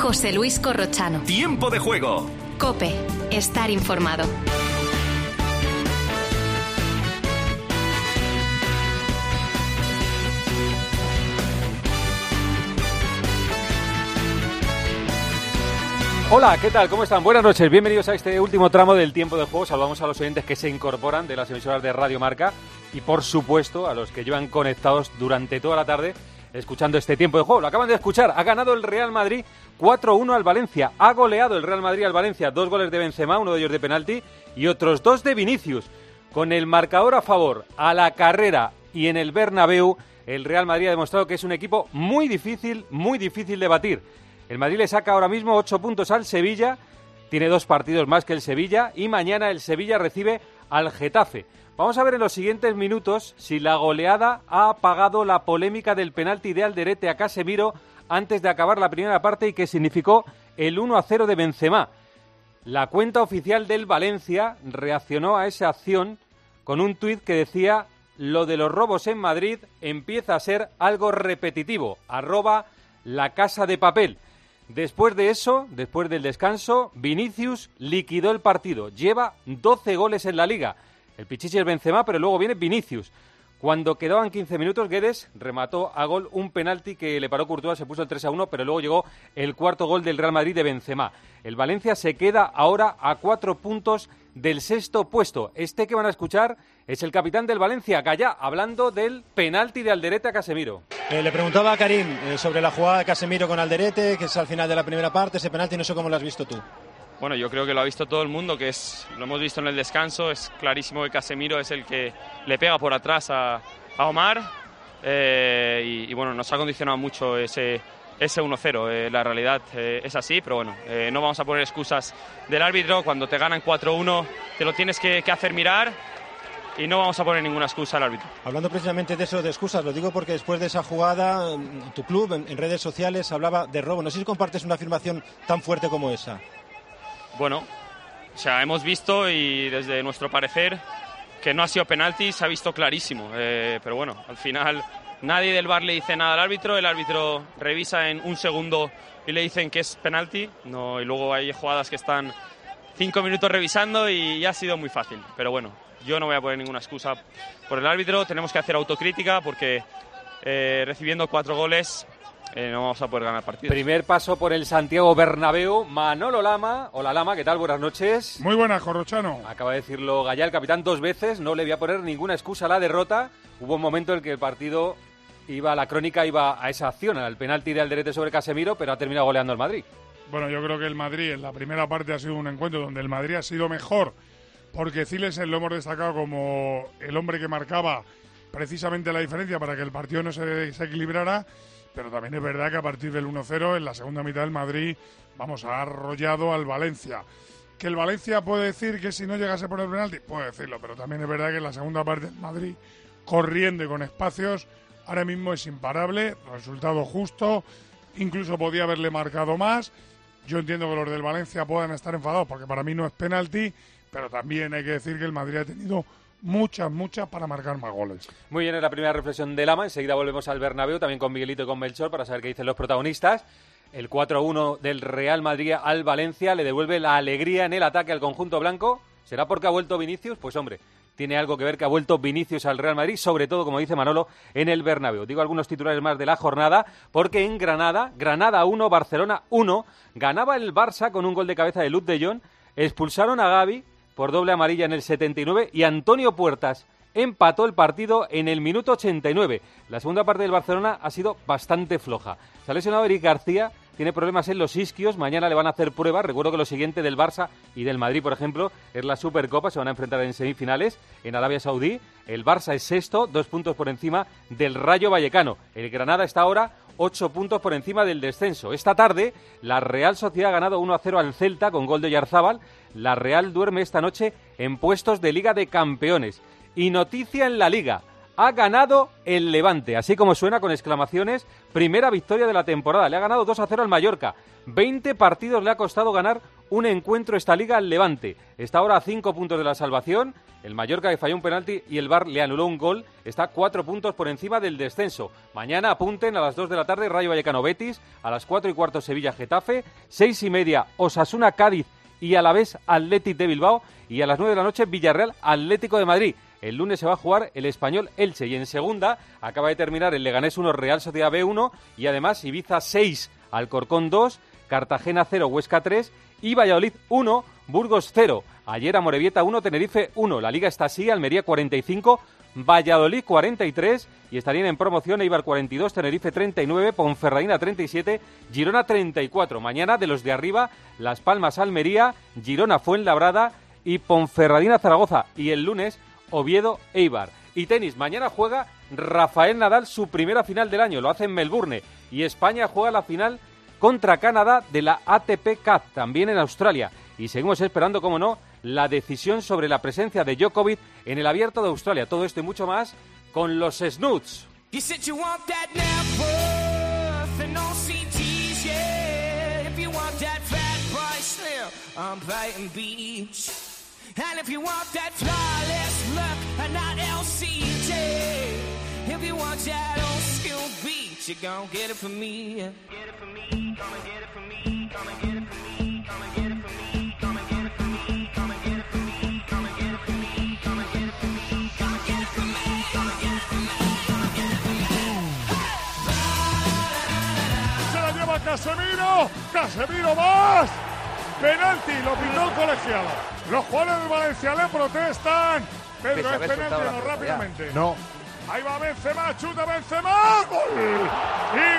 José Luis Corrochano. Tiempo de juego. COPE. Estar informado. Hola, ¿qué tal? ¿Cómo están? Buenas noches, bienvenidos a este último tramo del tiempo de juego. Saludamos a los oyentes que se incorporan de las emisoras de Radio Marca y, por supuesto, a los que llevan conectados durante toda la tarde escuchando este tiempo de juego. Lo acaban de escuchar, ha ganado el Real Madrid 4-1 al Valencia. Ha goleado el Real Madrid al Valencia, 2 goles de Benzema, uno de ellos de penalti y otros 2 de Vinicius. Con el marcador a favor, a la carrera y en el Bernabéu, el Real Madrid ha demostrado que es un equipo muy difícil de batir. El Madrid le saca ahora mismo 8 puntos al Sevilla, tiene 2 partidos más que el Sevilla y mañana el Sevilla recibe al Getafe. Vamos a ver en los siguientes minutos si la goleada ha apagado la polémica del penalti de Alderete a Casemiro antes de acabar la primera parte y que significó el 1-0 de Benzema. La cuenta oficial del Valencia reaccionó a esa acción con un tuit que decía: lo de los robos en Madrid empieza a ser algo repetitivo, @La Casa de Papel. Después de eso, después del descanso, Vinicius liquidó el partido. Lleva 12 goles en la Liga. El pichichi es Benzema, pero luego viene Vinicius. Cuando quedaban 15 minutos, Guedes remató a gol un penalti que le paró Courtois, se puso el 3-1, pero luego llegó el cuarto gol del Real Madrid de Benzema. El Valencia se queda ahora a 4 puntos del sexto puesto. Este que van a escuchar es el capitán del Valencia, Gallá, hablando del penalti de Alderete a Casemiro. Le preguntaba a Karim sobre la jugada de Casemiro con Alderete, que es al final de la primera parte, ese penalti, no sé cómo lo has visto tú. Bueno, yo creo que lo ha visto todo el mundo, lo hemos visto en el descanso, es clarísimo que Casemiro es el que le pega por atrás a Omar y bueno, nos ha condicionado mucho ese 1-0, la realidad es así, pero bueno, no vamos a poner excusas del árbitro. Cuando te ganan 4-1 te lo tienes que hacer mirar y no vamos a poner ninguna excusa al árbitro. Hablando precisamente de eso, de excusas, lo digo porque después de esa jugada, tu club en redes sociales hablaba de robo. No sé si compartes una afirmación tan fuerte como esa. Bueno, o sea, hemos visto y desde nuestro parecer que no ha sido penalti, se ha visto clarísimo, pero bueno, al final nadie del VAR le dice nada al árbitro, el árbitro revisa en un segundo y le dicen que es penalti, no, y luego hay jugadas que están 5 minutos revisando y ya ha sido muy fácil, pero bueno, yo no voy a poner ninguna excusa por el árbitro, tenemos que hacer autocrítica porque recibiendo 4 goles no vamos a poder ganar partidos. Primer paso por el Santiago Bernabéu, Manolo Lama. Hola Lama, ¿qué tal? Buenas noches. Muy buenas, Corrochano. Acaba de decirlo Gallá, el capitán, 2 veces, no le voy a poner ninguna excusa a la derrota. Hubo un momento en el que el partido la crónica iba a esa acción, al penalti de Alderete sobre Casemiro, pero ha terminado goleando el Madrid. Bueno, yo creo que el Madrid en la primera parte ha sido un encuentro donde el Madrid ha sido mejor, porque Zilesen lo hemos destacado como el hombre que marcaba precisamente la diferencia para que el partido no se equilibrara. Pero también es verdad que a partir del 1-0, en la segunda mitad del Madrid, ha arrollado al Valencia. ¿Que el Valencia puede decir que si no llegase por el penalti? Puede decirlo, pero también es verdad que en la segunda parte del Madrid, corriendo y con espacios, ahora mismo es imparable, resultado justo, incluso podía haberle marcado más. Yo entiendo que los del Valencia puedan estar enfadados, porque para mí no es penalti, pero también hay que decir que el Madrid ha tenido muchas para marcar más goles. Muy bien, es la primera reflexión de Lama. Enseguida volvemos al Bernabéu, también con Miguelito y con Melchor, para saber qué dicen los protagonistas. El 4-1 del Real Madrid al Valencia le devuelve la alegría en el ataque al conjunto blanco. ¿Será porque ha vuelto Vinicius? Pues hombre, tiene algo que ver que ha vuelto Vinicius al Real Madrid, sobre todo, como dice Manolo, en el Bernabéu. Digo algunos titulares más de la jornada, porque en Granada 1, Barcelona 1, ganaba el Barça con un gol de cabeza de Luuk de Jong, expulsaron a Gavi por doble amarilla en el 79 y Antonio Puertas empató el partido en el minuto 89. La segunda parte del Barcelona ha sido bastante floja. Se ha lesionado Eric García, tiene problemas en los isquios, mañana le van a hacer pruebas. Recuerdo que lo siguiente del Barça y del Madrid, por ejemplo, es la Supercopa, se van a enfrentar en semifinales en Arabia Saudí. El Barça es sexto, 2 puntos por encima del Rayo Vallecano. El Granada está ahora 8 puntos por encima del descenso. Esta tarde, la Real Sociedad ha ganado 1-0 al Celta con gol de Oyarzábal. La Real duerme esta noche en puestos de Liga de Campeones. Y noticia en la Liga: ha ganado el Levante, así como suena, con exclamaciones, primera victoria de la temporada. Le ha ganado 2-0 al Mallorca. 20 partidos le ha costado ganar un encuentro esta liga al Levante. Está ahora a 5 puntos de la salvación. El Mallorca, que falló un penalti y el VAR le anuló un gol, está 4 puntos por encima del descenso. Mañana apunten a las 2 de la tarde Rayo Vallecano Betis, a las 4:15 Sevilla Getafe, 6:30 Osasuna Cádiz y Alavés Athletic de Bilbao, y a las 9 de la noche Villarreal Atlético de Madrid. El lunes se va a jugar el Español Elche, y en segunda acaba de terminar el Leganés 1 Real Sociedad B1, y además Ibiza 6 Alcorcón 2, Cartagena 0 Huesca 3 y Valladolid 1 Burgos 0. Ayer Amorebieta 1 Tenerife 1. La liga está así: Almería 45, Valladolid 43, y estarían en promoción Eibar 42, Tenerife 39, Ponferradina 37, Girona 34. Mañana, de los de arriba, Las Palmas Almería, Girona Fuenlabrada y Ponferradina Zaragoza. Y el lunes Oviedo Eibar. Y tenis, mañana juega Rafael Nadal su primera final del año, lo hace en Melbourne, y España juega la final contra Canadá de la ATP Cup, también en Australia. Y seguimos esperando, como no, la decisión sobre la presencia de Djokovic en el Abierto de Australia. Todo esto y mucho más con los Snoots. And if you want that flawless look, not LCJ. If you want that old school beat, you gon' get it from me. Get it from me, come and get it from me, come and get it from me, come and get it from me, come and get it from me, come and get it from me, come and get it from me, come and get it from me, come and get it from me, come and get it from me, come and get it from me. Se la lleva Casemiro, Casemiro más. Penalti, lo pitó el colegiado. Los jugadores de Valencia le protestan. Pedro, es penalti, no, rápidamente. No. Ahí va Benzema, chuta Benzema. ¡Gol! Y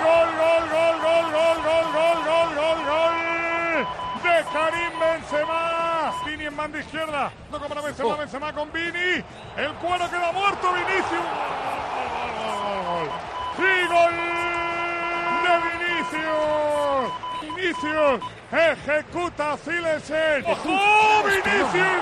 gol de Karim Benzema. Vini en banda izquierda. Toca para Benzema, Benzema con Vini. El cuero queda muerto, Vinicius. Y gol de Vinicius. Vinicius ejecuta Zilesen. ¡Oh, Vinicius!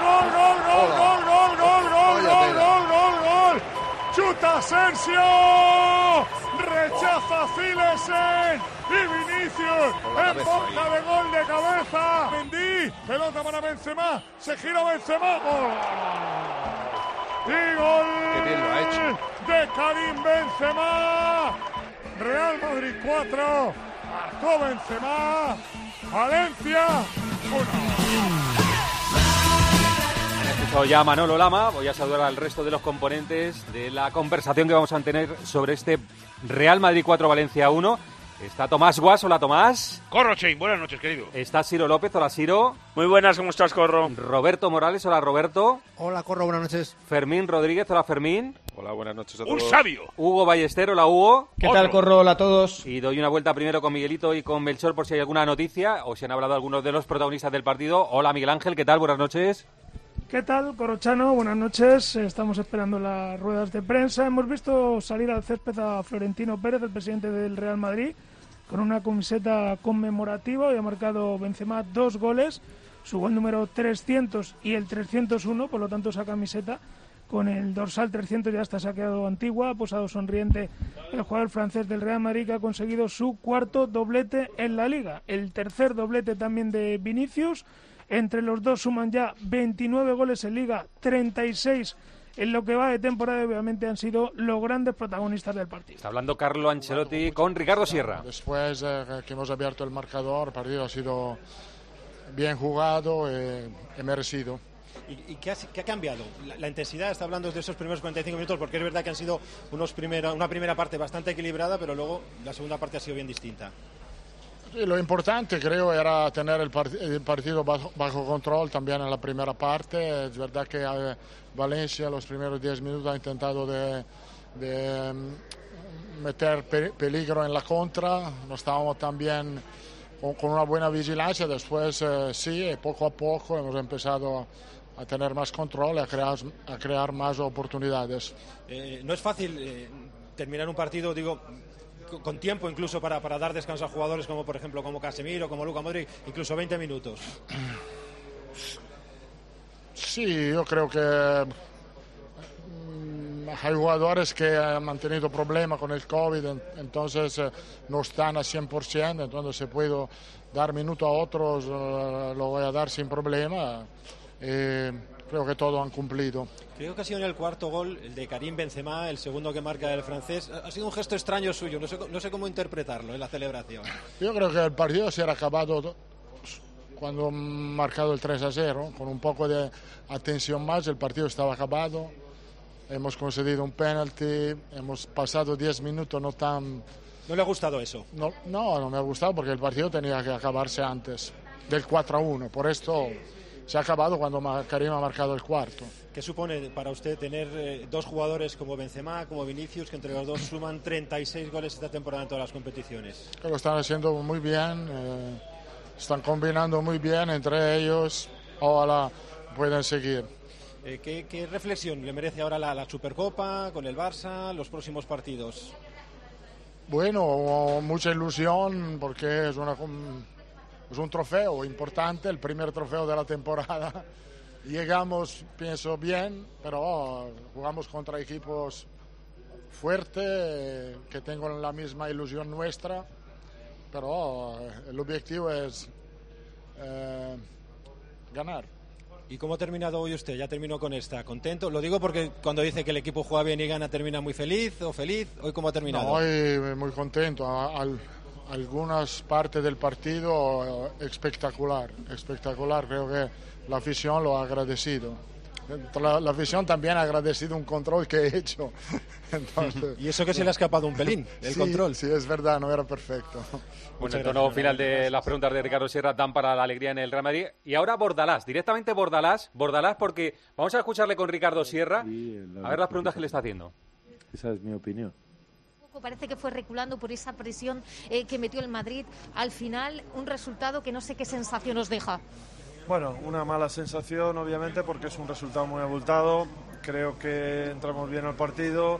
¡Gol! ¡Chuta Asensio! ¡Rechaza Zilesen! ¡Y Vinicius en boca de gol de cabeza! Mendy, pelota para Benzema. Se gira Benzema. ¡Gol! ¡Y gol! ¡Qué bien lo ha hecho! De Karim Benzema. Real Madrid 4. Marcó Benzema. Valencia 1. Han escuchado ya a Manolo Lama. Voy a saludar al resto de los componentes de la conversación que vamos a tener sobre este Real Madrid 4 Valencia 1. Está Tomás Guas. Hola, Tomás. Corro, Chain. Buenas noches, querido. Está Ciro López. Hola, Ciro. Muy buenas, ¿cómo estás, Corro? Roberto Morales. Hola, Roberto. Hola, Corro, buenas noches. Fermín Rodríguez. Hola, Fermín. Hola, buenas noches a ¡Un todos. sabio! Hugo Ballester. Hola, Hugo. ¿Qué tal, Corro? Hola a todos. Y doy una vuelta primero con Miguelito y con Melchor por si hay alguna noticia o si han hablado algunos de los protagonistas del partido. Hola, Miguel Ángel. ¿Qué tal? Buenas noches. ¿Qué tal, Corrochano? Buenas noches. Estamos esperando las ruedas de prensa. Hemos visto salir al césped a Florentino Pérez, el presidente del Real Madrid, con una camiseta conmemorativa, y ha marcado Benzema 2 goles, su gol número 300 y el 301, por lo tanto esa camiseta con el dorsal 300 ya está saqueado antigua. Ha posado sonriente el jugador francés del Real Madrid, que ha conseguido su 4º doblete en la Liga, el 3er doblete también de Vinicius. Entre los dos suman ya 29 goles en Liga, 36 en lo que va de temporada. Obviamente han sido los grandes protagonistas del partido. Está hablando Carlo Ancelotti con Ricardo Sierra. Después que hemos abierto el marcador, el partido ha sido bien jugado y merecido. ¿Y qué ha cambiado? La intensidad, está hablando de esos primeros 45 minutos, porque es verdad que han sido una primera parte bastante equilibrada, pero luego la segunda parte ha sido bien distinta. Sí, lo importante creo era tener el partido bajo control también en la primera parte. Es verdad que Valencia los primeros 10 minutos ha intentado de meter peligro en la contra. No estábamos tan bien con una buena vigilancia. Después sí, poco a poco hemos empezado a tener más control y a crear más oportunidades. No es fácil terminar un partido, digo, con tiempo incluso para dar descanso a jugadores como, por ejemplo, como Casemiro, como Luka Modric, incluso 20 minutos. Sí, yo creo que hay jugadores que han mantenido problemas con el COVID, entonces no están a 100%, entonces si puedo dar minuto a otros, lo voy a dar sin problema. Creo que todos han cumplido. Creo que ha sido en el cuarto gol, el de Karim Benzema, el segundo que marca el francés. Ha sido un gesto extraño suyo, no sé cómo interpretarlo en la celebración. Yo creo que el partido se era acabado cuando han marcado el 3-0, con un poco de atención más, el partido estaba acabado. Hemos concedido un penalti, hemos pasado 10 minutos no tan... ¿No le ha gustado eso? No me ha gustado porque el partido tenía que acabarse antes del 4-1, por esto se ha acabado cuando Karim ha marcado el cuarto. ¿Qué supone para usted tener dos jugadores como Benzema, como Vinicius, que entre los dos suman 36 goles esta temporada en todas las competiciones? Que lo están haciendo muy bien, están combinando muy bien entre ellos, ojalá puedan seguir. ¿Qué reflexión le merece ahora la Supercopa con el Barça, los próximos partidos? Bueno, mucha ilusión porque es un trofeo importante, el primer trofeo de la temporada. Llegamos, pienso, bien, pero jugamos contra equipos fuertes que tengan la misma ilusión nuestra, pero el objetivo es ganar. ¿Y cómo ha terminado hoy usted? ¿Ya terminó con esta? ¿Contento? Lo digo porque cuando dice que el equipo juega bien y gana, termina muy feliz o feliz. ¿Hoy cómo ha terminado? No, hoy muy contento. Algunas partes del partido espectacular. Creo que la afición lo ha agradecido. La afición también ha agradecido un control que he hecho. Entonces, y eso que se le ha escapado un pelín, el control. Sí, es verdad, no era perfecto. Bueno, el tono final de las preguntas de Ricardo Sierra dan para la alegría en el Real Madrid. Y ahora Bordalás, directamente Bordalás porque vamos a escucharle con Ricardo Sierra a ver las preguntas que le está haciendo. Esa es mi opinión. Parece que fue reculando por esa presión que metió el Madrid. Al final, un resultado que no sé qué sensación os deja. Bueno, una mala sensación, obviamente, porque es un resultado muy abultado. Creo que entramos bien al partido,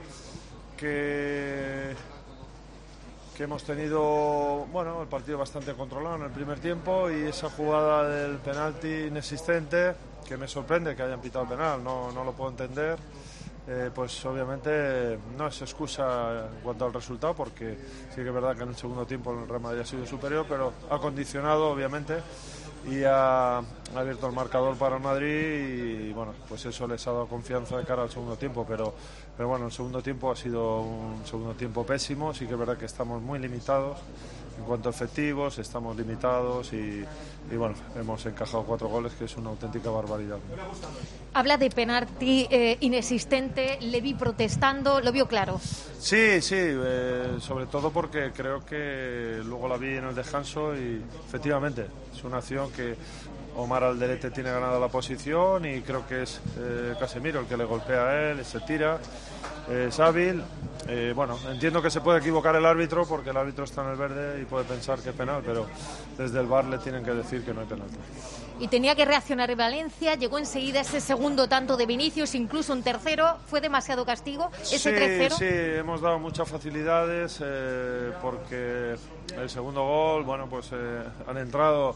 que hemos tenido, bueno, el partido bastante controlado en el primer tiempo y esa jugada del penalti inexistente, que me sorprende que hayan pitado penal, no lo puedo entender. Pues obviamente no es excusa en cuanto al resultado, porque sí que es verdad que en el segundo tiempo el Real Madrid ha sido superior, pero ha condicionado obviamente y ha abierto el marcador para el Madrid y bueno, pues eso les ha dado confianza de cara al segundo tiempo, pero bueno, el segundo tiempo ha sido un segundo tiempo pésimo. Sí que es verdad que estamos muy limitados en cuanto a efectivos, estamos limitados y bueno, hemos encajado 4 goles, que es una auténtica barbaridad. Habla de penalti inexistente, le vi protestando, lo vio claro. Sí, sobre todo porque creo que luego la vi en el descanso y efectivamente es una acción que Omar Alderete tiene ganada la posición y creo que es Casemiro el que le golpea a él, se tira, es hábil. Bueno, entiendo que se puede equivocar el árbitro porque el árbitro está en el verde y puede pensar que es penal, pero desde el VAR le tienen que decir que no hay penal. Y tenía que reaccionar en Valencia, llegó enseguida ese segundo tanto de Vinicius, incluso un tercero, ¿fue demasiado castigo ese 3-0? Sí, hemos dado muchas facilidades porque el segundo gol, bueno, pues han entrado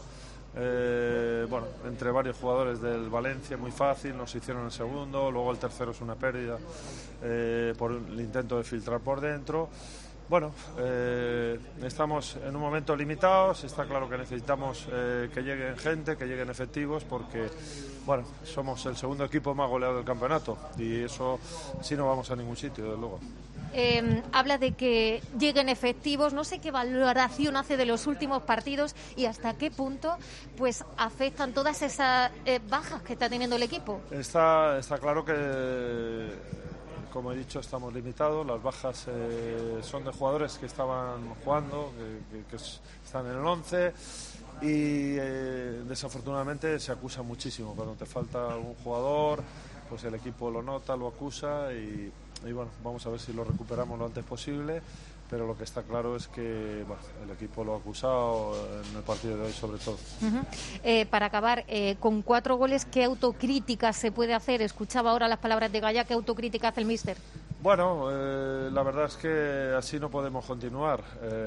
entre varios jugadores del Valencia, muy fácil, nos hicieron el segundo, luego el tercero es una pérdida por el intento de filtrar por dentro. Bueno, estamos en un momento limitados, está claro que necesitamos que lleguen gente, que lleguen efectivos, porque bueno, somos el segundo equipo más goleado del campeonato y eso sí no vamos a ningún sitio, desde luego. Habla de que lleguen efectivos, no sé qué valoración hace de los últimos partidos y hasta qué punto pues afectan todas esas bajas que está teniendo el equipo. Está claro que, como he dicho, estamos limitados. Las bajas son de jugadores que estaban jugando, que están en el 11 y desafortunadamente se acusa muchísimo. Cuando te falta algún jugador, pues el equipo lo nota, lo acusa y bueno, vamos a ver si lo recuperamos lo antes posible, pero lo que está claro es que bueno, el equipo lo ha acusado en el partido de hoy sobre todo. Para acabar, con 4 goles, ¿qué autocrítica se puede hacer? Escuchaba ahora las palabras de Gaya, ¿qué autocrítica hace el míster? Bueno, la verdad es que así no podemos continuar,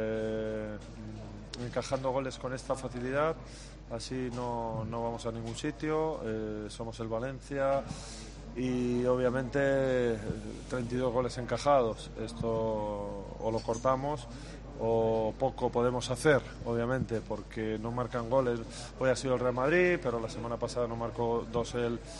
encajando goles con esta facilidad, así no vamos a ningún sitio, somos el Valencia. y obviamente 32 goles encajados. Esto o lo cortamos o poco podemos hacer, obviamente, porque no marcan goles. Hoy ha sido el Real Madrid, pero la semana pasada no marcó 2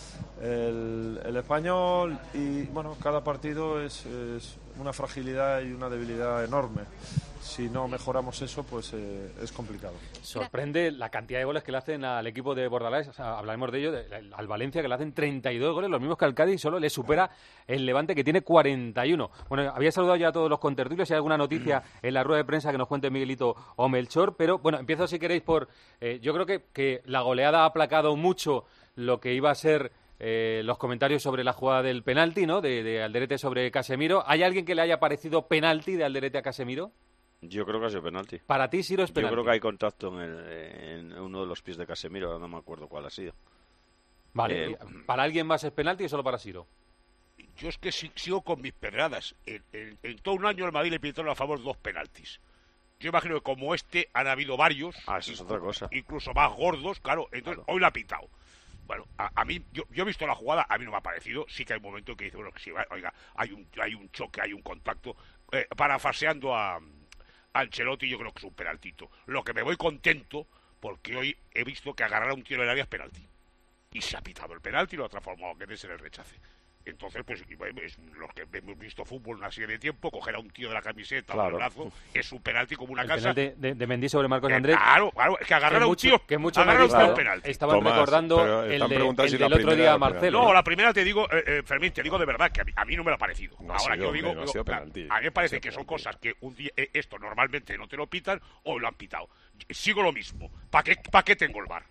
el Español, y bueno, cada partido es una fragilidad y una debilidad enorme. Si no mejoramos eso, pues es complicado. Sorprende la cantidad de goles que le hacen al equipo de Bordalás. O sea, hablaremos de ello, al Valencia, que le hacen 32 goles, los mismos que al Cádiz, solo le supera el Levante, que tiene 41. Bueno, había saludado ya a todos los contertulios. Si hay alguna noticia en la rueda de prensa que nos cuente Miguelito o Melchor, pero bueno, empiezo si queréis por... yo creo que la goleada ha aplacado mucho lo que iba a ser los comentarios sobre la jugada del penalti, ¿no? De Alderete sobre Casemiro. ¿Hay alguien que le haya parecido penalti de Alderete a Casemiro? Yo creo que ha sido penalti. ¿Para ti, Siro, es penalti? Yo creo que hay contacto en uno de los pies de Casemiro, no me acuerdo cuál ha sido. Vale, ¿para alguien más es penalti o solo para Siro? Yo es que sigo con mis pedradas. En todo un año el Madrid le pitaron a favor 2 penaltis. Yo imagino que como han habido varios. Eso es otra cosa. Incluso más gordos, claro. Entonces, hoy la ha pitado. Bueno, a mí, yo he visto la jugada, a mí no me ha parecido. Sí que hay un momento que dice, bueno, que sí, oiga, hay un choque, hay un contacto. Parafaseando a Ancelotti, yo creo que es un penaltito. Lo que me voy contento, porque hoy he visto que agarrar a un tío en el área es penalti. Y se ha pitado el penalti y lo ha transformado que es en el rechace. Entonces, pues los que hemos visto fútbol una serie de tiempo, coger a un tío de la camiseta o del brazo es un penalti como una casa. El penalti de Mendy sobre Marcos Andrés. Claro, es que agarrar a un tío que mucho agarrar a un penalti. Estaban recordando el del otro día a Marcelo. No, la primera te digo, Fermín, te digo de verdad que a mí no me lo ha parecido. Ahora yo digo, a mí me parece que son cosas que un día esto normalmente no te lo pitan o lo han pitado. Sigo lo mismo. ¿Para qué tengo el VAR?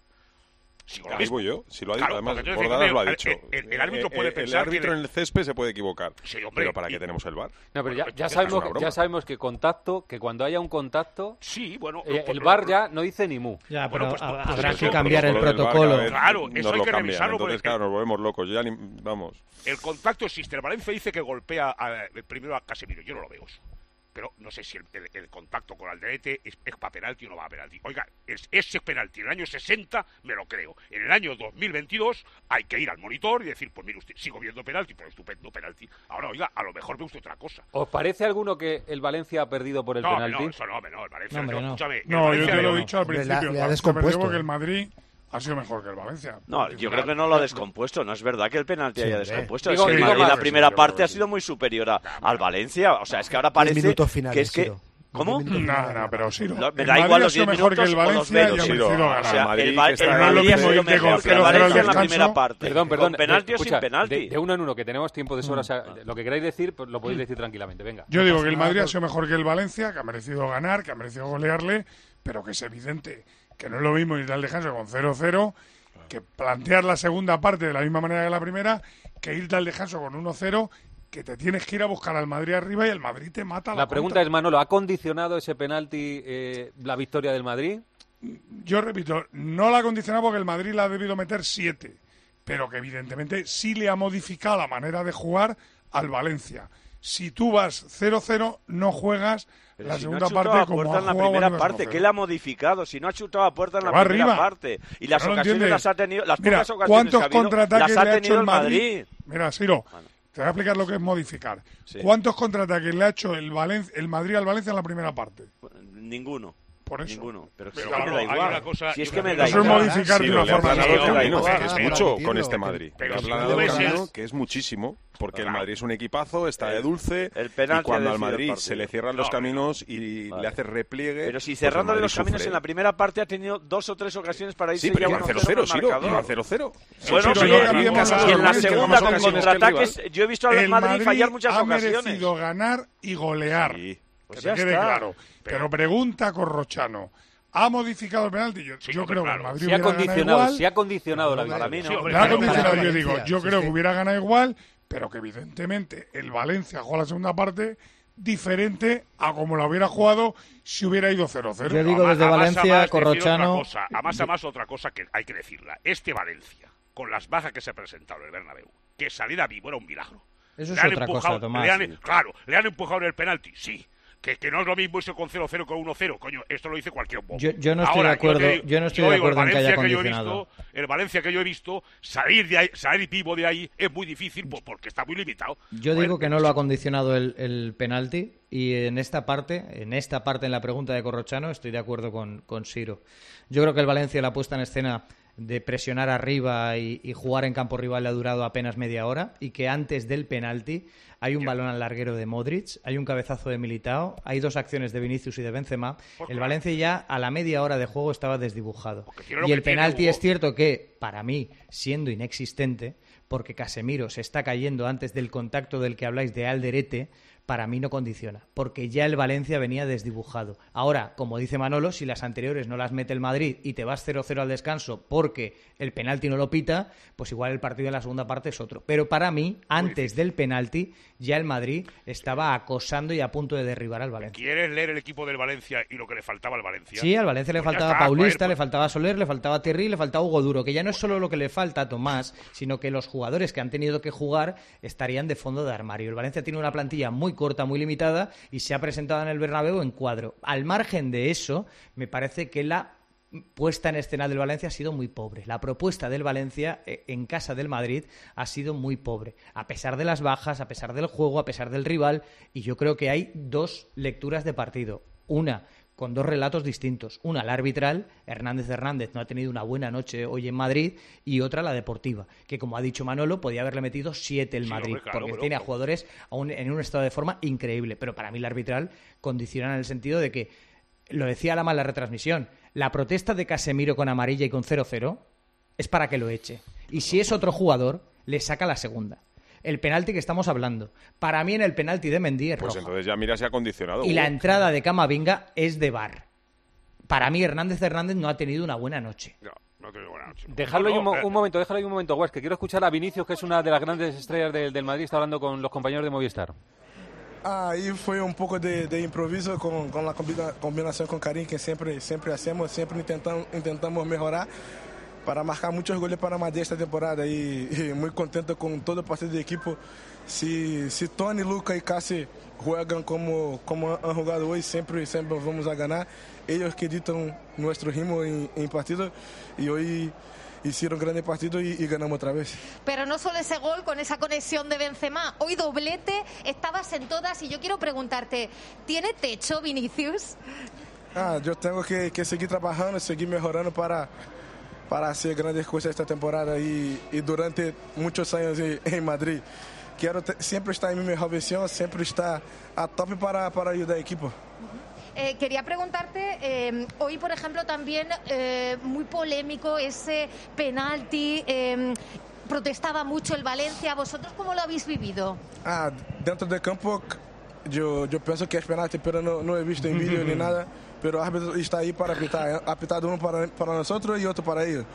Ahí voy yo, si lo ha dicho, claro, además Bordalas lo ha dicho. El árbitro puede pensar el árbitro en el césped se puede equivocar, sí, hombre, pero ¿para qué tenemos el VAR? No, pero ya sabemos que contacto, que cuando haya un contacto, sí, bueno, el VAR ya no dice ni mu. Ya, pero pues habrá que cambiar el protocolo. Claro, eso hay que revisarlo. Entonces, claro, nos volvemos locos, ya vamos. El contacto existe, el Valencia dice que golpea primero a Casemiro, yo no lo veo eso. Pero no sé si el contacto con Alderete es para penalti o no va a penalti. Oiga, ese penalti en el año 60 me lo creo. En el año 2022 hay que ir al monitor y decir, pues mire usted, sigo viendo penalti, pero estupendo penalti. Ahora, oiga, a lo mejor ve usted otra cosa. ¿Os parece alguno que el Valencia ha perdido por el penalti? No, el Valencia escúchame. No, yo te lo he dicho al principio. Le ha descompuesto que el Madrid ha sido mejor que el Valencia. No, yo creo que no lo ha descompuesto. No es verdad que el penalti haya descompuesto. Es que el Madrid la primera parte ha sido muy superior al Valencia. O sea, es que ahora parece que es que... ¿Cómo? No, pero sí. Me da igual los 10 minutos que el Valencia o los 20. O sea, el Madrid ha sido mejor que el Valencia en la primera parte. Perdón. ¿Con penalti o sin penalti? De uno en uno, que tenemos tiempo de sobra. O sea, lo que queráis decir, pues lo podéis decir tranquilamente. Venga. Yo digo que el Madrid ha sido mejor que el Valencia, que ha merecido ganar, que ha merecido golearle, pero que es evidente que no es lo mismo ir al descanso con 0-0, que plantear la segunda parte de la misma manera que la primera, que irte al descanso con 1-0, que te tienes que ir a buscar al Madrid arriba y el Madrid te mata. La pregunta es, Manolo, ¿ha condicionado ese penalti la victoria del Madrid? Yo repito, no la ha condicionado porque el Madrid la ha debido meter 7, pero que evidentemente sí le ha modificado la manera de jugar al Valencia. Si tú vas 0-0, no juegas la segunda parte como ha jugado en la primera parte. ¿Qué le ha modificado? Si no ha chutado a puerta en la primera parte. Y las ocasiones las ha tenido, las pocas ocasiones que ha habido, las ha tenido el Madrid. Mira, Siro, te voy a explicar lo que es modificar. Sí. ¿Cuántos contraataques le ha hecho el Madrid al Valencia en la primera parte? Ninguno. Por eso. Ninguno. Pero si es que me da igual. Si es que me da igual. Eso es modificar de una forma. Es mucho con este Madrid. Pero ha planado un camino que es muchísimo, porque el Madrid es un equipazo, está de dulce, y cuando al Madrid se le cierran los caminos y le hace repliegue... Pero si cerrándole los caminos en la primera parte ha tenido 2 o 3 ocasiones para irse... Sí, pero iba 0-0, Siro, iba 0-0. Bueno, sí, en la segunda con contraataques yo he visto al Madrid fallar muchas ocasiones. Ha merecido ganar y golear. Pues que quede claro. Pero pregunta Corrochano, ¿ha modificado el penalti? Yo creo que el Madrid hubiera ganado igual. Se ha condicionado la victoria. Yo creo que hubiera ganado igual, pero que evidentemente el Valencia jugó la segunda parte diferente a como la hubiera jugado si hubiera ido 0-0. Yo digo desde Valencia, Corrochano... Además, otra cosa que hay que decirla. Este Valencia, con las bajas que se presentaron en el Bernabéu, que saliera vivo era un milagro. Eso es otra cosa, Tomás. Claro, le han empujado en el penalti, sí. que no es lo mismo eso con 0-0 con 1-0, coño, esto lo dice cualquier bobo. Yo no estoy de acuerdo, yo no estoy de acuerdo en que haya condicionado. El Valencia que yo he visto, salir vivo de ahí es muy difícil porque está muy limitado. Yo digo que no lo ha condicionado el penalti, y en esta parte, en la pregunta de Corrochano, estoy de acuerdo con Siro. Yo creo que el Valencia, la puesta en escena de presionar arriba y jugar en campo rival, le ha durado apenas media hora, y que antes del penalti hay un balón al larguero de Modric, hay un cabezazo de Militao, hay 2 acciones de Vinicius y de Benzema. El Valencia ya a la media hora de juego estaba desdibujado. Y el penalti es cierto que, para mí, siendo inexistente, porque Casemiro se está cayendo antes del contacto del que habláis de Alderete, para mí no condiciona, porque ya el Valencia venía desdibujado. Ahora, como dice Manolo, si las anteriores no las mete el Madrid y te vas 0-0 al descanso porque el penalti no lo pita, pues igual el partido de la segunda parte es otro. Pero para mí, antes del penalti, ya el Madrid estaba acosando y a punto de derribar al Valencia. ¿Quieres leer el equipo del Valencia y lo que le faltaba al Valencia? Sí, al Valencia le faltaba Paulista, le faltaba Soler, le faltaba Thierry, le faltaba Hugo Duro, que ya no es solo lo que le falta a Tomás, sino que los jugadores que han tenido que jugar estarían de fondo de armario. El Valencia tiene una plantilla muy corta, muy limitada, y se ha presentado en el Bernabéu en cuadro. Al margen de eso, me parece que la puesta en escena del Valencia ha sido muy pobre. La propuesta del Valencia en casa del Madrid ha sido muy pobre, a pesar de las bajas, a pesar del juego, a pesar del rival, y yo creo que hay 2 lecturas de partido. Una con 2 relatos distintos. Una, la arbitral, Hernández no ha tenido una buena noche hoy en Madrid, y otra, la deportiva, que como ha dicho Manolo, podía haberle metido 7 el Madrid, porque tiene a jugadores en un estado de forma increíble. Pero para mí la arbitral condiciona en el sentido de que, lo decía Lama en la retransmisión, la protesta de Casemiro con amarilla y con 0-0 es para que lo eche. Y si es otro jugador, le saca la segunda. El penalti que estamos hablando. Para mí, en el penalti de Mendy es roja. Pues entonces ya mira, se ha condicionado. Y la entrada de Camavinga es de VAR. Para mí, Hernández no ha tenido una buena noche. No ha tenido buena noche. Dejadlo ahí un momento, Guas, que quiero escuchar a Vinicius, que es una de las grandes estrellas del Madrid, está hablando con los compañeros de Movistar. Aí foi pouco de improviso com a combinação com Karim, que sempre hacemos, sempre intentamos melhorar para marcar muitos goles para Madrid esta temporada, e muito contente com todo o partido de equipo. Se Tony, Luca e Cássio jogam como han jugado hoje, sempre vamos a ganhar. Eles que ditam nosso ritmo em partido, e hoje hicieron un gran partido y ganamos otra vez. Pero no solo ese gol con esa conexión de Benzema, hoy doblete, estabas en todas, y yo quiero preguntarte, ¿tiene techo Vinicius? Yo tengo que seguir trabajando, seguir mejorando para hacer grandes cosas esta temporada y durante muchos años en Madrid. Quiero siempre estar en mi mejor versión, siempre estar a tope para ayudar al equipo. Quería preguntarte, hoy por ejemplo también muy polémico ese penalti, protestaba mucho el Valencia. ¿Vosotros cómo lo habéis vivido? Dentro del campo yo pienso que es penalti, pero no he visto en vídeo ni nada. Pero el árbitro está ahí para apitar. Ha apitado uno para nosotros y otro para ellos.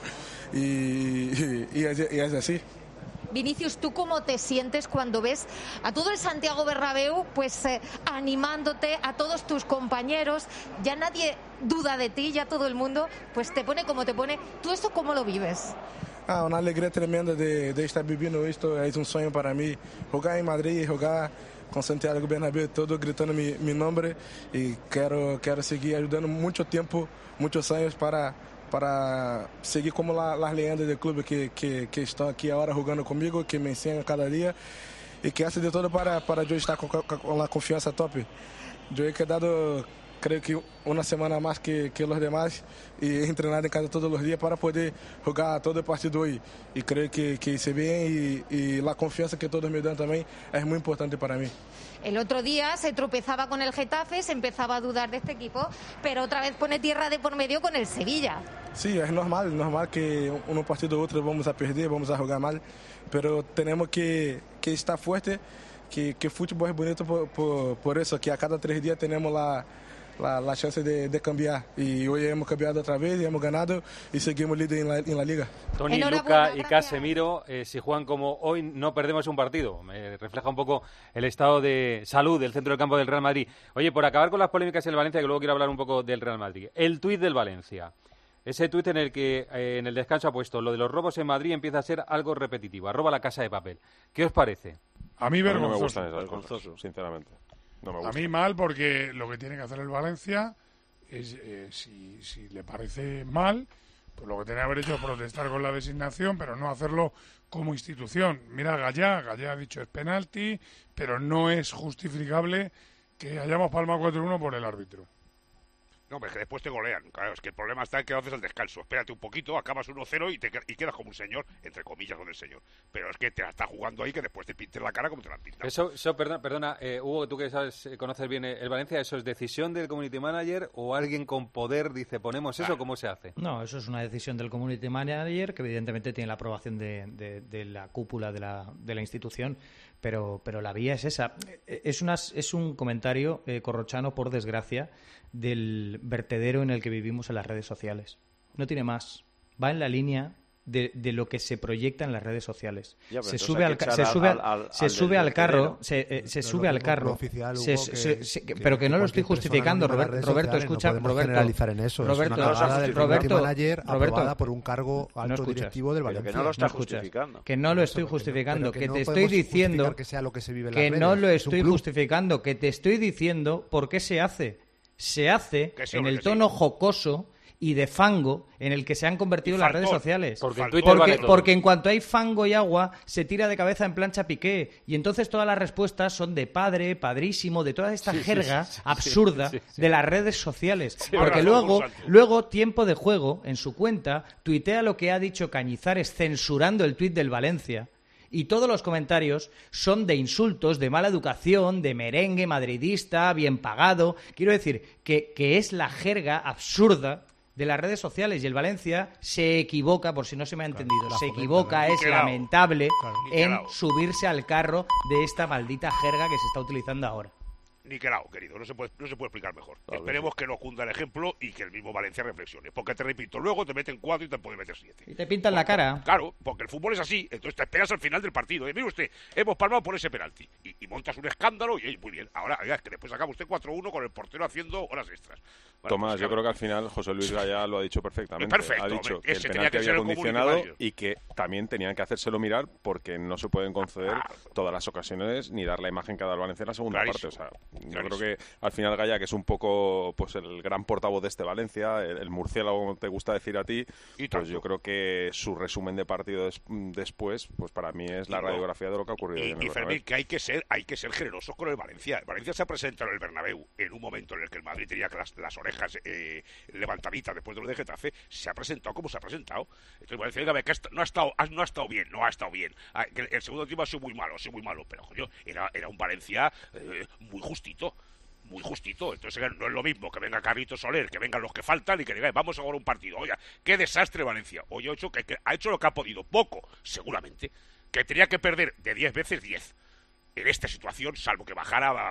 Y es así. Vinicius, ¿tú cómo te sientes cuando ves a todo el Santiago Bernabéu pues animándote, a todos tus compañeros? Ya nadie duda de ti, ya todo el mundo pues te pone como te pone. ¿Tú esto cómo lo vives? Una alegría tremenda de estar viviendo esto. Es un sueño para mí. Jugar en Madrid, jugar con Santiago Bernabéu, todo gritando mi nombre. Y quiero seguir ayudando mucho tiempo, muchos años para seguir como las leyendas del club que están aquí ahora jugando conmigo, que me enseñan cada día y que hacen de todo para yo estar con la confianza top. Yo he quedado, creo que una semana más que los demás, y he entrenado en casa todos los días para poder jugar todo el partido hoy. Y creo que hice bien, y la confianza que todos me dan también es muy importante para mí. El otro día se tropezaba con el Getafe, se empezaba a dudar de este equipo, pero otra vez pone tierra de por medio con el Sevilla. Sí, es normal que un partido u otro vamos a perder, vamos a jugar mal, pero tenemos que estar fuerte, que fútbol es bonito por eso, que a cada 3 días tenemos la chance de cambiar. Y hoy hemos cambiado otra vez, y hemos ganado y seguimos líder en la liga. Tony, Luca y Casemiro, si juegan como hoy, no perdemos un partido. Me refleja un poco el estado de salud del centro del campo del Real Madrid. Oye, por acabar con las polémicas en el Valencia, que luego quiero hablar un poco del Real Madrid. El tuit del Valencia. Ese tuit en el que en el descanso ha puesto: lo de los robos en Madrid empieza a ser algo repetitivo. @La Casa de Papel. ¿Qué os parece? A mí vergonzoso. No me gustan esas cosas, sinceramente. No me gusta. A mí mal, porque lo que tiene que hacer el Valencia es, si le parece mal, pues lo que tiene que haber hecho es protestar con la designación, pero no hacerlo como institución. Mira, Gallá ha dicho es penalti, pero no es justificable que hayamos palmado 4-1 por el árbitro. No, pero es que después te golean. Claro, es que el problema está en que haces el descanso. Espérate un poquito, acabas 1-0 y quedas como un señor, entre comillas con el señor. Pero es que te la está jugando ahí, que después te pintes la cara como te la han pintado. Eso perdona, Hugo, tú que sabes, conoces bien el Valencia, ¿eso es decisión del community manager o alguien con poder dice ponemos eso? ¿Cómo se hace? No, eso es una decisión del community manager que evidentemente tiene la aprobación de la cúpula de la institución, pero la vía es esa. Es un comentario corrochano, por desgracia, del vertedero en el que vivimos en las redes sociales. No tiene más. Va en la línea de lo que se proyecta en las redes sociales. Ya, se sube al carro, pero que no lo estoy justificando, Roberto, escucha, no podemos generalizar en eso. Roberto, es una palabra del community manager aprobada Roberto, por un cargo alto directivo del Valencia. Que no lo está justificando. Que no lo estoy justificando, que te estoy diciendo que sea lo que se vive en que las redes. no lo estoy justificando, que te estoy diciendo por qué se hace. Se hace en el tono jocoso y de fango en el que se han convertido las redes sociales. Porque en cuanto hay fango y agua, se tira de cabeza en plancha Piqué. Y entonces todas las respuestas son de padre, padrísimo, de toda esta jerga absurda de las redes sociales. Porque luego, Tiempo de Juego, en su cuenta, tuitea lo que ha dicho Cañizares censurando el tuit del Valencia. Y todos los comentarios son de insultos, de mala educación, de merengue madridista, bien pagado. Quiero decir que es la jerga absurda de las redes sociales. Y el Valencia se equivoca, por si no se me ha entendido, se equivoca, es lamentable en subirse al carro de esta maldita jerga que se está utilizando ahora. Niquelao, querido, no se puede explicar mejor. Esperemos que no cunda el ejemplo y que el mismo Valencia reflexione. Porque te repito, luego te meten 4 y te pueden meter 7. Y te pintan la cara. Claro, porque el fútbol es así. Entonces te esperas al final del partido. Mire usted, hemos palmado por ese penalti. Y montas un escándalo y muy bien. Ahora, es que después acaba usted 4-1 con el portero haciendo horas extras. Bueno, Tomás, pues, yo creo que al final José Luis Gallá lo ha dicho perfectamente. Perfecto, ha dicho que el ese penalti tenía que había condicionado ser y que también tenían que hacérselo mirar porque no se pueden conceder todas las ocasiones ni dar la imagen que ha dado el Valencia en la segunda parte. O sea, yo creo que al final Gallá, que es un poco pues el gran portavoz de este Valencia, el murciélago, como te gusta decir a ti, pues yo creo que su resumen de partido después, pues para mí es la radiografía de lo que ha ocurrido en el Bernabéu. Fermín, que hay que ser generosos con el Valencia. El Valencia se ha presentado en el Bernabéu en un momento en el que el Madrid tenía las orejas levantaditas después de lo de Getafe. Se ha presentado como se ha presentado. Entonces Valencia, dígame, que no ha estado bien. El segundo tiempo ha sido muy malo, pero coño, era un Valencia muy justito. Muy justito, entonces no es lo mismo que venga Carlitos Soler, que vengan los que faltan y que digan, vamos a jugar un partido. Oiga, qué desastre Valencia. Hoy ha hecho lo que ha podido, poco, seguramente, que tenía que perder de 10 veces 10. En esta situación, salvo que bajara,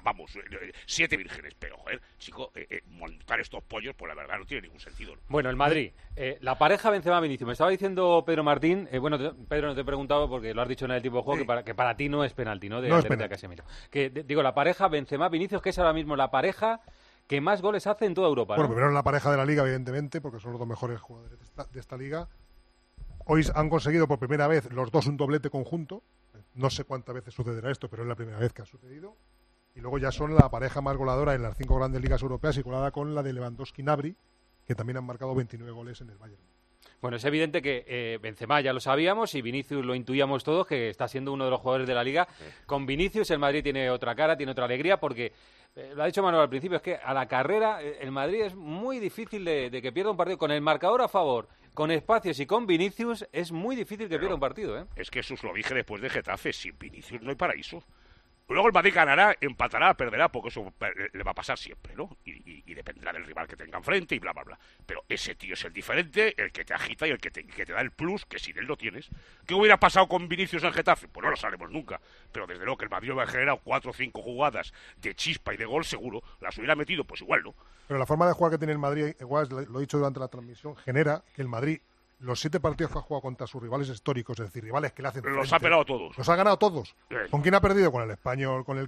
7 vírgenes. Pero, joder, chico, montar estos pollos, pues la verdad no tiene ningún sentido, ¿no? Bueno, el Madrid, la pareja Benzema-Vinicius. Me estaba diciendo Pedro Martín, Pedro, no te he preguntado porque lo has dicho en el tiempo de juego, que para ti no es penalti, ¿no? No es penalti. Casemiro. Digo, la pareja Benzema-Vinicius, que es ahora mismo la pareja que más goles hace en toda Europa, ¿no? Bueno, primero en la pareja de la Liga, evidentemente, porque son los dos mejores jugadores de esta Liga. Hoy han conseguido por primera vez los dos un doblete conjunto. No sé cuántas veces sucederá esto, pero es la primera vez que ha sucedido. Y luego ya son la pareja más goleadora en las 5 grandes ligas europeas, igualada con la de Lewandowski-Gnabry, que también han marcado 29 goles en el Bayern. Bueno, es evidente que Benzema ya lo sabíamos y Vinicius lo intuíamos todos, que está siendo uno de los jugadores de la Liga. Con Vinicius el Madrid tiene otra cara, tiene otra alegría, porque lo ha dicho Manuel al principio, es que a la carrera el Madrid es muy difícil de que pierda un partido. Con el marcador a favor, con espacios y con Vinicius, es muy difícil que pierda un partido, ¿eh? Es que eso lo dije después de Getafe, sin Vinicius no hay paraíso. Luego el Madrid ganará, empatará, perderá, porque eso le va a pasar siempre, ¿no? Y dependerá del rival que tenga enfrente y bla, bla, bla. Pero ese tío es el diferente, el que te agita y el que te da el plus, que sin él no tienes. ¿Qué hubiera pasado con Vinicius en Getafe? Pues no lo sabremos nunca. Pero desde luego que el Madrid hubiera generado 4 o 5 jugadas de chispa y de gol, seguro. Las hubiera metido, pues igual, ¿no? Pero la forma de jugar que tiene el Madrid, igual lo he dicho durante la transmisión, genera que el Madrid los 7 partidos que ha jugado contra sus rivales históricos, es decir, rivales que le hacen frente, los ha pelado todos. Los ha ganado todos. Bien. ¿Con quién ha perdido? Con el Español, con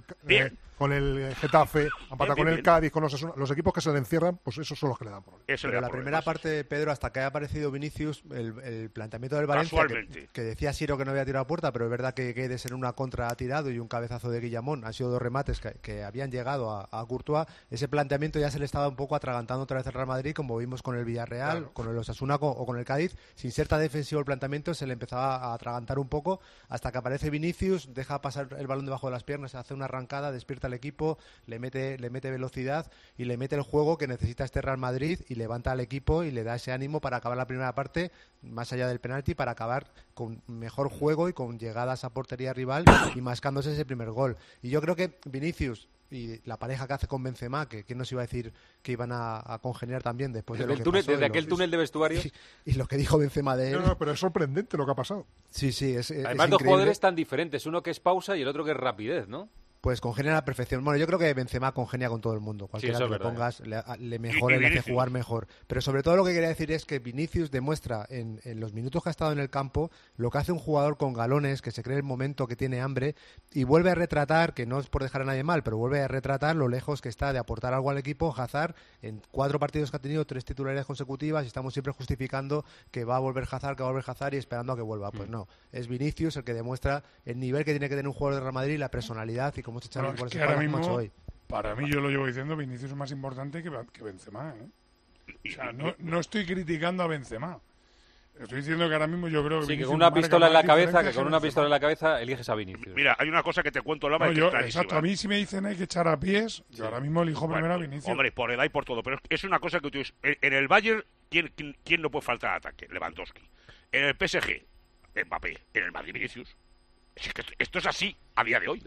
el Getafe, ha empatado con el Cádiz, con los equipos que se le encierran, pues esos son los que le dan problemas. Pero la primera parte, Pedro, hasta que haya aparecido Vinicius, el planteamiento del Valencia, que decía Siro que no había tirado a puerta, pero es verdad que Guedes en una contra ha tirado y un cabezazo de Guillamón, han sido 2 remates que habían llegado a Courtois. Ese planteamiento ya se le estaba un poco atragantando otra vez al Real Madrid, como vimos con el Villarreal, con el Osasuna o con el Cádiz. Sin ser tan defensivo el planteamiento, se le empezaba a atragantar un poco hasta que aparece Vinicius, deja pasar el balón debajo de las piernas, hace una arrancada, despierta al equipo, le mete velocidad y le mete el juego que necesita este Real Madrid y levanta al equipo y le da ese ánimo para acabar la primera parte, más allá del penalti, para acabar con mejor juego y con llegadas a portería rival y mascándose ese primer gol. Y yo creo que Vinicius y la pareja que hace con Benzema, que quién nos iba a decir que iban a congeniar también después de lo que pasó, desde aquel túnel de vestuario y lo que dijo Benzema de él. No, pero es sorprendente lo que ha pasado. Sí, además 2 jugadores tan diferentes, uno que es pausa y el otro que es rapidez, ¿no? Pues congenia a la perfección. Bueno, yo creo que Benzema congenia con todo el mundo. Cualquiera que le pongas le mejora y le hace jugar mejor. Pero sobre todo lo que quería decir es que Vinicius demuestra en los minutos que ha estado en el campo lo que hace un jugador con galones, que se cree el momento, que tiene hambre y vuelve a retratar, que no es por dejar a nadie mal, pero vuelve a retratar lo lejos que está de aportar algo al equipo. Hazard, en 4 partidos que ha tenido 3 titularidades consecutivas y estamos siempre justificando que va a volver Hazard, y esperando a que vuelva. Pues no, es Vinicius el que demuestra el nivel que tiene que tener un jugador de Real Madrid, la personalidad y cómo se echan es que ahora mismo, hoy. Para mí, yo lo llevo diciendo, Vinicius es más importante que Benzema, ¿eh? O sea, no estoy criticando a Benzema. Estoy diciendo que ahora mismo yo creo que Vinicius, que con una pistola en la cabeza, eliges a Vinicius. Mira, hay una cosa que te cuento, Lama, exacto, a mí si me dicen hay que echar a pies, yo ahora mismo elijo primero a Vinicius. Hombre, por edad y por todo, pero es una cosa que tú... En el Bayern, ¿quién no puede faltar al ataque? Lewandowski. En el PSG, Mbappé. En el Madrid, Vinicius. Es que esto es así a día de hoy.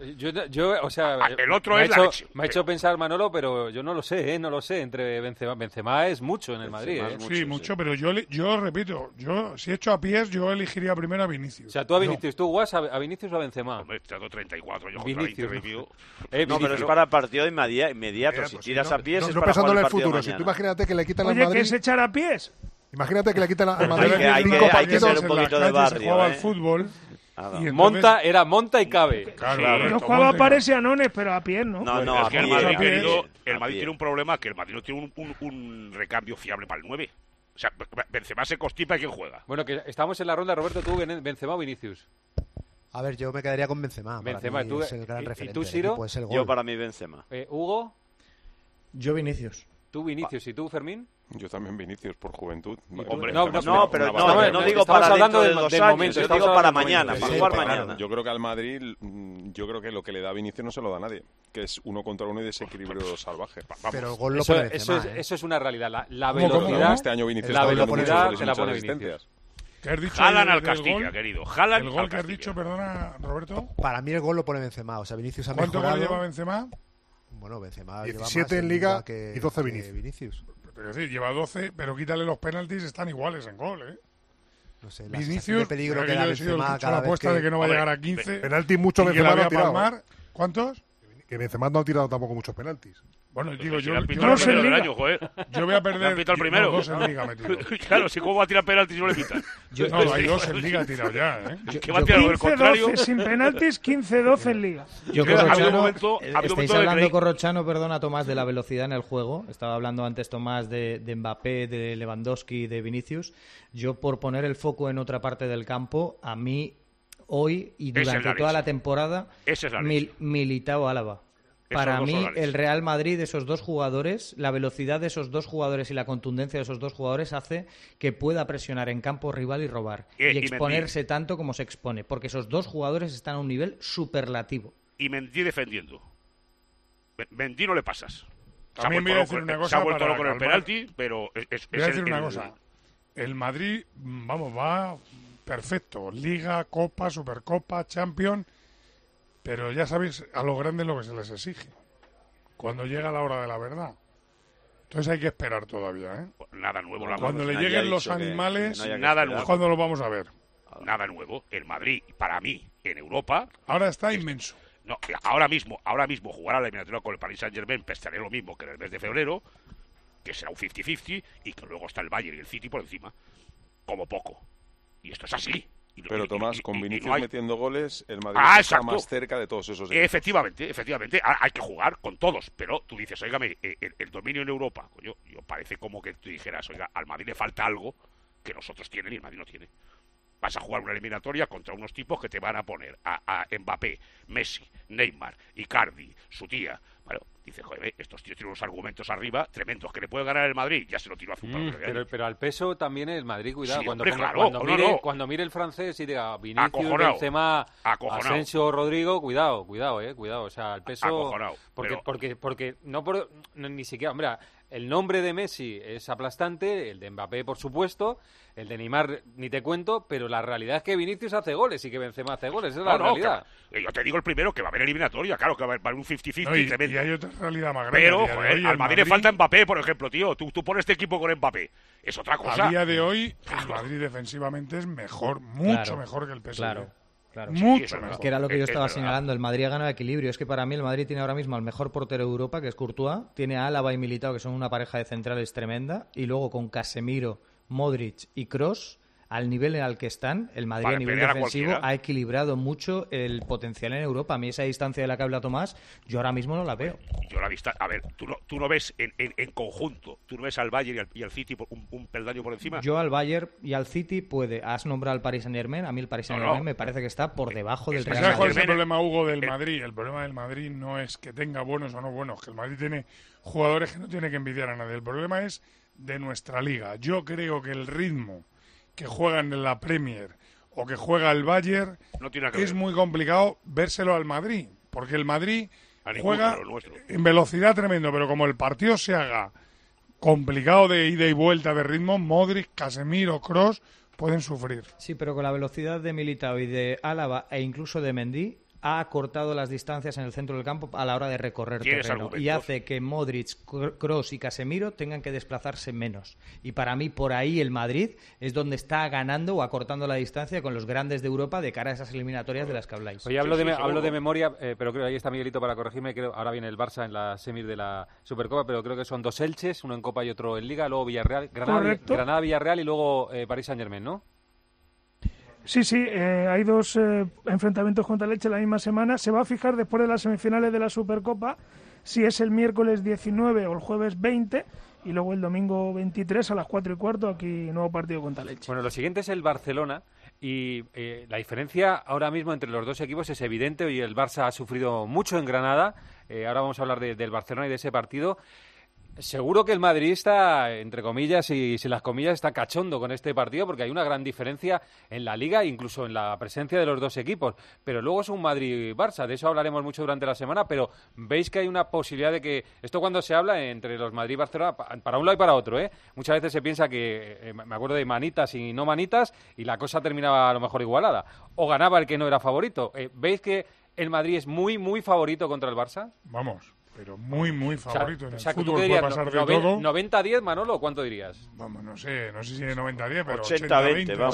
El otro me ha hecho pensar, Manolo, pero yo no lo sé, entre Benzema es mucho en el Madrid. Sí, mucho, pero yo repito, si echo a pies, yo elegiría primero a Vinicius. O sea, tú a Vinicius, ¿tú vas a Vinicius o a Benzema? Hombre, tengo 34, yo Vinicius. No, pero es para el partido inmediato. Si tiras a pies es para pensando en el futuro. Mañana. Si tú imagínate que le quitan al Madrid... Madrid... ¿qué es echar a pies? Imagínate que le quitan al Madrid... Hay que ser un poquito de barrio. Se jugaba al fútbol... Y entonces... monta y cabe. Claro, no jugaba a pares y a nones, pero a pies, ¿no? No, es que el Madrid tiene un problema, que el Madrid no tiene un recambio fiable para el 9. O sea, Benzema se constipa y ¿quién juega? Bueno, que estamos en la ronda, Roberto, ¿tú Benzema o Vinicius? A ver, yo me quedaría con Benzema. Benzema, tú es el gran referente. ¿Y tú, Siro? Pues el gol. Yo para mí Benzema. ¿Hugo? Yo Vinicius. ¿Tú Vinicius y tú Fermín? Yo también Vinicius por juventud. Hombre, no digo para hablando dentro de 2 años, momento, yo digo para mañana, para jugar mañana. Yo creo que al Madrid, yo creo que lo que le da a Vinicius no se lo da a nadie, que es 1 contra 1 y desequilibrio salvaje. Pero el gol lo pone Benzema, eso es una realidad. La velocidad, este año Vinicius la velocidad te la pone Vinicius. ¿Qué has dicho? Jalan al Castilla, querido. Jalan el gol que has dicho, perdona, Roberto. Para mí el gol lo pone Benzema. O sea, Vinicius ha mejorado. ¿Cuánto gol lleva Benzema? Bueno, Benzema 17 en Liga y 12 Vinicius. Es decir, lleva 12, pero quítale los penaltis, están iguales en gol, ¿eh? No sé, Vinicius, de peligro que da Benzema cada la apuesta de que no va a llegar a 15. Penaltis mucho Benzema no ha tirado. ¿Cuántos? Que Benzema no ha tirado tampoco muchos penaltis. Bueno, digo, yo voy a perder. El primero. 2 en Liga metido. Claro, si cómo va a tirar penaltis y no le quitan. No, hay 2 en Liga tirado ya, ¿eh? ¿Qué va a tirar? 15-12 sin penaltis, 15-12 en Liga. Yo estáis hablando, Corrochano, perdona, Tomás, de la velocidad en el juego. Estaba hablando antes, Tomás, de Mbappé, de Lewandowski, de Vinicius. Yo, por poner el foco en otra parte del campo, a mí, hoy y durante toda la temporada, Militao Álava. Para mí, el Real Madrid, esos 2 jugadores, la velocidad de esos 2 jugadores y la contundencia de esos 2 jugadores hace que pueda presionar en campo rival y robar. Y exponerse tanto como se expone, porque esos 2 jugadores están a un nivel superlativo. Y Mendy defendiendo. Mendy no le pasas. También voy a decir una cosa. Se ha vuelto loco con el penalti, pero voy a decir una cosa. El Madrid, va perfecto. Liga, Copa, Supercopa, Champions... Pero ya sabéis a los grandes lo que se les exige. Cuando llega la hora de la verdad. Entonces hay que esperar todavía, ¿eh? Nada nuevo. Cuando le lleguen los animales, nada nuevo. ¿Cuándo lo vamos a ver? Nada nuevo. El Madrid, para mí, en Europa... Ahora está inmenso. No, ahora mismo jugar a la eliminatoria con el Paris Saint-Germain pestaré lo mismo que en el mes de febrero, que será un 50-50, y que luego está el Bayern y el City por encima. como poco. Y esto es así. Pero Tomás, con Vinicius metiendo goles, el Madrid está más cerca de todos esos equipos. Efectivamente, hay que jugar con todos, pero tú dices, óigame, el dominio en Europa, coño, yo parece como que tú dijeras, oiga, al Madrid le falta algo que los otros tienen y el Madrid no tiene. Vas a jugar una eliminatoria contra unos tipos que te van a poner a Mbappé, Messi, Neymar, Icardi, su tía. Bueno, dice, joder, estos tíos tienen unos argumentos arriba tremendos que le puede ganar el Madrid. Ya se lo tiró hace un par de años. Pero al peso también el Madrid, cuidado. Sí, cuando mire el francés y diga Vinicius, Benzema, Asensio, Rodrigo, cuidado. O sea, el peso... Acojonado. Porque ni siquiera... Hombre, el nombre de Messi es aplastante, el de Mbappé, por supuesto, el de Neymar ni te cuento, pero la realidad es que Vinicius hace goles y que Benzema hace goles, esa es la realidad. Claro. Yo te digo el primero, que va a haber eliminatoria, claro, que va a haber un 50-50 tremendo. Y hay otra realidad más grande. Pero, joder, al Madrid le falta Mbappé, por ejemplo, tío. Tú pones este equipo con Mbappé. Es otra cosa. A día de hoy, el Madrid defensivamente es mejor, mucho mejor que el PSG. Claro. Mucho mejor. Es que era lo que yo estaba señalando. El Madrid ha ganado equilibrio. Es que para mí el Madrid tiene ahora mismo al mejor portero de Europa, que es Courtois. Tiene a Álava y Militao, que son una pareja de centrales tremenda. Y luego con Casemiro, Modric y Kroos, al nivel en el que están, el Madrid a nivel defensivo ha equilibrado mucho el potencial en Europa. A mí esa distancia de la que habla Tomás, yo ahora mismo no la veo. Yo la vista, a ver, tú no ves en conjunto, tú no ves al Bayern y al City un peldaño por encima. Yo al Bayern y al City has nombrado al Paris Saint-Germain, a mí el Paris Saint-Germain me parece que está por debajo del Real Madrid. ¿Sabes cuál es el problema, Hugo, del Madrid? El problema del Madrid no es que tenga buenos o no buenos, que el Madrid tiene jugadores que no tiene que envidiar a nadie. El problema es de nuestra liga. Yo creo que el ritmo que juegan en la Premier o que juega el Bayern, es muy complicado vérselo al Madrid, porque el Madrid juega en velocidad tremendo, pero como el partido se haga complicado de ida y vuelta de ritmo, Modric, Casemiro, Kroos pueden sufrir. Sí, pero con la velocidad de Militao y de Álava e incluso de Mendy, ha acortado las distancias en el centro del campo a la hora de recorrer terreno y hace que Modric, Kroos y Casemiro tengan que desplazarse menos. Y para mí, por ahí el Madrid es donde está ganando o acortando la distancia con los grandes de Europa de cara a esas eliminatorias de las que habláis. Oye, hablo de memoria, pero creo que ahí está Miguelito para corregirme. Creo ahora viene el Barça en la semis de la Supercopa, pero creo que son 2 Elches, uno en Copa y otro en Liga, luego Villarreal, Granada, Villarreal y luego Paris Saint-Germain, ¿no? Sí, hay 2 enfrentamientos contra el Elche la misma semana. Se va a fijar después de las semifinales de la Supercopa si es el miércoles 19 o el jueves 20 y luego el domingo 23 a las 4:15 aquí nuevo partido contra el Elche. Bueno, lo siguiente es el Barcelona y la diferencia ahora mismo entre los dos equipos es evidente. Hoy el Barça ha sufrido mucho en Granada. Ahora vamos a hablar del Barcelona y de ese partido. Seguro que el Madrid está, entre comillas y sin las comillas, está cachondo con este partido porque hay una gran diferencia en la Liga, incluso en la presencia de los dos equipos. Pero luego es un Madrid-Barça, de eso hablaremos mucho durante la semana, pero veis que hay una posibilidad de que... Esto cuando se habla entre los Madrid y Barcelona, para un lado y para otro, ¿eh? Muchas veces se piensa que, me acuerdo de manitas y no manitas, y la cosa terminaba a lo mejor igualada. O ganaba el que no era favorito. ¿Veis que el Madrid es muy, muy favorito contra el Barça? Vamos. Pero muy, muy favorito. En el fútbol puede pasar de todo. 90-10, Manolo, ¿cuánto dirías? Vamos, no sé si de 90-10, pero 80-20, vamos.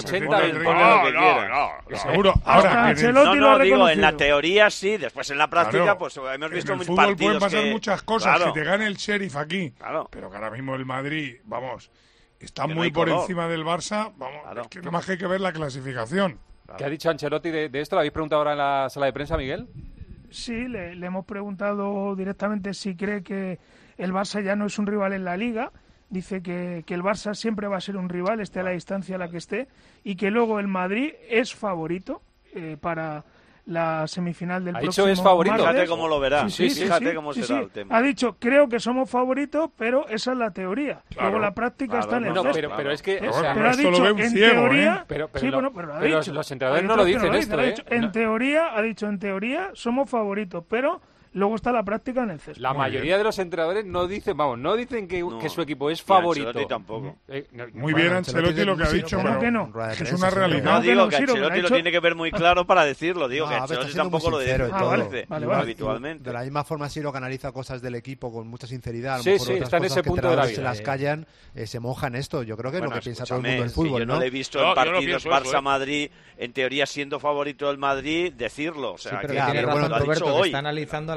80-20. Seguro. Ahora, no, digo, en la teoría sí, después en la práctica, pues hemos visto en el fútbol pueden pasar muchas cosas, que te gane el Sheriff aquí, pero que ahora mismo el Madrid, vamos, está muy por encima del Barça, vamos, es que nomás hay que ver la clasificación. ¿Qué ha dicho Ancelotti de esto? ¿Lo habéis preguntado ahora en la sala de prensa, Miguel? Sí, le hemos preguntado directamente si cree que el Barça ya no es un rival en la Liga. Dice que el Barça siempre va a ser un rival, esté a la distancia a la que esté, y que luego el Madrid es favorito para la semifinal del próximo es favorito. martes. Fíjate cómo lo verá. Fíjate cómo será el tema. Ha dicho, creo que somos favoritos, pero esa es la teoría. Luego la práctica está en el césped. Pero es que... Pero ha dicho, en teoría... Pero los entrenadores no lo dicen esto, ¿eh? En teoría somos favoritos, pero... Luego está la práctica en el césped. La mayoría de los entrenadores no dicen que su equipo es favorito. Ancelotti tampoco. Muy bien Ancelotti lo que ha dicho, pero que no. Es una realidad. No digo que Ancelotti lo tiene que ver muy claro para decirlo. Digo que Ancelotti tampoco lo dice habitualmente. De la misma forma, si lo canaliza cosas del equipo con mucha sinceridad. Sí, está en ese punto de la vida. Se las callan, se mojan esto. Yo creo que es lo que piensa todo el mundo del fútbol. Yo no le he visto en partidos Barça-Madrid, en teoría siendo favorito el Madrid, decirlo. O sea, pero tiene razón Roberto, que está analizando a la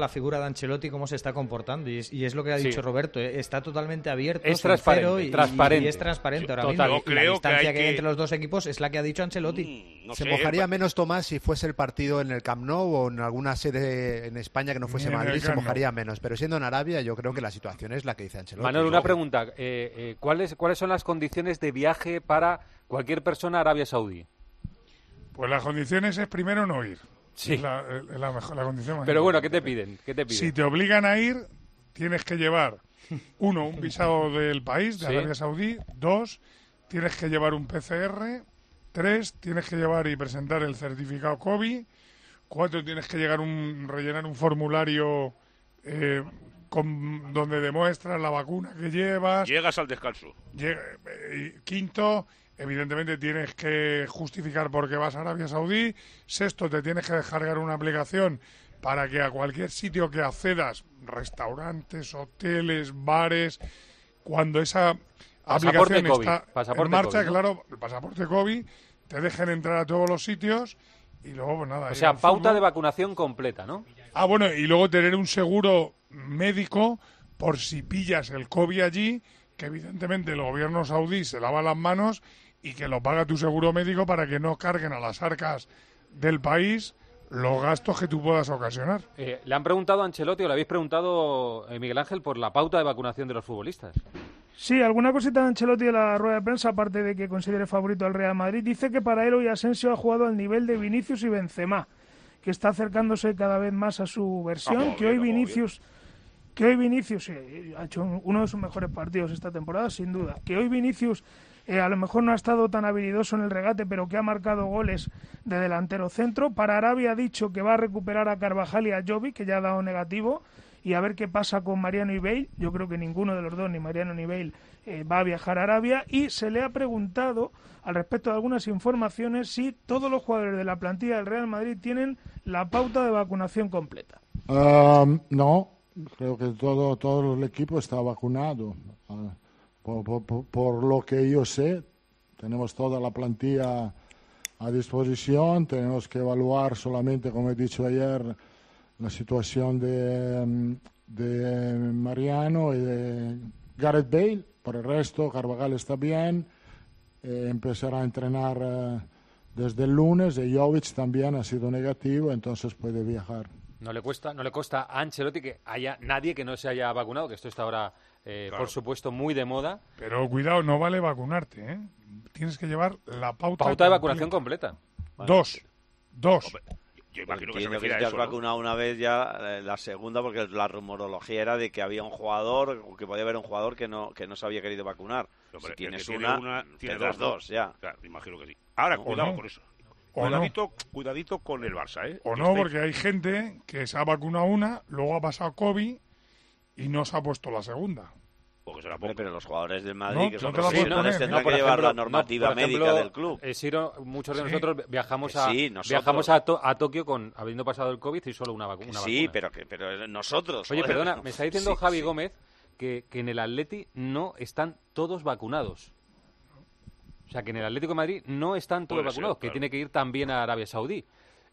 figura de Ancelotti cómo se está comportando, y es lo que ha dicho Roberto, está totalmente abierto, es transparente, y es transparente ahora mismo. Yo creo la distancia que hay entre los dos equipos es la que ha dicho Ancelotti. Se mojaría menos Tomás si fuese el partido en el Camp Nou o en alguna sede en España que no fuese Madrid, se mojaría menos, pero siendo en Arabia yo creo que la situación es la que dice Ancelotti. Manuel, una pregunta, ¿cuáles son las condiciones de viaje para cualquier persona a Arabia Saudí? Pues las condiciones es primero no ir. Sí. La condición más Pero bueno, importante. ¿qué te piden? Si te obligan a ir, tienes que llevar, 1, un visado del país, de Arabia Saudí. 2, tienes que llevar un PCR. 3, tienes que llevar y presentar el certificado COVID. 4, tienes que rellenar un formulario donde demuestras la vacuna que llevas. Llegas al descanso. 5, evidentemente tienes que justificar por qué vas a Arabia Saudí. 6, te tienes que descargar una aplicación para que a cualquier sitio que accedas, restaurantes, hoteles, bares, cuando esa aplicación está en marcha, COVID, ¿no? Claro, el pasaporte COVID, te dejen entrar a todos los sitios y luego, pues nada. O sea, pauta de vacunación completa, ¿no? Bueno, y luego tener un seguro médico por si pillas el COVID allí, que evidentemente el gobierno saudí se lava las manos y que lo paga tu seguro médico para que no carguen a las arcas del país los gastos que tú puedas ocasionar. ¿Le han preguntado a Ancelotti o le habéis preguntado, Miguel Ángel, por la pauta de vacunación de los futbolistas? Sí, alguna cosita de Ancelotti en la rueda de prensa, aparte de que considere favorito al Real Madrid. Dice que para él hoy Asensio ha jugado al nivel de Vinicius y Benzema, que está acercándose cada vez más a su versión, que hoy Vinicius ha hecho uno de sus mejores partidos esta temporada, sin duda. Que hoy Vinicius a lo mejor no ha estado tan habilidoso en el regate, pero que ha marcado goles de delantero centro. Para Arabia ha dicho que va a recuperar a Carvajal y a Jovic, que ya ha dado negativo, y a ver qué pasa con Mariano y Bale. Yo creo que ninguno de los dos, ni Mariano ni Bale, va a viajar a Arabia. Y se le ha preguntado, al respecto de algunas informaciones, si todos los jugadores de la plantilla del Real Madrid tienen la pauta de vacunación completa. No, creo que todo el equipo está vacunado. Por lo que yo sé, tenemos toda la plantilla a disposición. Tenemos que evaluar solamente, como he dicho ayer, la situación de Mariano y de Gareth Bale. Por el resto, Carvajal está bien. Empezará a entrenar desde el lunes. Y Jovic también ha sido negativo, entonces puede viajar. No le cuesta a Ancelotti que haya nadie que no se haya vacunado, que esto está ahora, claro, por supuesto, muy de moda. Pero cuidado, no vale vacunarte, ¿eh? Tienes que llevar la pauta de vacunación completa. Dos. Yo imagino que te has vacunado una vez ya, la segunda, porque la rumorología era de que había un jugador, o que podía haber un jugador que no se había querido vacunar. Hombre, si tienes una, tendrás dos ya. Claro, imagino que sí. Ahora, cuidado con eso. Cuidadito con el Barça, ¿eh? O no, porque hay gente que se ha vacunado una, luego ha pasado COVID y no se ha puesto la segunda. Pero los jugadores del Madrid, que son profesionales, tendrán que llevar la normativa médica del club. Siro, muchos de nosotros viajamos a Tokio habiendo pasado el COVID y solo una vacuna. Sí, pero nosotros... Oye, perdona, me está diciendo Javi Gómez que en el Atleti no están todos vacunados. O sea, que en el Atlético de Madrid no están todos vacunados, que tiene que ir también a Arabia Saudí.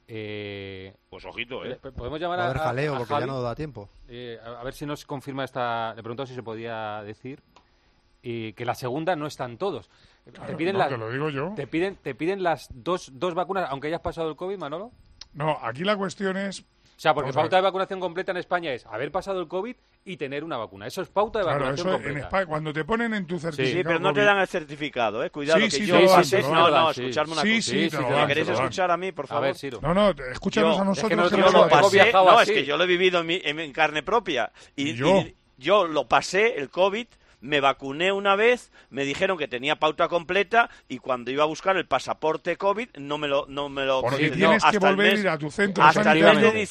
Pues ojito, podemos llamar a ver, jaleo, porque Javi, ya no da tiempo. A ver si nos confirma esta... Le pregunto si se podía decir que la segunda no están todos. Claro, te piden te lo digo yo. Te piden las dos vacunas, aunque hayas pasado el COVID, Manolo. No, aquí la cuestión es... O sea, porque pauta de vacunación completa en España es haber pasado el COVID y tener una vacuna. Eso es pauta de vacunación completa. En España, cuando te ponen en tu certificado... Sí, pero no te dan el certificado, ¿eh? Cuidado, escuchadme una cosa. Sí, ¿Me queréis escuchar a mí, por favor? A ver, Siro. No, escúchanos a nosotros. Es que yo lo he vivido en carne propia. Y yo lo pasé, el COVID... Me vacuné una vez, me dijeron que tenía pauta completa y cuando iba a buscar el pasaporte COVID no me lo porque tienes que volver a ir a tu centro hasta el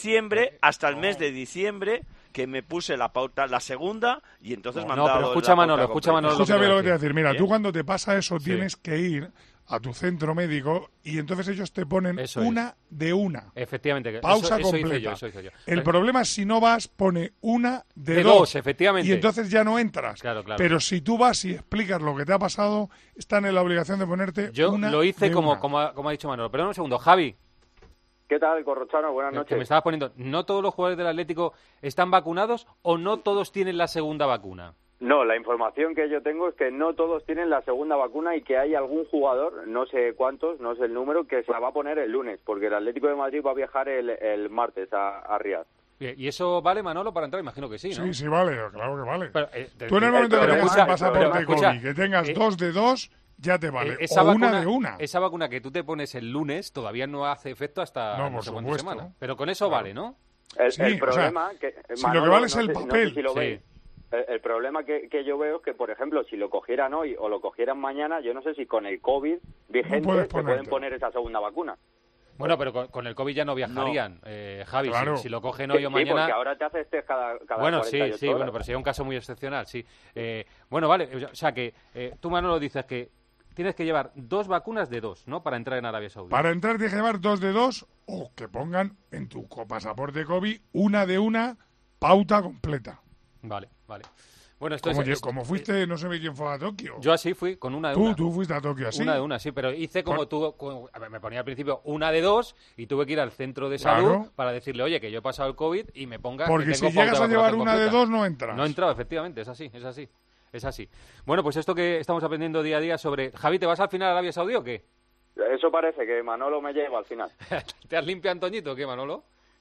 mes de diciembre que me puse la pauta, la segunda, y entonces me han dado pero escucha Manolo. Escúchame lo que te voy a decir. Mira, tú cuando te pasa eso tienes que ir a tu centro médico y entonces ellos te ponen de una. Efectivamente. Pausa completa. Eso hice yo. El problema es si no vas, pone una de dos. Efectivamente. Y entonces ya no entras. Claro. Pero si tú vas y explicas lo que te ha pasado, están en la obligación de ponerte yo una lo hice de como una. ha dicho Manolo. Perdón un segundo, Javi. ¿Qué tal, Corrochano? Buenas noches. Que me estabas poniendo, ¿no todos los jugadores del Atlético están vacunados o no todos tienen la segunda vacuna? No, la información que yo tengo es que no todos tienen la segunda vacuna y que hay algún jugador, no sé cuántos, no sé el número, que se la va a poner el lunes, porque el Atlético de Madrid va a viajar el martes a Riad. ¿Y eso vale, Manolo, para entrar? Imagino que sí, ¿no? Sí, vale, claro que vale. Pero, tú en el momento que tengas el pasaporte COVID, que tengas 2 de 2, ya te vale. O vacuna, 1 de 1. Esa vacuna que tú te pones el lunes todavía no hace efecto hasta no sé cuántas semanas. Pero con eso vale, ¿no? El problema... O sea, si lo que vale es el papel. Si lo veis. El problema que yo veo es que, por ejemplo, si lo cogieran hoy o lo cogieran mañana, yo no sé si con el COVID vigente se pueden poner esa segunda vacuna. Bueno, pero con el COVID ya no viajarían, Javi. Claro. Si lo cogen hoy o mañana... Sí, porque ahora te haces test cada bueno, 48 sí, horas. Bueno, pero sería un caso muy excepcional, sí. Bueno, vale, o sea que tú, Manolo, dices que tienes que llevar 2 vacunas de 2, ¿no?, para entrar en Arabia Saudí. Para entrar tienes que llevar 2 de 2 o que pongan en tu pasaporte COVID 1 de 1, pauta completa. Vale. Bueno, esto como fuiste, no sé quién fue a Tokio. Yo así fui, con 1 de 1. Tú fuiste a Tokio así. 1 de 1, sí, pero hice como tú, me ponía al principio 1 de 2 y tuve que ir al centro de salud para decirle, oye, que yo he pasado el COVID y me ponga... Porque si llegas a llevar 1 de 2 no entras. No he entrado, efectivamente, es así. Bueno, pues esto que estamos aprendiendo día a día sobre... Javi, ¿te vas al final a Arabia Saudí o qué? Eso parece, que Manolo me lleva al final. ¿Te has limpiado, Antoñito, o qué, Manolo?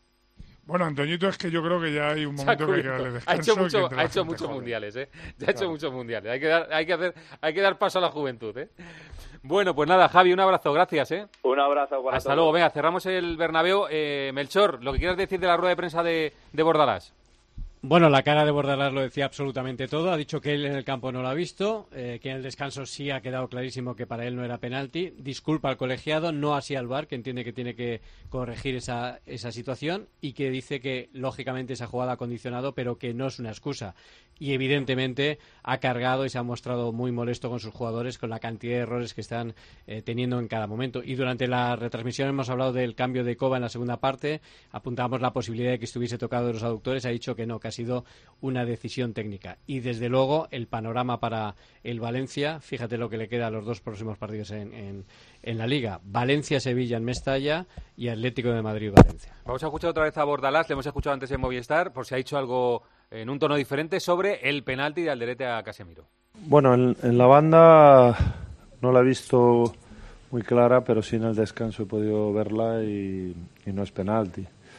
Bueno, Antoñito, es que yo creo que ya hay un momento que hay que darle descanso. Ha hecho muchos mundiales, ¿eh? Ya ha hecho muchos mundiales. Hay que dar paso a la juventud, ¿eh? Bueno, pues nada, Javi, un abrazo, gracias, ¿eh? Un abrazo para Hasta luego, venga, cerramos el Bernabéu. Melchor, lo que quieras decir de la rueda de prensa de Bordalás. Bueno, la cara de Bordalás lo decía absolutamente todo. Ha dicho que él en el campo no lo ha visto, que en el descanso sí ha quedado clarísimo que para él no era penalti. Disculpa al colegiado, no así al VAR, que entiende que tiene que corregir esa situación y que dice que, lógicamente, esa jugada ha condicionado, pero que no es una excusa. Y, evidentemente, ha cargado y se ha mostrado muy molesto con sus jugadores, con la cantidad de errores que están teniendo en cada momento. Y durante la retransmisión hemos hablado del cambio de Coba en la segunda parte. Apuntábamos la posibilidad de que estuviese tocado de los aductores. Ha dicho que no, que ha sido una decisión técnica. Y, desde luego, el panorama para el Valencia, fíjate lo que le queda a los 2 próximos partidos en la Liga. Valencia-Sevilla en Mestalla y Atlético de Madrid-Valencia. Vamos a escuchar otra vez a Bordalás, le hemos escuchado antes en Movistar, por si ha dicho algo en un tono diferente sobre el penalti de Alderete a Casemiro. Bueno, en la banda no la he visto muy clara, pero sí en el descanso he podido verla y no es penalti.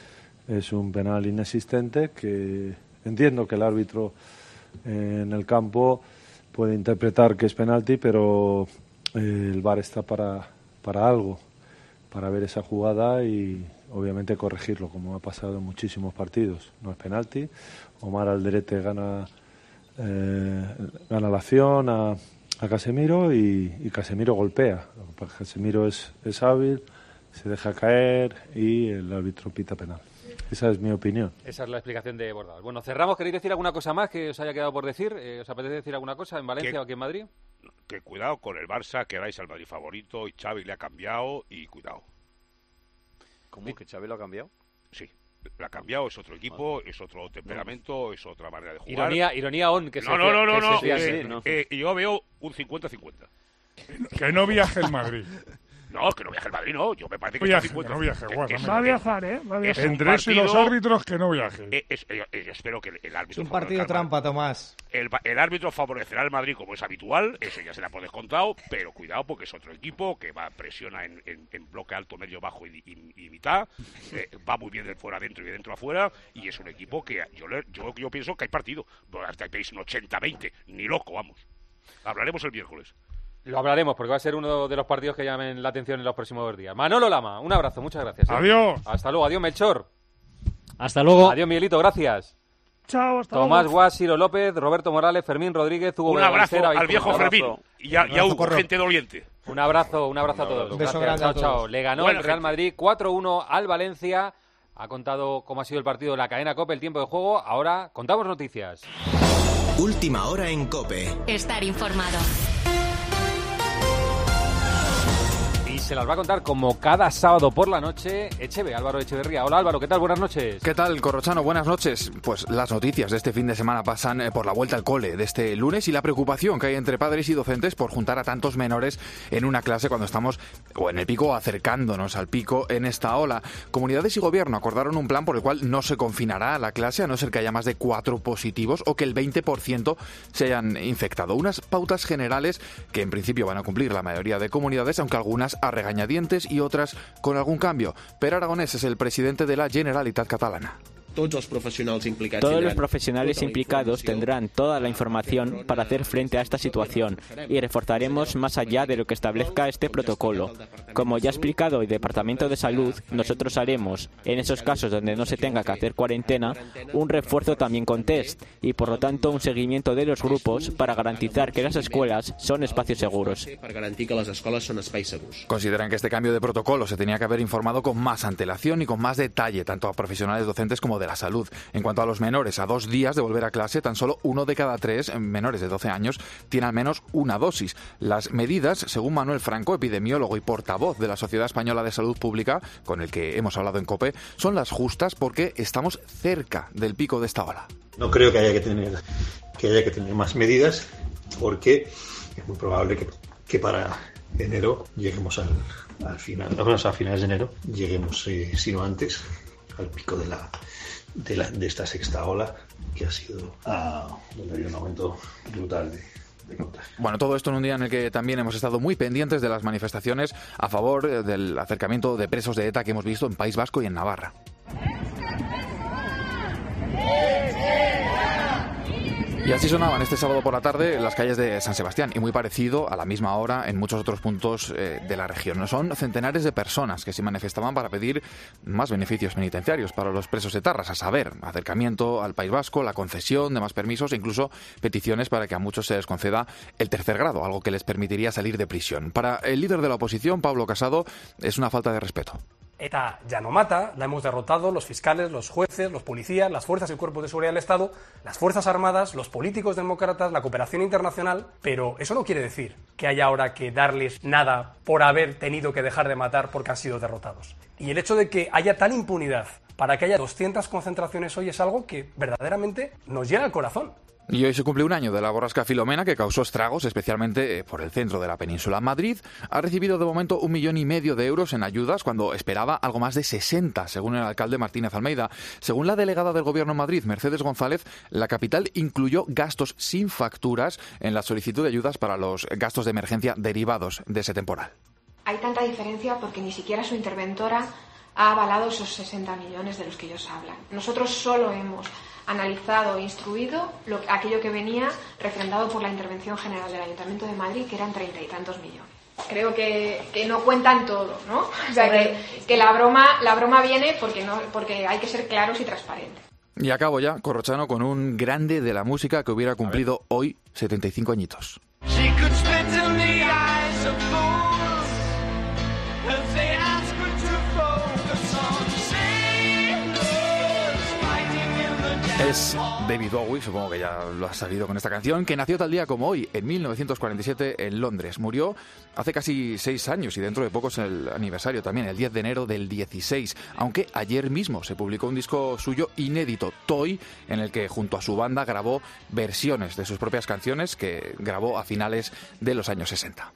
Es un penal inexistente que entiendo que el árbitro en el campo puede interpretar que es penalti, pero el VAR está para algo, para ver esa jugada y obviamente corregirlo, como ha pasado en muchísimos partidos. No es penalti. Omar Alderete gana la acción a Casemiro y Casemiro golpea. Casemiro es hábil, se deja caer y el árbitro pita penal. Esa es mi opinión. Esa es la explicación de Bordalás. Bueno, cerramos. ¿Queréis decir alguna cosa más que os haya quedado por decir? ¿Os apetece decir alguna cosa en Valencia o aquí en Madrid? Que cuidado con el Barça, que erais al Madrid favorito y Xavi le ha cambiado y cuidado. ¿Cómo? ¿Que Xavi lo ha cambiado? Sí. Lo ha cambiado, es otro equipo, es otro temperamento, es otra manera de jugar. Ironía on, que no. Yo veo un 50-50. Que no viaje el Madrid. No, que no viaje el Madrid, no. Yo me parece que viaje, que no viaje. Va a viajar, ¿eh? Va a viajar. Entre eso y los árbitros, que no viaje. Espero que el árbitro... Es un partido trampa, Tomás. El árbitro favorecerá al Madrid como es habitual, eso ya se le ha por descontado, pero cuidado porque es otro equipo que presiona en bloque alto, medio, bajo y mitad, va muy bien de fuera adentro y de dentro afuera, y es un equipo que yo pienso que hay partido. Hasta hay un 80-20, ni loco, vamos. Hablaremos el miércoles. Lo hablaremos porque va a ser uno de los partidos que llamen la atención en los próximos 2 días. Manolo Lama, un abrazo, muchas gracias. Adiós. Hasta luego, adiós Melchor. Hasta luego. Adiós Miguelito, gracias. Chao, hasta Tomás luego. Guas, Ciro López, Roberto Morales, Fermín Rodríguez, Hugo Un abrazo Benancera, al viejo Fermín y a gente doliente. Un abrazo a todos. Un beso gracias. grande a todos. Chao. Le ganó el Real Madrid 4-1 al Valencia. Ha contado cómo ha sido el partido de la cadena COPE, el tiempo de juego. Ahora contamos noticias. Última hora en COPE. Estar informado. se las va a contar como cada sábado por la noche Álvaro Echeverría. Hola Álvaro, ¿qué tal? Buenas noches. ¿Qué tal, Corrochano? Buenas noches. Pues las noticias de este fin de semana pasan por la vuelta al cole de este lunes y la preocupación que hay entre padres y docentes por juntar a tantos menores en una clase cuando estamos o en el pico o acercándonos al pico en esta ola. Comunidades y gobierno acordaron un plan por el cual no se confinará la clase a no ser que haya más de 4 positivos o que el 20% se hayan infectado. Unas pautas generales que en principio van a cumplir la mayoría de comunidades, aunque algunas a regañadientes y otras con algún cambio. Pere Aragonès es el presidente de la Generalitat Catalana. Todos los profesionales implicados tendrán toda la información para hacer frente a esta situación y reforzaremos más allá de lo que establezca este protocolo. Como ya ha explicado el Departamento de Salud, nosotros haremos, en esos casos donde no se tenga que hacer cuarentena, un refuerzo también con test y, por lo tanto, un seguimiento de los grupos para garantizar que las escuelas son espacios seguros. Consideran que este cambio de protocolo se tenía que haber informado con más antelación y con más detalle, tanto a profesionales docentes como de la salud. En cuanto a los menores, a 2 días de volver a clase, tan solo 1 de cada 3 menores de 12 años tiene al menos una dosis. Las medidas, según Manuel Franco, epidemiólogo y portavoz de la Sociedad Española de Salud Pública, con el que hemos hablado en COPE, son las justas porque estamos cerca del pico de esta ola. No creo que haya que tener más medidas, porque es muy probable que para enero lleguemos al final, a finales de enero, lleguemos, si no antes, al pico de esta sexta ola, que ha sido donde hay un aumento brutal de contagio. Bueno, todo esto en un día en el que también hemos estado muy pendientes de las manifestaciones a favor del acercamiento de presos de ETA que hemos visto en País Vasco y en Navarra. Y así sonaban este sábado por la tarde en las calles de San Sebastián, y muy parecido a la misma hora en muchos otros puntos de la región. Son centenares de personas que se manifestaban para pedir más beneficios penitenciarios para los presos etarras, a saber, acercamiento al País Vasco, la concesión de más permisos e incluso peticiones para que a muchos se les conceda el 3er grado, algo que les permitiría salir de prisión. Para el líder de la oposición, Pablo Casado, es una falta de respeto. ETA ya no mata, la hemos derrotado los fiscales, los jueces, los policías, las fuerzas y cuerpos de seguridad del Estado, las fuerzas armadas, los políticos demócratas, la cooperación internacional, pero eso no quiere decir que haya ahora que darles nada por haber tenido que dejar de matar porque han sido derrotados. Y el hecho de que haya tal impunidad para que haya 200 concentraciones hoy es algo que verdaderamente nos llena el corazón. Y hoy se cumple un año de la borrasca Filomena, que causó estragos, especialmente por el centro de la península. Madrid ha recibido de momento 1,5 millones de euros en ayudas, cuando esperaba algo más de 60, según el alcalde Martínez Almeida. Según la delegada del Gobierno en Madrid, Mercedes González, la capital incluyó gastos sin facturas en la solicitud de ayudas para los gastos de emergencia derivados de ese temporal. Hay tanta diferencia porque ni siquiera su interventora ha avalado esos 60 millones de los que ellos hablan. Nosotros solo hemos analizado e instruido aquello que venía refrendado por la Intervención General del Ayuntamiento de Madrid, que eran 30 y tantos millones. Creo que no cuentan todo, ¿no? O sea, que la broma viene porque hay que ser claros y transparentes. Y acabo ya, Corrochano, con un grande de la música que hubiera cumplido hoy 75 añitos. Es David Bowie, supongo que ya lo has sabido con esta canción, que nació tal día como hoy, en 1947, en Londres. Murió hace casi 6 años y dentro de poco es el aniversario también, el 10 de enero del 16. Aunque ayer mismo se publicó un disco suyo inédito, Toy, en el que junto a su banda grabó versiones de sus propias canciones que grabó a finales de los años 60.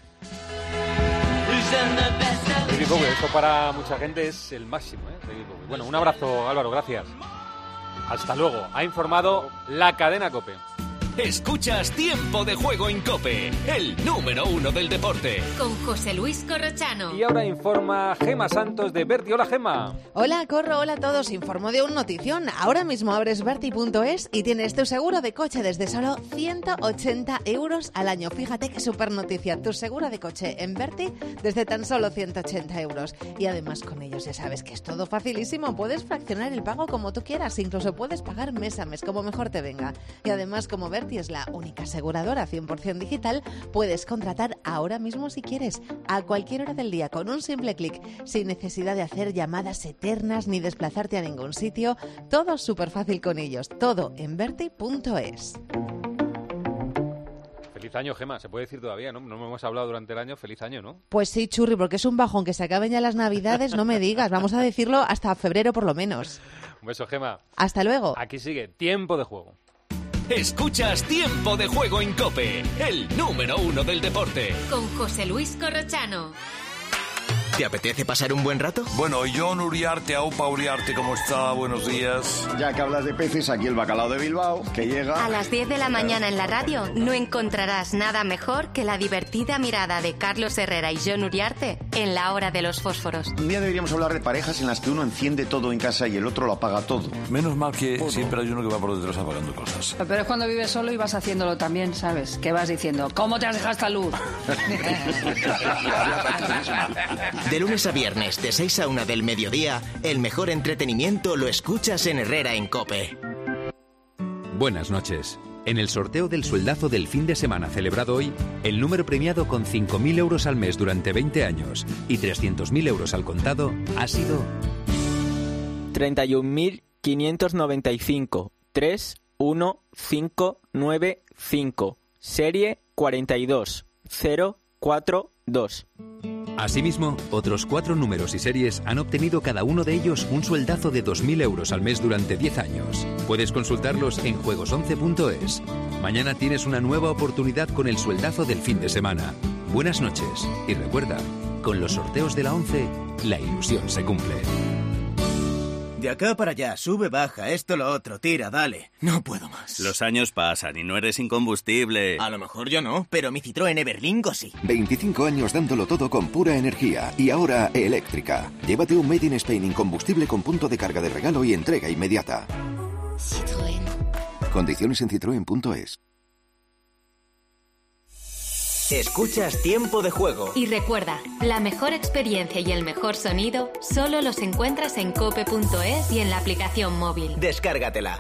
David Bowie, esto para mucha gente es el máximo, ¿eh? David Bowie. Bueno, un abrazo, Álvaro, gracias. Hasta luego. Ha informado la cadena COPE. Escuchas Tiempo de Juego en COPE, el número 1 del deporte. Con José Luis Corrochano. Y ahora informa Gema Santos de Berti. Hola, Gema. Hola, Corro, hola a todos. Informo de un notición. Ahora mismo abres Berti.es y tienes tu seguro de coche desde solo 180 euros al año. Fíjate qué super noticia. Tu seguro de coche en Berti desde tan solo 180 euros. Y además con ellos ya sabes que es todo facilísimo. Puedes fraccionar el pago como tú quieras. Incluso puedes pagar mes a mes, como mejor te venga. Y además, como Berti es la única aseguradora 100% digital, puedes contratar ahora mismo si quieres, a cualquier hora del día, con un simple clic, sin necesidad de hacer llamadas eternas ni desplazarte a ningún sitio. Todo súper fácil con ellos, todo en Berti.es. Feliz año, Gemma, se puede decir todavía, ¿no? No hemos hablado durante el año, feliz año, ¿no? Pues sí, Churri, porque es un bajón que se acaben ya las Navidades, no me digas, vamos a decirlo hasta febrero por lo menos. Un beso, Gemma. Hasta luego. Aquí sigue, Tiempo de Juego. Escuchas Tiempo de Juego en COPE, el número 1 del deporte. Con José Luis Corrochano. ¿Te apetece pasar un buen rato? Bueno, Jon Uriarte, Aupa Uriarte, ¿cómo está? Buenos días. Ya que hablas de peces, aquí el bacalao de Bilbao, que llega... A las 10 de la mañana en la radio no encontrarás nada mejor que la divertida mirada de Carlos Herrera y Jon Uriarte en La Hora de los Fósforos. Un día deberíamos hablar de parejas en las que uno enciende todo en casa y el otro lo apaga todo. Menos mal que siempre hay uno que va por detrás apagando cosas. Pero es cuando vives solo y vas haciéndolo también, ¿sabes? Que vas diciendo, ¿cómo te has dejado esta luz? De lunes a viernes, de 6 a 1 del mediodía, el mejor entretenimiento lo escuchas en Herrera en COPE. Buenas noches. En el sorteo del sueldazo del fin de semana celebrado hoy, el número premiado con 5.000 euros al mes durante 20 años y 300.000 euros al contado ha sido... 31.595 31595, serie 42042. Asimismo, otros 4 números y series han obtenido cada uno de ellos un sueldazo de 2.000 euros al mes durante 10 años. Puedes consultarlos en juegos11.es. Mañana tienes una nueva oportunidad con el sueldazo del fin de semana. Buenas noches y recuerda, con los sorteos de la 11, la ilusión se cumple. De acá para allá, sube, baja, esto, lo otro, tira, dale. No puedo más. Los años pasan y no eres incombustible. A lo mejor yo no, pero mi Citroën Everlingo sí. 25 años dándolo todo con pura energía y ahora eléctrica. Llévate un Made in Spain incombustible con punto de carga de regalo y entrega inmediata. Citroën. Condiciones en citroen.es. Escuchas Tiempo de Juego. Y recuerda, la mejor experiencia y el mejor sonido solo los encuentras en cope.es y en la aplicación móvil. Descárgatela.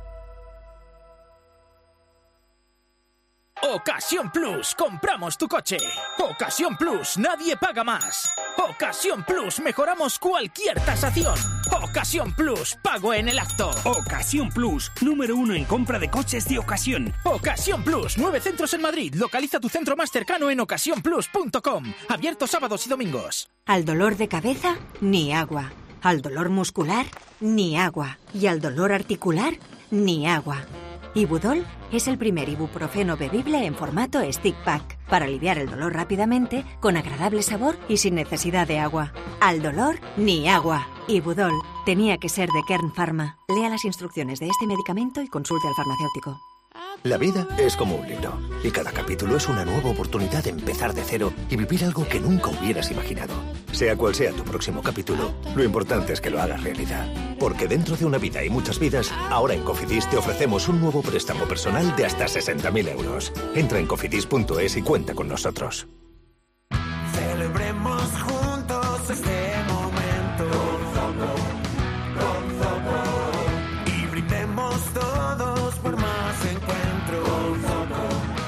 Ocasión Plus, compramos tu coche. Ocasión Plus, nadie paga más. Ocasión Plus, mejoramos cualquier tasación. Ocasión Plus, pago en el acto. Ocasión Plus, número 1 en compra de coches de ocasión. Ocasión Plus, 9 centros en Madrid. Localiza tu centro más cercano en ocasiónplus.com. Abierto sábados y domingos. Al dolor de cabeza, ni agua. Al dolor muscular, ni agua. Y al dolor articular, ni agua. Ibudol es el primer ibuprofeno bebible en formato stick pack para aliviar el dolor rápidamente, con agradable sabor y sin necesidad de agua. Al dolor, ni agua. Ibudol tenía que ser de Kern Pharma. Lea las instrucciones de este medicamento y consulte al farmacéutico. La vida es como un libro y cada capítulo es una nueva oportunidad de empezar de cero y vivir algo que nunca hubieras imaginado. Sea cual sea tu próximo capítulo, lo importante es que lo hagas realidad. Porque dentro de una vida y muchas vidas, ahora en Cofidis te ofrecemos un nuevo préstamo personal de hasta 60.000 euros. Entra en cofidis.es y cuenta con nosotros. Celebremos juntos este momento con Zoco, y brindemos todos por más encuentros con Zoco,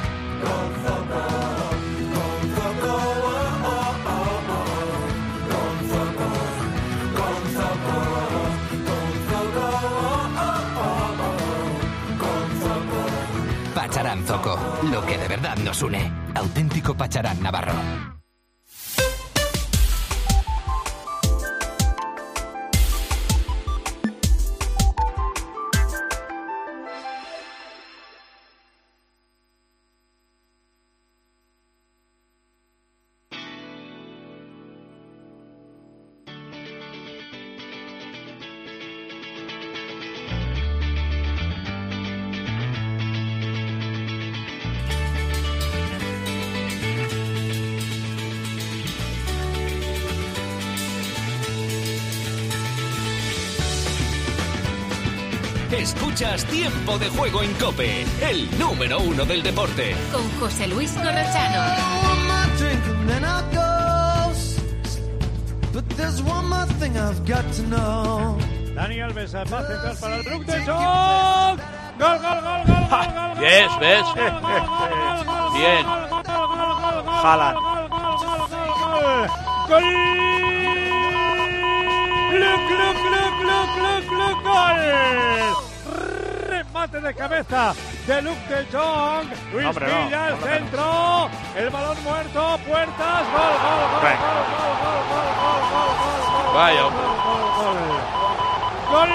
Pacharán Zoco, lo que de verdad nos une. Auténtico Pacharán navarro. Escuchas Tiempo de Juego en COPE, el número 1 del deporte. Con José Luis Corrochano. Dani Alves, va central para el Brook de Jong. ¡Gol, gol, gol, gol, gol! Yes, ves. Bien. Haaland. ¡Gol! ¡Gol! Remate de cabeza de Luke de Jong. Luis Villa, el centro. El balón muerto. Puertas. Gol. Vaya. Gol.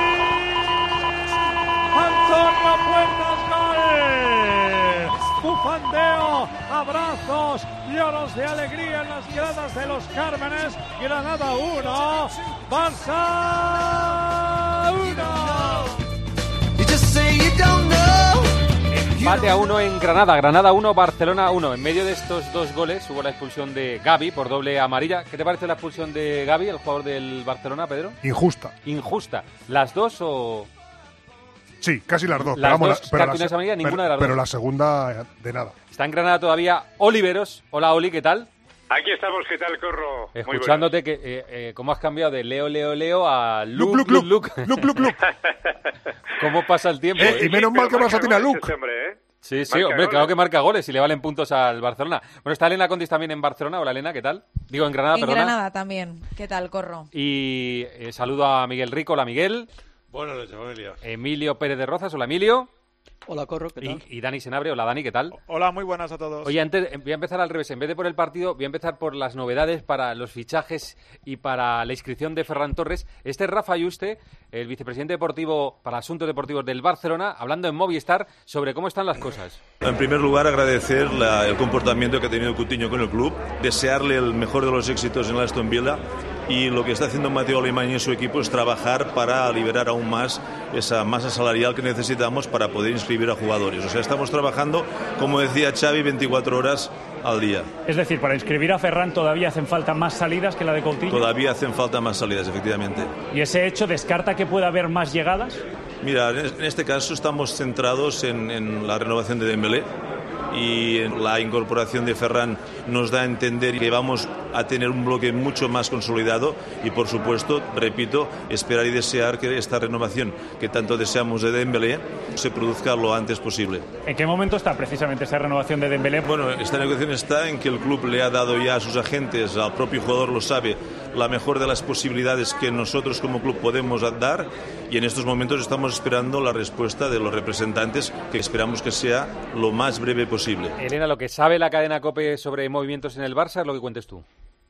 Antonio Puertas, gol. Bufandeo, abrazos, lloros de alegría en las gradas de los Cármenes. Granada 1, Barça 1. Empate a 1 en Granada. Granada 1, Barcelona 1. En medio de estos dos goles hubo la expulsión de Gavi por doble amarilla. ¿Qué te parece la expulsión de Gavi, el jugador del Barcelona, Pedro? Injusta. ¿Las dos o...? Sí, casi las dos. Cartulinas amarillas, ninguna de las dos. Pero la segunda, de nada. Está en Granada todavía Oliveros. Hola, Oli, ¿qué tal? Aquí estamos, ¿qué tal, Corro? Escuchándote, que cómo has cambiado de Leo a Luke. ¿Cómo pasa el tiempo? Y menos mal que Barça tiene a Luke. Sí, hombre, claro que marca goles y le valen puntos al Barcelona. Bueno, está Elena Condis también en Barcelona. Hola, Elena, ¿qué tal? Digo, en Granada, perdona. En Granada también. ¿Qué tal, Corro? Y saludo a Miguel Rico. Hola, Miguel. Buenas noches, Emilio. Emilio Pérez de Rozas. Hola, Emilio. Hola, Corro, ¿qué tal? Y Dani Senabre. Hola, Dani, ¿qué tal? Hola, muy buenas a todos. Oye, antes voy a empezar al revés. En vez de por el partido, voy a empezar por las novedades para los fichajes y para la inscripción de Ferran Torres. Este es Rafa Yuste, el vicepresidente deportivo para asuntos deportivos del Barcelona, hablando en Movistar sobre cómo están las cosas. En primer lugar, agradecer el comportamiento que ha tenido Coutinho con el club, desearle el mejor de los éxitos en el Aston Villa, y lo que está haciendo Mateo Alemany y su equipo es trabajar para liberar aún más esa masa salarial que necesitamos para poder inscribir a jugadores. O sea, estamos trabajando, como decía Xavi, 24 horas al día. Es decir, para inscribir a Ferran todavía hacen falta más salidas que la de Coutinho. Todavía hacen falta más salidas, efectivamente. ¿Y ese hecho descarta que pueda haber más llegadas? Mira, en este caso estamos centrados en la renovación de Dembélé, y la incorporación de Ferran nos da a entender que vamos a tener un bloque mucho más consolidado y, por supuesto, repito, esperar y desear que esta renovación que tanto deseamos de Dembélé se produzca lo antes posible. ¿En qué momento está precisamente esa renovación de Dembélé? Bueno, esta negociación está en que el club le ha dado ya a sus agentes, al propio jugador lo sabe, la mejor de las posibilidades que nosotros como club podemos dar, y en estos momentos estamos esperando la respuesta de los representantes, que esperamos que sea lo más breve posible. Elena, lo que sabe la cadena COPE sobre movimientos en el Barça es lo que cuentes tú.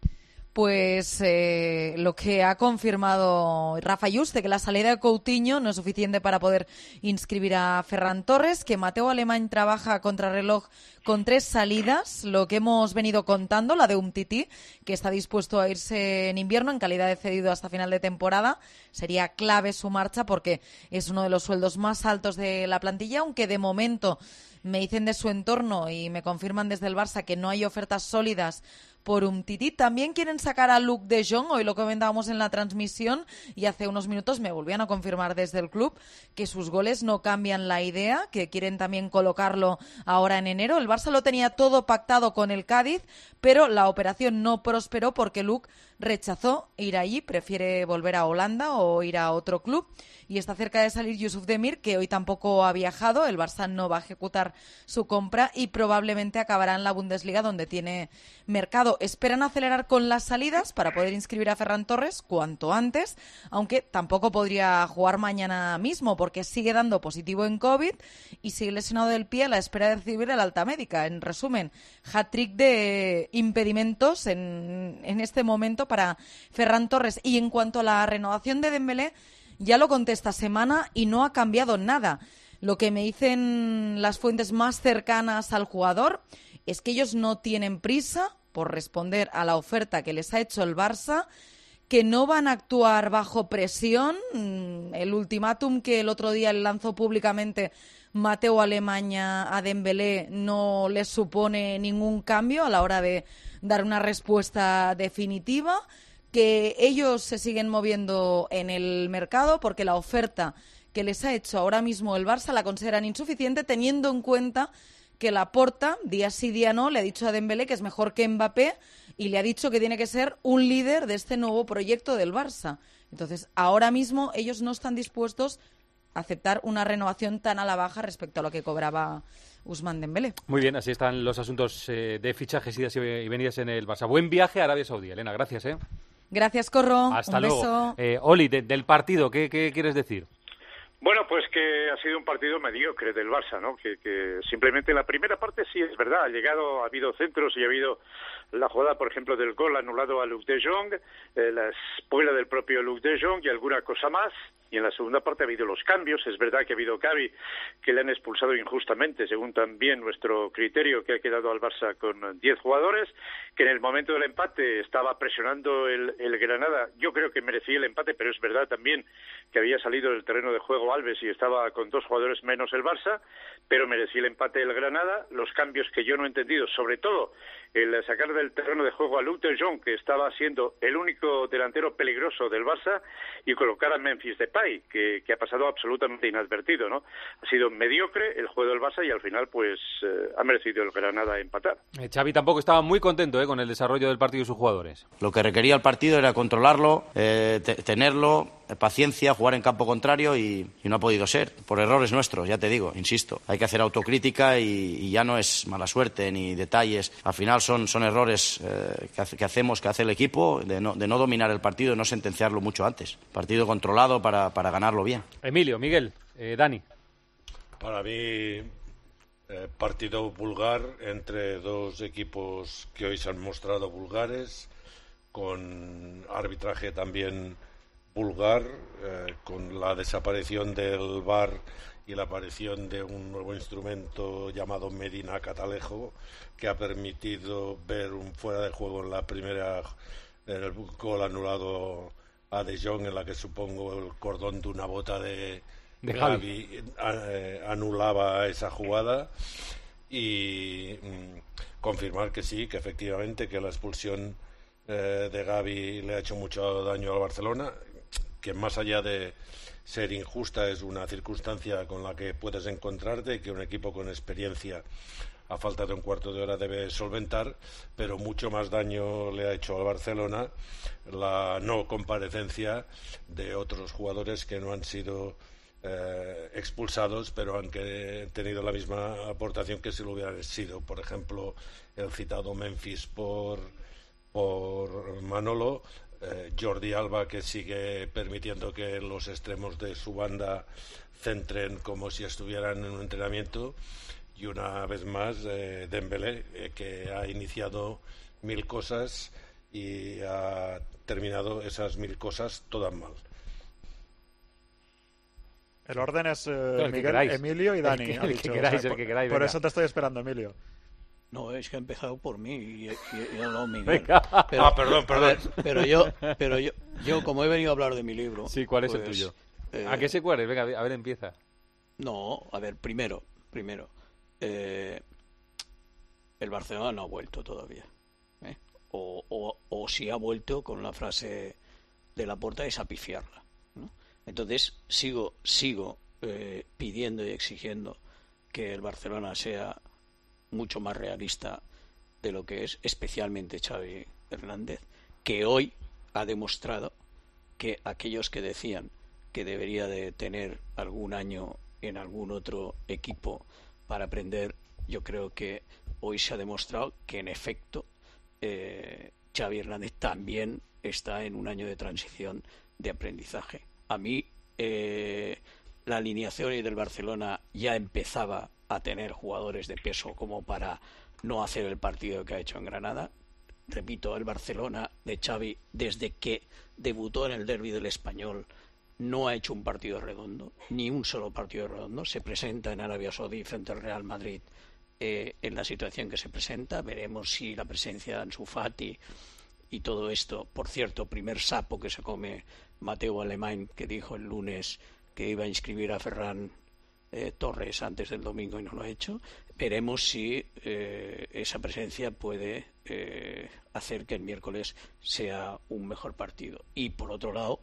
Pues lo que ha confirmado Rafa Yuste, que la salida de Coutinho no es suficiente para poder inscribir a Ferran Torres, que Mateo Alemany trabaja a contrarreloj con 3 salidas, lo que hemos venido contando, la de Umtiti, que está dispuesto a irse en invierno en calidad de cedido hasta final de temporada. Sería clave su marcha porque es uno de los sueldos más altos de la plantilla, aunque de momento me dicen de su entorno y me confirman desde el Barça que no hay ofertas sólidas por Umtiti. También quieren sacar a Luke de Jong, hoy lo comentábamos en la transmisión y hace unos minutos me volvían a confirmar desde el club que sus goles no cambian la idea, que quieren también colocarlo ahora en enero. El Barça lo tenía todo pactado con el Cádiz, pero la operación no prosperó porque Luke rechazó ir allí, prefiere volver a Holanda o ir a otro club, y está cerca de salir Yusuf Demir, que hoy tampoco ha viajado. El Barça no va a ejecutar su compra y probablemente acabará en la Bundesliga, donde tiene mercado. Esperan acelerar con las salidas para poder inscribir a Ferran Torres cuanto antes, aunque tampoco podría jugar mañana mismo porque sigue dando positivo en COVID y sigue lesionado del pie a la espera de recibir el alta médica. En resumen, hat-trick de impedimentos en este momento para Ferran Torres. Y en cuanto a la renovación de Dembélé, ya lo conté esta semana y no ha cambiado nada. Lo que me dicen las fuentes más cercanas al jugador es que ellos no tienen prisa por responder a la oferta que les ha hecho el Barça, que no van a actuar bajo presión. El ultimátum que el otro día le lanzó públicamente Mateo Alemany a Dembélé no les supone ningún cambio a la hora de dar una respuesta definitiva, que ellos se siguen moviendo en el mercado porque la oferta que les ha hecho ahora mismo el Barça la consideran insuficiente, teniendo en cuenta que Laporta, día sí día no, le ha dicho a Dembélé que es mejor que Mbappé y le ha dicho que tiene que ser un líder de este nuevo proyecto del Barça. Entonces, ahora mismo ellos no están dispuestos a aceptar una renovación tan a la baja respecto a lo que cobraba Ousmane Dembélé. Muy bien, así están los asuntos de fichajes, idas y venidas en el Barça. Buen viaje a Arabia Saudí, Elena, gracias. Gracias, Corro. Hasta un luego. Beso. Oli, del partido, ¿qué quieres decir? Bueno, pues que ha sido un partido mediocre del Barça, ¿no? Que simplemente en la primera parte sí es verdad, ha habido centros y ha habido la jugada, por ejemplo, del gol anulado a Luc de Jong, la espuela del propio Luc de Jong y alguna cosa más. Y en la segunda parte ha habido los cambios. Es verdad que ha habido Gavi, que le han expulsado injustamente, según también nuestro criterio, que ha quedado al Barça con 10 jugadores, que en el momento del empate estaba presionando el Granada. Yo creo que merecía el empate, pero es verdad también que había salido del terreno de juego Alves y estaba con 2 jugadores menos el Barça, pero merecía el empate el Granada. Los cambios que yo no he entendido, sobre todo el sacar del terreno de juego a Luc de Jong, que estaba siendo el único delantero peligroso del Barça, y colocar a Memphis Depay, que ha pasado absolutamente inadvertido, ¿no? Ha sido mediocre el juego del Barça y al final pues ha merecido el Granada empatar. Xavi tampoco estaba muy contento con el desarrollo del partido de sus jugadores. Lo que requería el partido era controlarlo, tenerlo, paciencia, jugar en campo contrario y no ha podido ser. Por errores nuestros, ya te digo, insisto. Hay que hacer autocrítica y ya no es mala suerte ni detalles. Al final son errores que hace el equipo de no dominar el partido y no sentenciarlo mucho antes. Partido controlado para ganarlo bien. Emilio, Miguel, Dani. Para mí, partido vulgar entre dos equipos que hoy se han mostrado vulgares, con arbitraje también vulgar, con la desaparición del VAR y la aparición de un nuevo instrumento llamado Medina Catalejo, que ha permitido ver un fuera de juego en el gol anulado a De Jong, en la que supongo el cordón de una bota de Gavi anulaba esa jugada, y confirmar que sí, que efectivamente que la expulsión de Gavi le ha hecho mucho daño al Barcelona, que más allá de ser injusta es una circunstancia con la que puedes encontrarte y que un equipo con experiencia a falta de un cuarto de hora debe solventar, pero mucho más daño le ha hecho al Barcelona la no comparecencia de otros jugadores que no han sido expulsados, pero han tenido la misma aportación que si lo hubieran sido. Por ejemplo, el citado Memphis por Manolo, Jordi Alba, que sigue permitiendo que los extremos de su banda centren como si estuvieran en un entrenamiento, y una vez más Dembélé, que ha iniciado 1000 cosas y ha terminado esas 1000 cosas todas mal. El orden es Miguel, Emilio y Dani. El que queráis. Por eso te estoy esperando, Emilio. No, es que ha empezado por mí y ha hablado Miguel. Perdón. Pero yo, como he venido a hablar de mi libro... Sí, ¿cuál es el tuyo? ¿A qué se cuare? Venga, a ver, empieza. No, a ver, primero, el Barcelona no ha vuelto todavía. O si ha vuelto, con la frase de Laporta, es a pifiarla, ¿no? Entonces, sigo pidiendo y exigiendo que el Barcelona sea mucho más realista de lo que es, especialmente Xavi Hernández, que hoy ha demostrado que aquellos que decían que debería de tener algún año en algún otro equipo para aprender, yo creo que hoy se ha demostrado que en efecto Xavi Hernández también está en un año de transición de aprendizaje. A mí la alineación del Barcelona ya empezaba a tener jugadores de peso como para no hacer el partido que ha hecho en Granada. Repito, el Barcelona de Xavi, desde que debutó en el derbi del Español, no ha hecho un partido redondo, ni un solo partido redondo. Se presenta en Arabia Saudí frente al Real Madrid en la situación que se presenta. Veremos si la presencia de Ansu Fati y todo esto, por cierto, primer sapo que se come Mateu Alemany, que dijo el lunes que iba a inscribir a Ferran Torres antes del domingo y no lo ha hecho. Veremos si esa presencia puede hacer que el miércoles sea un mejor partido. Y por otro lado,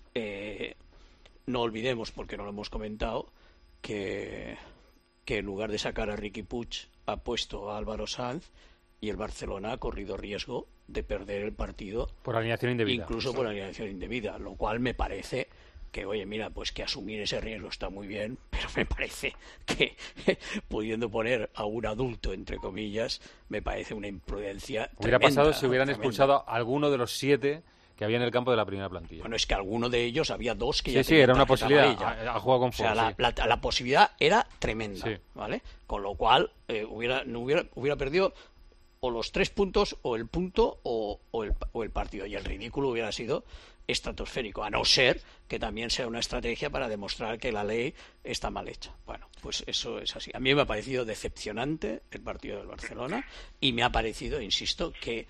no olvidemos, porque no lo hemos comentado, que en lugar de sacar a Riqui Puig ha puesto a Álvaro Sanz, y el Barcelona ha corrido riesgo de perder el partido por alineación indebida, incluso por alineación indebida, lo cual me parece que, oye, mira, pues que asumir ese riesgo está muy bien, pero me parece que pudiendo poner a un adulto, entre comillas, me parece una imprudencia hubiera tremenda, pasado si hubieran expulsado a alguno de los 7 que había en el campo de la primera plantilla. Bueno, es que alguno de ellos había 2 que ya tenían era una posibilidad. Ha jugado con fuerza. O sea, la posibilidad era tremenda, ¿vale? Con lo cual hubiera perdido o los 3 puntos, o el punto, o el partido. Y el ridículo hubiera sido estratosférico, a no ser que también sea una estrategia para demostrar que la ley está mal hecha. Bueno, pues eso es así. A mí me ha parecido decepcionante el partido del Barcelona y me ha parecido, insisto, que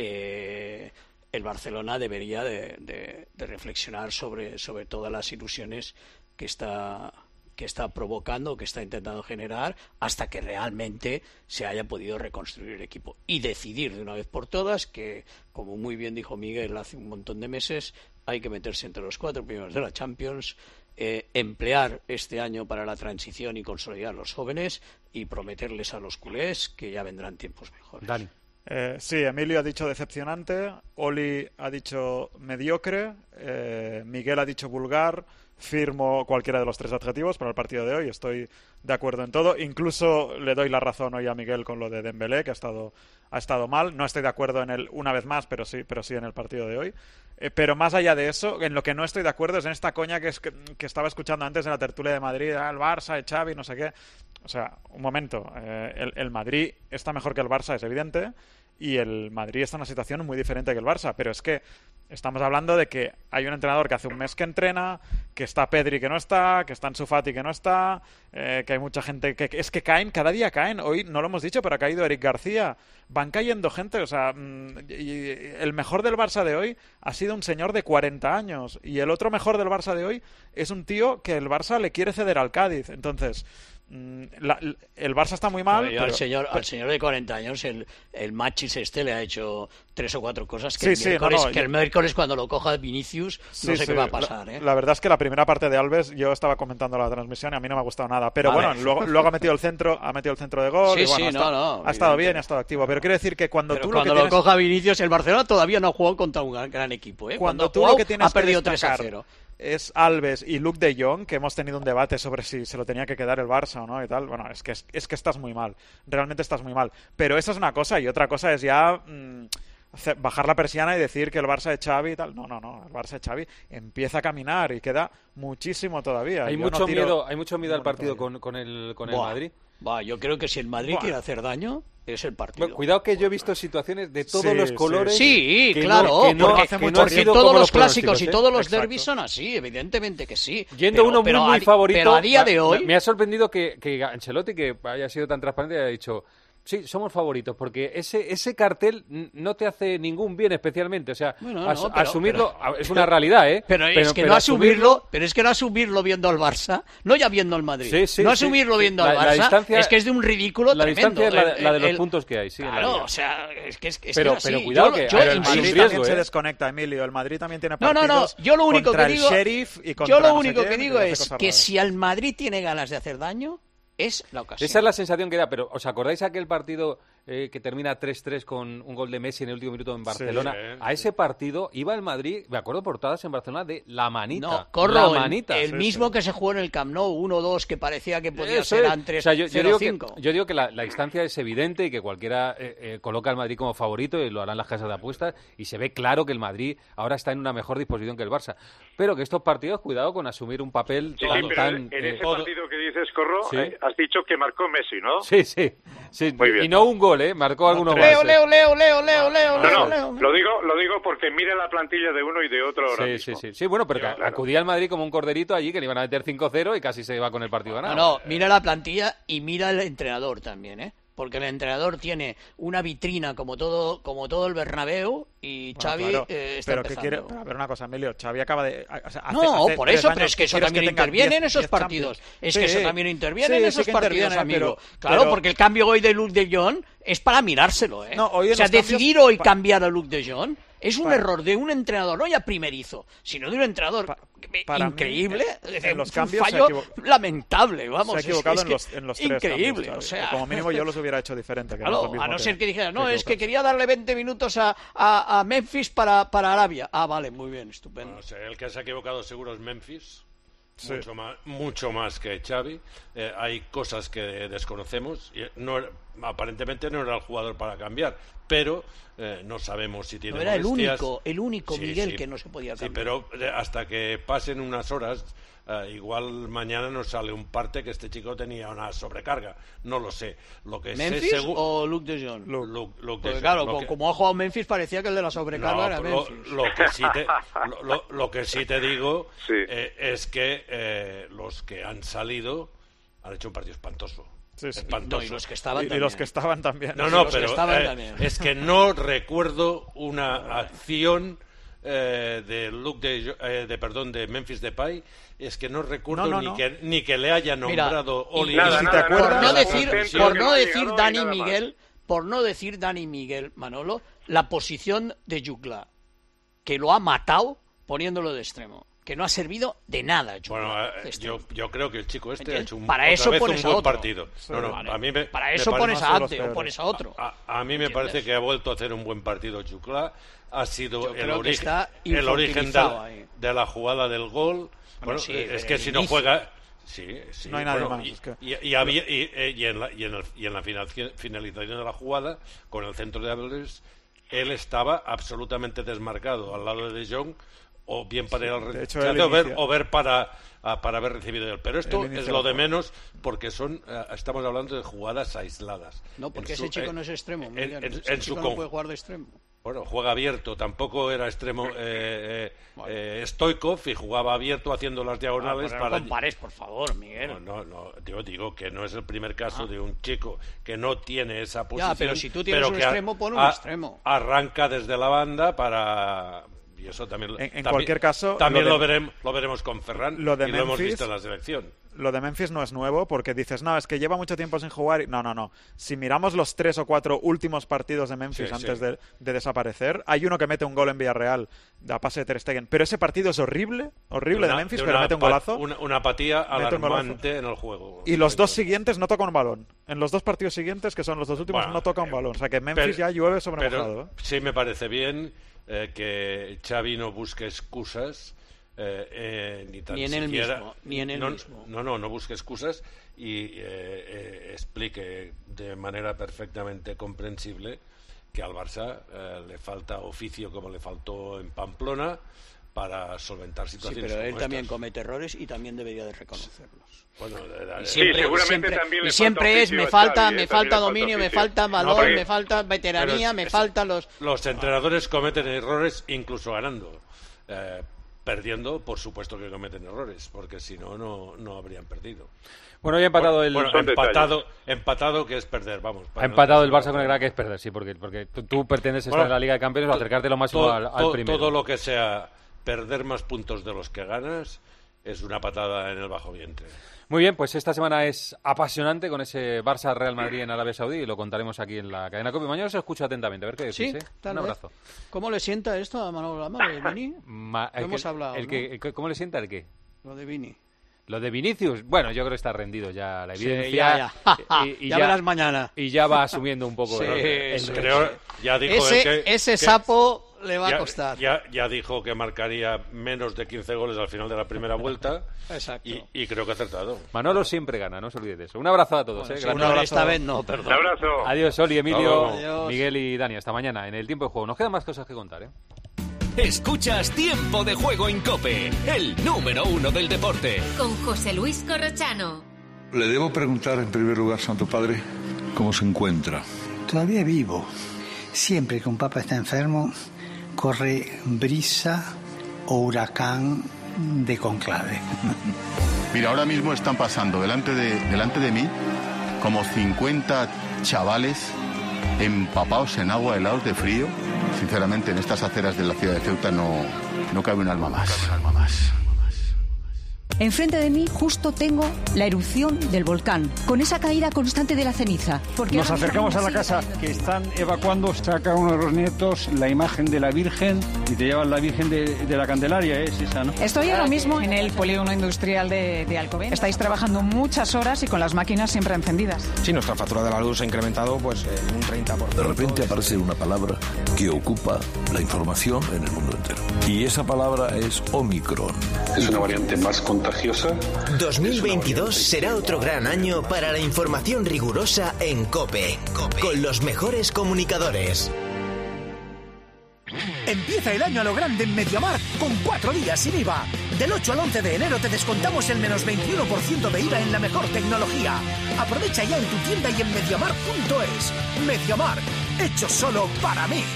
el Barcelona debería de reflexionar sobre todas las ilusiones que está provocando, que está intentando generar, hasta que realmente se haya podido reconstruir el equipo y decidir de una vez por todas que, como muy bien dijo Miguel hace un montón de meses, hay que meterse entre los 4 primeros de la Champions, emplear este año para la transición y consolidar a los jóvenes y prometerles a los culés que ya vendrán tiempos mejores. Dani. Sí, Emilio ha dicho decepcionante, Oli ha dicho mediocre, Miguel ha dicho vulgar. Firmo cualquiera de los 3 adjetivos para el partido de hoy, estoy de acuerdo en todo, incluso le doy la razón hoy a Miguel con lo de Dembélé, que ha estado mal. No estoy de acuerdo en él una vez más, pero sí en el partido de hoy. Pero más allá de eso, en lo que no estoy de acuerdo es en esta coña que estaba escuchando antes en la tertulia de Madrid, el Barça, el Xavi, no sé qué. O sea, un momento, el Madrid está mejor que el Barça, es evidente, y el Madrid está en una situación muy diferente que el Barça, pero es que estamos hablando de que hay un entrenador que hace un mes que entrena, que está Pedri que no está, que está Ansu Fati que no está, que hay mucha gente que caen, cada día caen. Hoy no lo hemos dicho, pero ha caído Eric García. Van cayendo gente, o sea, y el mejor del Barça de hoy ha sido un señor de 40 años y el otro mejor del Barça de hoy es un tío que el Barça le quiere ceder al Cádiz. Entonces, el Barça está muy mal. Al señor de 40 años el Machis le ha hecho 3 o 4 cosas que el miércoles cuando lo coja Vinicius no sé qué va a pasar. La verdad es que la primera parte de Alves, yo estaba comentando la transmisión y a mí no me ha gustado nada, pero vale. Bueno, luego ha metido el centro de gol, ha estado bien, ha estado activo, pero quiero decir que cuando lo coja Vinicius, el Barcelona todavía no ha jugado contra un gran equipo, cuando tú lo que tienes ha perdido 3-0. Es Alves y Luke de Jong, que hemos tenido un debate sobre si se lo tenía que quedar el Barça o no y tal. Bueno, es que estás muy mal, realmente estás muy mal. Pero esa es una cosa, y otra cosa es ya bajar la persiana y decir que el Barça de Xavi y tal. No, el Barça de Xavi empieza a caminar y queda muchísimo todavía. Hay mucho miedo al partido con el Madrid. Yo creo que si el Madrid quiere hacer daño, es el partido. Bueno, cuidado que yo he visto situaciones de todos los colores. Sí, claro, porque todos los clásicos y todos los derbis son así, evidentemente que sí. Yendo uno muy favorito, pero a día de hoy me ha sorprendido que Ancelotti, que haya sido tan transparente, haya dicho: sí, somos favoritos, porque ese cartel no te hace ningún bien especialmente. O sea, asumirlo es una realidad, ¿eh? Pero es que no asumirlo viendo al Barça, no ya viendo al Madrid. No asumirlo viendo al Barça, es que es de un ridículo tremendo. La distancia es la de los puntos que hay, sí. Claro, o sea, es que pero cuidado que el Madrid también se desconecta, Emilio. El Madrid también tiene partidos yo lo único contra que digo, el Sheriff y contra yo lo único que digo es que si al Madrid tiene ganas de hacer daño, es la ocasión. Esa es la sensación que da, pero ¿os acordáis aquel partido que termina 3-3 con un gol de Messi en el último minuto en Barcelona? A ese partido iba el Madrid, me acuerdo portadas en Barcelona de la manita. El mismo que se jugó en el Camp Nou, 1-2, que parecía que podía ser antes 0-5. Yo digo que la distancia es evidente y que cualquiera coloca al Madrid como favorito y lo harán las casas de apuestas y se ve claro que el Madrid ahora está en una mejor disposición que el Barça. Pero que estos partidos, cuidado con asumir un papel tan... En ese partido que dices, Corro, has dicho que marcó Messi, ¿no? Sí. Muy bien. Y no un gol, marcó alguno más. Leo. No, lo digo porque mira la plantilla de uno y de otro ahora mismo. Sí, bueno, pero acudía al Madrid como un corderito allí que le iban a meter 5-0 y casi se va con el partido ganado. No, mira la plantilla y mira el entrenador también, porque el entrenador tiene una vitrina como todo el Bernabéu y Xavi está empezando. Pero a ver una cosa, Emilio, Xavi acaba de... por eso, pero es que eso también interviene en esos partidos. Eso también interviene en esos partidos, amigo. Claro, porque el cambio hoy de Luke de Jong es para mirárselo, decidir hoy cambiar a Luke de Jong es un error de un entrenador, no ya primerizo, sino de un entrenador increíble, en los cambios un fallo lamentable, vamos. Se ha equivocado en los 3 increíble, cambios, o sea, como mínimo yo los hubiera hecho diferente. A no ser que dijera, es que quería darle 20 minutos a Memphis para Arabia. Vale, muy bien, estupendo. No sé, el que se ha equivocado seguro es Memphis. Mucho más que Xavi. Hay cosas que desconocemos. aparentemente no era el jugador para cambiar, pero no sabemos si tiene era molestias. el único Miguel que no se podía cambiar. Sí, pero hasta que pasen unas horas, igual mañana nos sale un parte que este chico tenía una sobrecarga, no lo sé. Lo que ¿Memphis sé o Luke de Jong? Luke de Porque Jong, claro, como ha jugado Memphis parecía que el de la sobrecarga era Memphis. Lo que sí te digo es que los que han salido han hecho un partido espantoso. Sí. Espantoso. No, y los que estaban y los que estaban también. No, pero es que no recuerdo una acción de de Memphis Depay, es que no recuerdo ni que le haya nombrado Oli. Por no decir Dani Miguel, Manolo, la posición de Jugla, que lo ha matado poniéndolo de extremo, que no ha servido de nada. Bueno, yo creo que el chico este ha hecho un buen partido. Para eso pones a Ante o pones a otro. A mí me parece que ha vuelto a hacer un buen partido Jugla. Ha sido el origen de la jugada del gol. Bueno, es que si no juega... Sí, no hay nadie más. Y en la finalización de la jugada, con el centro de Alvarez, él estaba absolutamente desmarcado al lado de De Jong, o bien para ir al rechace o ver para haber recibido él. Pero esto es lo de menos, porque estamos hablando de jugadas aisladas. No, porque ese chico no es extremo. En su no puede jugar de extremo. Bueno, juega abierto, tampoco era extremo Stoichkov, y jugaba abierto haciendo las diagonales No compares, por favor, Miguel. No, yo digo que no es el primer caso de un chico que no tiene esa posición. Pero si tú tienes un extremo, pon un extremo. Arranca desde la banda para... Y eso también, cualquier caso, también lo veremos con Ferran, y lo hemos visto en la selección. Lo de Memphis no es nuevo, porque dices, no, es que lleva mucho tiempo sin jugar. No. Si miramos los 3 o 4 últimos partidos de Memphis antes de desaparecer, hay uno que mete un gol en Villarreal a pase de Ter Stegen, pero ese partido es horrible de Memphis, pero mete un golazo. Una apatía alarmante en el juego. Y los dos siguientes no toca un balón. En los 2 partidos siguientes, que son los 2 últimos, no toca un balón. O sea que Memphis ya llueve sobre mojado. Sí me parece bien que Xavi no busque excusas, ni en el mismo. No busque excusas y explique de manera perfectamente comprensible que al Barça le falta oficio, como le faltó en Pamplona, para solventar situaciones. Sí, pero él como también estas. comete errores y también debería de reconocerlos. Bueno, siempre me falta dominio, me falta valor, me falta veteranía, me faltan los... Los entrenadores cometen errores incluso ganando. Perdiendo, por supuesto que cometen errores, porque si no habrían perdido. Bueno, ya ha empatado empatado que es perder, vamos. Ha empatado el Barça con el Granada, que es perder, sí, porque tú pretendes estar en la Liga de Campeones o acercarte lo máximo al primero. Todo lo que sea perder más puntos de los que ganas es una patada en el bajo vientre. Muy bien, pues esta semana es apasionante con ese Barça-Real Madrid en Arabia Saudí y lo contaremos aquí en la cadena COPE. Mañana os escucho atentamente, a ver qué decís. Un abrazo. ¿Cómo le sienta esto a Manolo Lama, de Vini? Hemos hablado, ¿Cómo le sienta el qué? Lo de Vini. Lo de Vinicius, bueno, yo creo que está rendido ya la evidencia. Ya verás mañana. Y ya va asumiendo un poco. Ya dijo ese sapo le va a costar. Ya dijo que marcaría menos de 15 goles al final de la primera vuelta. Exacto. Y creo que ha acertado. Manolo siempre gana, no se olvide de eso. Un abrazo a todos. Un abrazo. Esta vez no, perdón. Un abrazo. Adiós, Oli, Emilio, Miguel y Dani. Hasta mañana en el Tiempo de Juego. Nos quedan más cosas que contar, Escuchas Tiempo de Juego en COPE, el número 1 del deporte. Con José Luis Corrochano. Le debo preguntar en primer lugar, Santo Padre, ¿cómo se encuentra? Todavía vivo. Siempre que un papa está enfermo, corre brisa o huracán de conclave. Mira, ahora mismo están pasando delante de mí como 50 chavales empapados en agua, helados de frío. Sinceramente, en estas aceras de la ciudad de Ceuta no cabe un alma más. Enfrente de mí justo tengo la erupción del volcán, con esa caída constante de la ceniza. Nos acercamos a la casa que están evacuando, saca uno de los nietos la imagen de la Virgen y te llevan la Virgen de la Candelaria, es esa, ¿no? Estoy ahora mismo en el polígono industrial de Alcobendas. Estáis trabajando muchas horas y con las máquinas siempre encendidas. Sí, nuestra factura de la luz ha incrementado un 30%. De repente aparece una palabra que ocupa la información en el mundo entero. Y esa palabra es Omicron. Es una variante más contagiosa contagiosa. 2022 será otro gran año para la información rigurosa en COPE. Con los mejores comunicadores. Empieza el año a lo grande en MediaMarkt con 4 días sin IVA. Del 8 al 11 de enero te descontamos el menos 21% de IVA en la mejor tecnología. Aprovecha ya en tu tienda y en MediaMarkt.es. MediaMarkt, hecho solo para mí.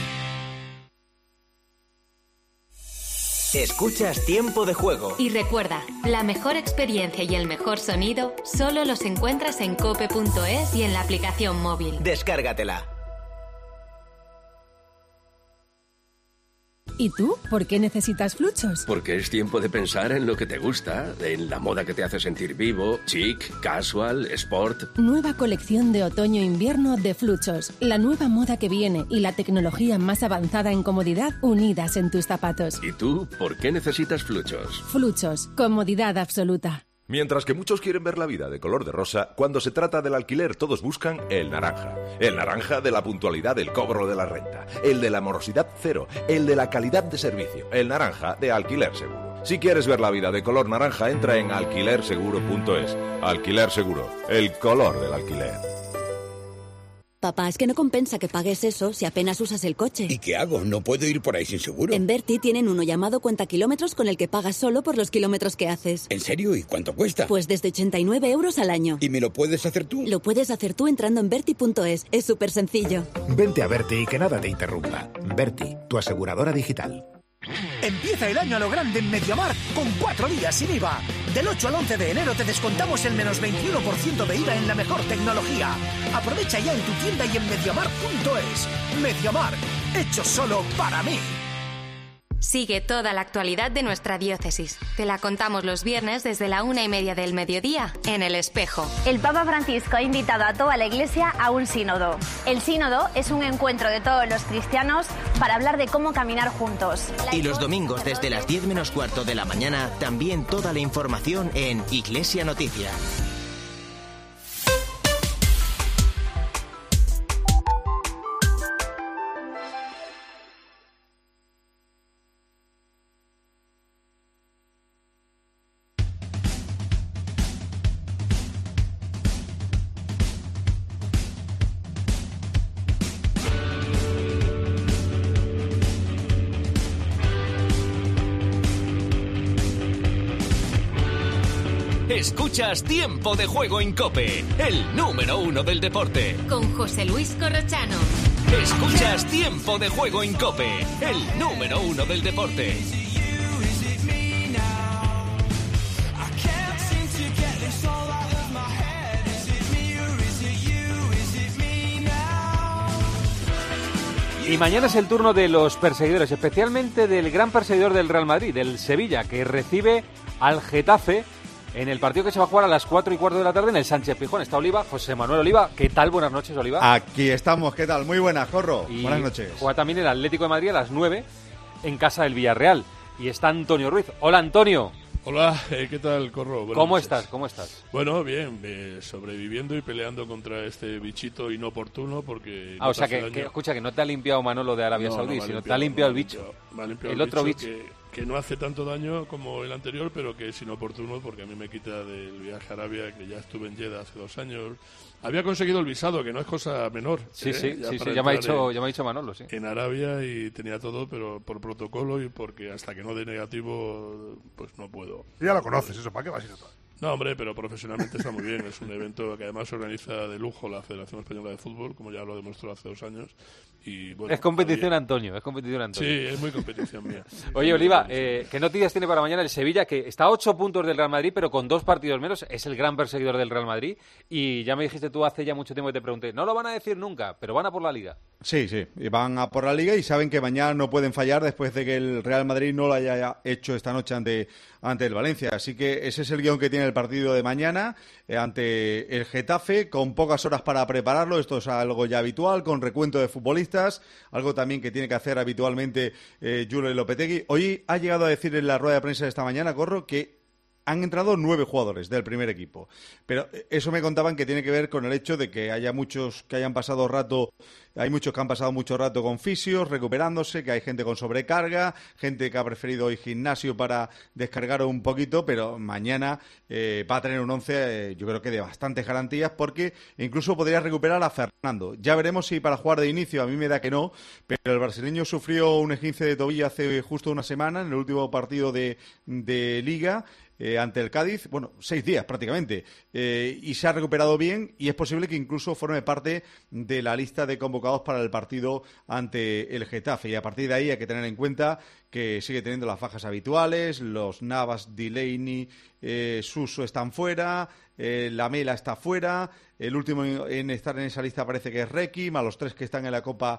Escuchas Tiempo de Juego. Y recuerda, la mejor experiencia y el mejor sonido solo los encuentras en cope.es y en la aplicación móvil. Descárgatela. ¿Y tú? ¿Por qué necesitas Fluchos? Porque es tiempo de pensar en lo que te gusta, en la moda que te hace sentir vivo, chic, casual, sport. Nueva colección de otoño-invierno de Fluchos. La nueva moda que viene y la tecnología más avanzada en comodidad unidas en tus zapatos. ¿Y tú? ¿Por qué necesitas Fluchos? Fluchos. Comodidad absoluta. Mientras que muchos quieren ver la vida de color de rosa, cuando se trata del alquiler todos buscan el naranja. El naranja de la puntualidad del cobro de la renta, el de la morosidad cero, el de la calidad de servicio, el naranja de Alquiler Seguro. Si quieres ver la vida de color naranja, entra en alquilerseguro.es. Alquiler Seguro, el color del alquiler. Papá, es que no compensa que pagues eso si apenas usas el coche. ¿Y qué hago? No puedo ir por ahí sin seguro. En Berti tienen uno llamado Cuenta Kilómetros con el que pagas solo por los kilómetros que haces. ¿En serio? ¿Y cuánto cuesta? Pues desde 89 euros al año. ¿Y me lo puedes hacer tú? Lo puedes hacer tú entrando en Berti.es. Es súper sencillo. Vente a Berti y que nada te interrumpa. Berti, tu aseguradora digital. Empieza el año a lo grande en MediaMarkt con 4 días sin IVA. Del 8 al 11 de enero te descontamos el menos 21% de IVA en la mejor tecnología. Aprovecha ya en tu tienda y en MediaMarkt.es. MediaMarkt, hecho solo para mí. Sigue toda la actualidad de nuestra diócesis. Te la contamos los viernes desde la 1:30 del mediodía en El Espejo. El Papa Francisco ha invitado a toda la Iglesia a un sínodo. El sínodo es un encuentro de todos los cristianos para hablar de cómo caminar juntos. Y los domingos desde las 10 menos cuarto de la mañana, también toda la información en Iglesia Noticia. Escuchas Tiempo de Juego en COPE, el número 1 del deporte. Con José Luis Corrochano. Escuchas Tiempo de Juego en COPE, el número 1 del deporte. Y mañana es el turno de los perseguidores, especialmente del gran perseguidor del Real Madrid, del Sevilla, que recibe al Getafe en el partido que se va a jugar a las 4:15 de la tarde en el Sánchez Pizjuán. Está Oliva, José Manuel Oliva. ¿Qué tal? Buenas noches, Oliva. Aquí estamos, ¿qué tal? Muy buenas, Corro. Y buenas noches. Juega también el Atlético de Madrid a las 9 en casa del Villarreal. Y está Antonio Ruiz. Hola, Antonio. Hola, ¿qué tal, Corro? ¿Cómo estás? ¿Cómo estás? Bueno, bien, sobreviviendo y peleando contra este bichito inoportuno porque... o sea, que escucha, que no te ha limpiado Manolo de Arabia Saudí, sino te ha limpiado el bicho. Me ha limpiado el otro bicho. Que no hace tanto daño como el anterior, pero que es inoportuno porque a mí me quita del viaje a Arabia, que ya estuve en Jeddah hace 2 años. Había conseguido el visado, que no es cosa menor. Sí, ya me ha dicho Manolo, sí. En Arabia y tenía todo, pero por protocolo y porque hasta que no dé negativo, pues no puedo. Ya lo conoces, eso, ¿para qué vas a ir a todo? No, hombre, pero profesionalmente está muy bien. Es un evento que además se organiza de lujo la Federación Española de Fútbol, como ya lo demostró hace 2 años. Y, bueno, es competición, Antonio, es competición, Antonio. Sí, es muy competición mía. Oye, Oliva, ¿qué noticias tiene para mañana el Sevilla? Que está a 8 puntos del Real Madrid, pero con 2 partidos menos. Es el gran perseguidor del Real Madrid. Y ya me dijiste tú hace ya mucho tiempo que te pregunté, no lo van a decir nunca, pero van a por la Liga. Sí, y van a por la Liga y saben que mañana no pueden fallar después de que el Real Madrid no lo haya hecho esta noche ante el Valencia. Así que ese es el guión que tiene el partido de mañana ante el Getafe, con pocas horas para prepararlo. Esto es algo ya habitual, con recuento de futbolistas, algo también que tiene que hacer habitualmente Julio Lopetegui. Hoy ha llegado a decir en la rueda de prensa de esta mañana, Corro, que Han entrado 9 jugadores del primer equipo, pero eso me contaban que tiene que ver con el hecho de que haya muchos que hayan pasado rato, hay muchos que han pasado mucho rato con fisios, recuperándose, que hay gente con sobrecarga, gente que ha preferido ir gimnasio para descargar un poquito, pero mañana va a tener un 11, yo creo que de bastantes garantías, porque incluso podría recuperar a Fernando. Ya veremos si para jugar de inicio, a mí me da que no, pero el brasileño sufrió un esguince de tobillo hace justo una semana, en el último partido de Liga, ante el Cádiz, 6 días prácticamente, y se ha recuperado bien y es posible que incluso forme parte de la lista de convocados para el partido ante el Getafe, y a partir de ahí hay que tener en cuenta que sigue teniendo las bajas habituales, los Navas, Delaney, Suso están fuera, Lamela está fuera, el último en estar en esa lista parece que es Requiem, a los 3 que están en la Copa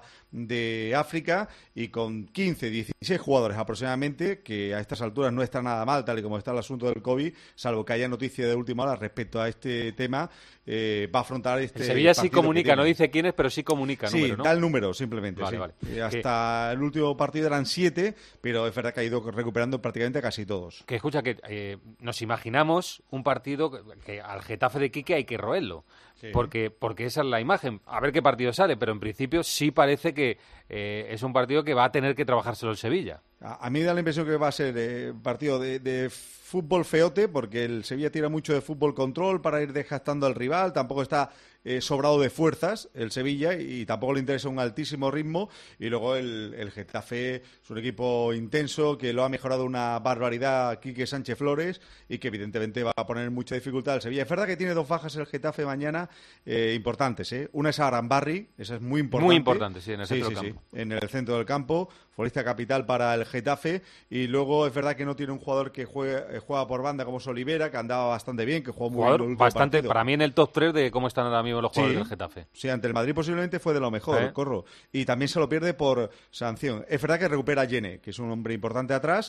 de África, y con 15, 16 jugadores aproximadamente, que a estas alturas no está nada mal tal y como está el asunto del COVID, salvo que haya noticia de última hora respecto a este tema, va a afrontar este el Sevilla sí comunica, no dice quiénes, pero sí comunica sí, número, ¿no? Da el número simplemente, vale, sí. Vale. Hasta el último partido eran 7, pero es verdad que ha ido recuperando prácticamente casi todos. Que escucha, que nos imaginamos un partido que al Getafe de Quique hay que roerlo, sí. porque esa es la imagen. A ver qué partido sale, pero en principio sí parece que es un partido que va a tener que trabajárselo el Sevilla. A mí me da la impresión que va a ser partido de fútbol feote, porque el Sevilla tira mucho de fútbol control para ir desgastando al rival, tampoco está sobrado de fuerzas el Sevilla y tampoco le interesa un altísimo ritmo, y luego el Getafe es un equipo intenso que lo ha mejorado una barbaridad Quique Sánchez Flores y que evidentemente va a poner mucha dificultad al Sevilla. Es verdad que tiene 2 bajas el Getafe mañana importantes, una es Arambarri, esa es muy importante. Muy importante, sí, en el centro del campo. Sí, en el centro del campo, futbolista capital para el Getafe, y luego es verdad que no tiene un jugador que juega por banda como es Olivera, que andaba bastante bien, que jugó muy bien el último bastante partido. Para mí en el top 3 de cómo están ahora mismo los jugadores del Getafe. Sí, ante el Madrid posiblemente fue de lo mejor, Corro. Y también se lo pierde por sanción. Es verdad que recupera a Yene, que es un hombre importante atrás,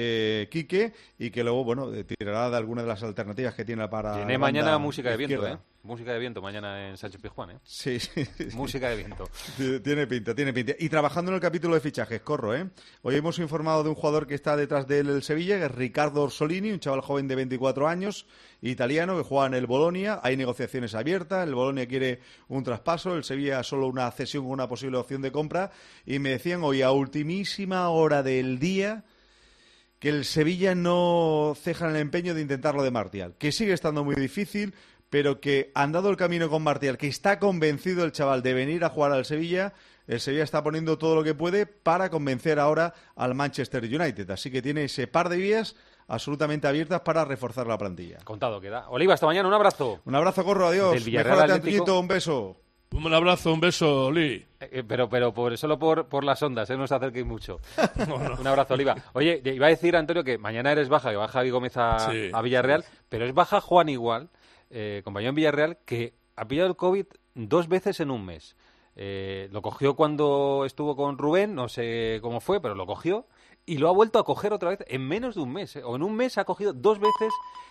Quique, y que luego, tirará de alguna de las alternativas que tiene para Yene mañana música de izquierda. viento, Música de viento mañana en Sánchez Pizjuán, Sí. Música de viento. Tiene pinta. Y trabajando en el capítulo de fichajes, Corro, Hoy hemos informado de un jugador que está detrás de él el Sevilla, que es Riccardo Orsolini, un chaval joven de 24 años, italiano, que juega en el Bolonia. Hay negociaciones abiertas, el Bolonia quiere un traspaso, el Sevilla solo una cesión con una posible opción de compra, y me decían hoy a ultimísima hora del día que el Sevilla no ceja en el empeño de intentarlo de Martial, que sigue estando muy difícil, pero que han dado el camino con Martial, que está convencido el chaval de venir a jugar al Sevilla. El Sevilla está poniendo todo lo que puede para convencer ahora al Manchester United, así que tiene ese par de vías absolutamente abiertas para reforzar la plantilla. Contado queda. Oliva, hasta mañana, un abrazo. Un abrazo, Corro, adiós. Mejórate, Antoñito, un beso. Un abrazo, un beso, Oli. Pero solo por las ondas, no os acerquéis mucho. No. Un abrazo, Oliva. Oye, iba a decir, Antonio, que mañana eres baja, que va Javi Gómez a Villarreal, pero es baja Juan Igual, compañero en Villarreal, que ha pillado el COVID 2 veces en un mes. Lo cogió cuando estuvo con Rubén, no sé cómo fue, pero lo cogió, y lo ha vuelto a coger otra vez en menos de un mes. O en un mes ha cogido 2 veces.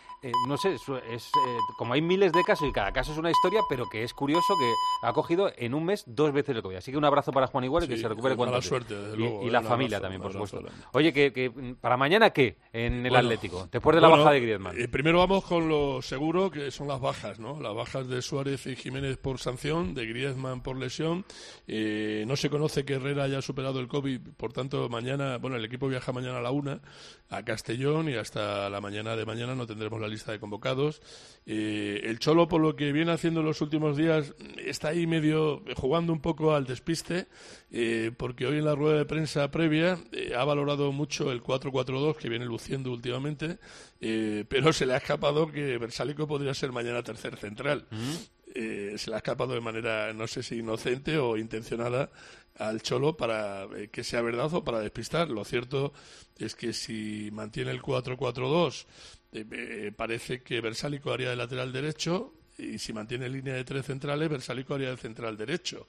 No sé, como hay miles de casos y cada caso es una historia, pero que es curioso que ha cogido en un mes 2 veces el COVID. Así que un abrazo para Juan Igual y que se recupere cuanto antes. Suerte, desde luego, y la familia también, por supuesto. Oye, que para mañana, ¿qué en el Atlético? Después de la baja de Griezmann. Primero vamos con lo seguro, que son las bajas, ¿no? Las bajas de Suárez y Jiménez por sanción, de Griezmann por lesión. No se conoce que Herrera haya superado el COVID, por tanto, mañana, el equipo viaja mañana a la 1 a Castellón, y hasta la mañana de mañana no tendremos la lista de convocados. El Cholo, por lo que viene haciendo en los últimos días, está ahí medio jugando un poco al despiste, porque hoy en la rueda de prensa previa ha valorado mucho el 4-4-2 que viene luciendo últimamente, pero se le ha escapado que Versálico podría ser mañana tercer central. Se le ha escapado de manera, no sé si inocente o intencionada, al Cholo para que sea verdad o para despistar. Lo cierto es que si mantiene el 4-4-2, parece que Versálico haría de lateral derecho, y si mantiene línea de 3 centrales, Versálico haría de central derecho.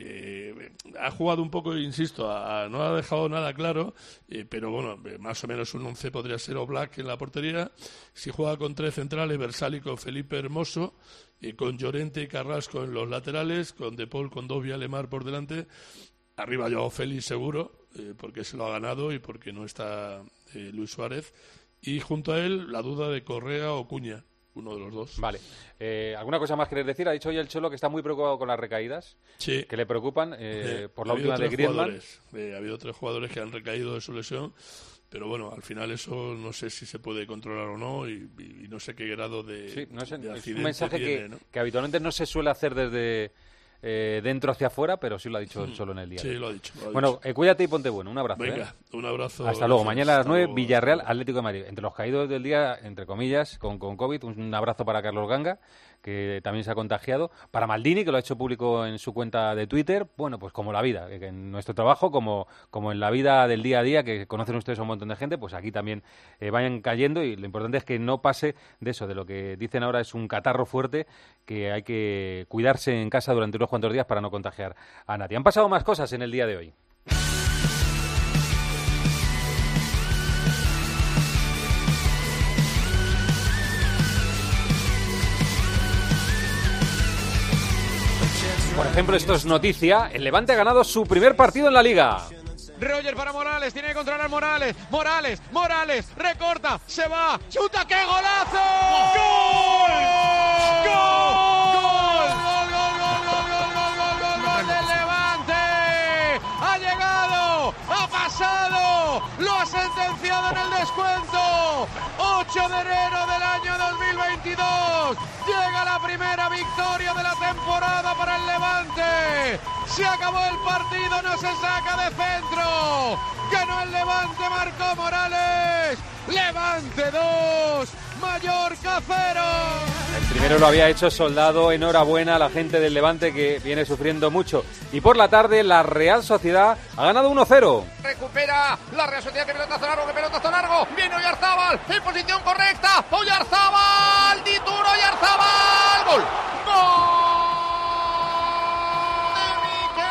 Ha jugado un poco, insisto, no ha dejado nada claro, pero más o menos un 11 podría ser Oblak en la portería. Si juega con 3 centrales, Versálico, Felipe Hermoso, con Llorente y Carrasco en los laterales, con De Paul, con Dobia, Lemar por delante. Arriba Joao Félix seguro, porque se lo ha ganado y porque no está Luis Suárez. y junto a él la duda de Correa o Cuña, uno de los dos. Vale. ¿Alguna cosa más querés decir? Ha dicho hoy el Cholo que está muy preocupado con las recaídas, sí, que le preocupan por la última de Griezmann. Ha habido 3 jugadores que han recaído de su lesión, pero bueno, al final eso no sé si se puede controlar o no y no sé qué grado de, sí, no sé, de es un mensaje tiene, ¿no? que habitualmente no se suele hacer desde dentro hacia afuera, pero sí lo ha dicho el Cholo en el día. Sí, lo ha dicho. Bueno, cuídate y ponte bueno. Un abrazo. Venga, un abrazo. Hasta luego. Mañana a las 9, Villarreal, Atlético de Madrid. Entre los caídos del día, entre comillas, con COVID, un abrazo para Carlos Ganga, que también se ha contagiado. Para Maldini, que lo ha hecho público en su cuenta de Twitter. Bueno, pues como la vida, que en nuestro trabajo, como en la vida del día a día, que conocen ustedes a un montón de gente, pues aquí también vayan cayendo, y lo importante es que no pase de eso, de lo que dicen ahora es un catarro fuerte, que hay que cuidarse en casa durante unos cuantos días para no contagiar a nadie. Han pasado más cosas en el día de hoy. Por ejemplo, esto es noticia. El Levante ha ganado su primer partido en la Liga. Roger para Morales, tiene que controlar Morales, recorta, se va, chuta, ¡qué golazo! ¡Gol! ¡Gol del Levante! ¡Ha llegado! ¡Ha pasado! ¡Lo ha sentenciado en el descuento! 8 de enero del año 2022. Llega la primera victoria de la temporada para el Levante. Se acabó el partido, no se saca de centro. Ganó el Levante, marcó Morales. Levante 2, Mallorca 0. El primero lo había hecho Soldado. Enhorabuena a la gente del Levante, que viene sufriendo mucho. Y por la tarde la Real Sociedad ha ganado 1-0. Recupera la Real Sociedad, que pelotazo largo. Viene Oyarzábal en posición correcta. Oyarzábal, Dituro Oyarzábal. Gol. De Mikel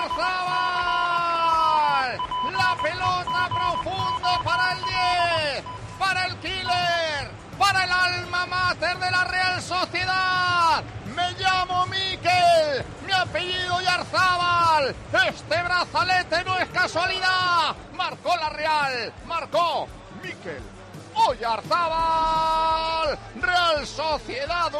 Oyarzábal. La pelota profunda para el 10, para el killer, para el alma mater de la Real Sociedad. Me llamo Mikel, mi apellido Oyarzábal. Este brazalete no es casualidad. Marcó la Real, marcó Mikel Oyarzábal. Real Sociedad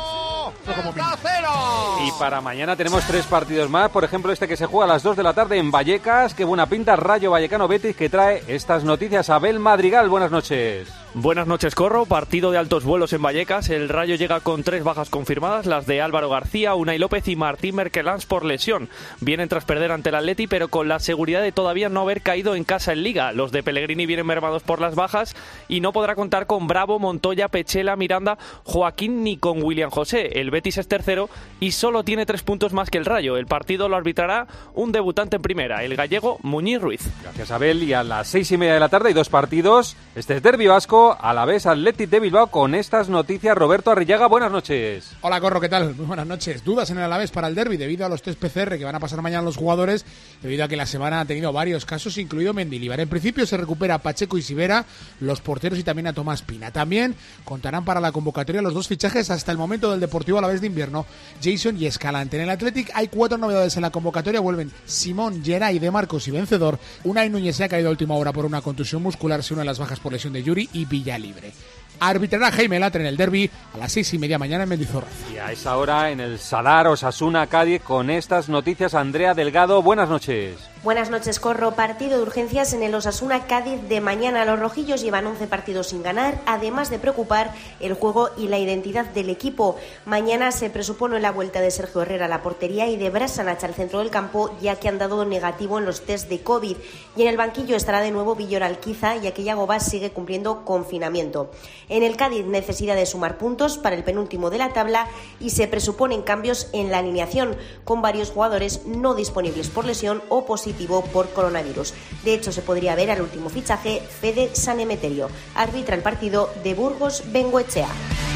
1, Celta 0. Y para mañana tenemos 3 partidos más. Por ejemplo, este que se juega a las 2 de la tarde en Vallecas. Qué buena pinta, Rayo Vallecano Betis, que trae estas noticias. Abel Madrigal, buenas noches. Buenas noches, Corro. Partido de altos vuelos en Vallecas. El Rayo llega con 3 bajas confirmadas, las de Álvaro García, Unai López y Martín Merkelans por lesión. Vienen tras perder ante el Atleti, pero con la seguridad de todavía no haber caído en casa en Liga. Los de Pellegrini vienen mermados por las bajas y no podrá contar con Bravo, Montoya, Pechela, Miranda, Joaquín ni con William José. El Betis es tercero y solo tiene 3 puntos más que el Rayo. El partido lo arbitrará un debutante en primera, el gallego Muñiz Ruiz. Gracias, Abel. Y a las 6:30 de la tarde hay 2 partidos. Este es Derbi Vasco, Alavés Athletic de Bilbao. Con estas noticias, Roberto Arrillaga, buenas noches. Hola, Corro, ¿qué tal? Muy buenas noches. Dudas en el Alavés para el derbi debido a los test PCR que van a pasar mañana los jugadores, debido a que la semana ha tenido varios casos, incluido Mendilibar. En principio se recupera Pacheco y Sivera, los porteros, y también a Tomás Pina. También contarán para la convocatoria los 2 fichajes hasta el momento del Deportivo Alavés de invierno, Jason y Escalante. En el Athletic hay 4 novedades en la convocatoria. Vuelven Simón, Geray, De Marcos y Vencedor. Unai Núñez se ha caído a última hora por una contusión muscular, se une a las bajas por lesión de Yuri y Villalibre. Arbitrará Jaime Latre en el derbi a las 6:30 mañana en Mendizorroza. Y a esa hora en el Sadar, Osasuna Cádiz. Con estas noticias, Andrea Delgado, buenas noches. Buenas noches, Corro. Partido de urgencias en el Osasuna Cádiz de mañana. Los rojillos llevan 11 partidos sin ganar, además de preocupar el juego y la identidad del equipo. Mañana se presupone la vuelta de Sergio Herrera a la portería y de Brasanac al centro del campo, ya que han dado negativo en los test de COVID. Y en el banquillo estará de nuevo Villor Alquiza, ya que Iago Bas sigue cumpliendo confinamiento. En el Cádiz, necesidad de sumar puntos para el penúltimo de la tabla, y se presuponen cambios en la alineación, con varios jugadores no disponibles por lesión o positivo por coronavirus. De hecho, se podría ver al último fichaje, Fede San Emeterio. Arbitra el partido de Burgos Bengoechea.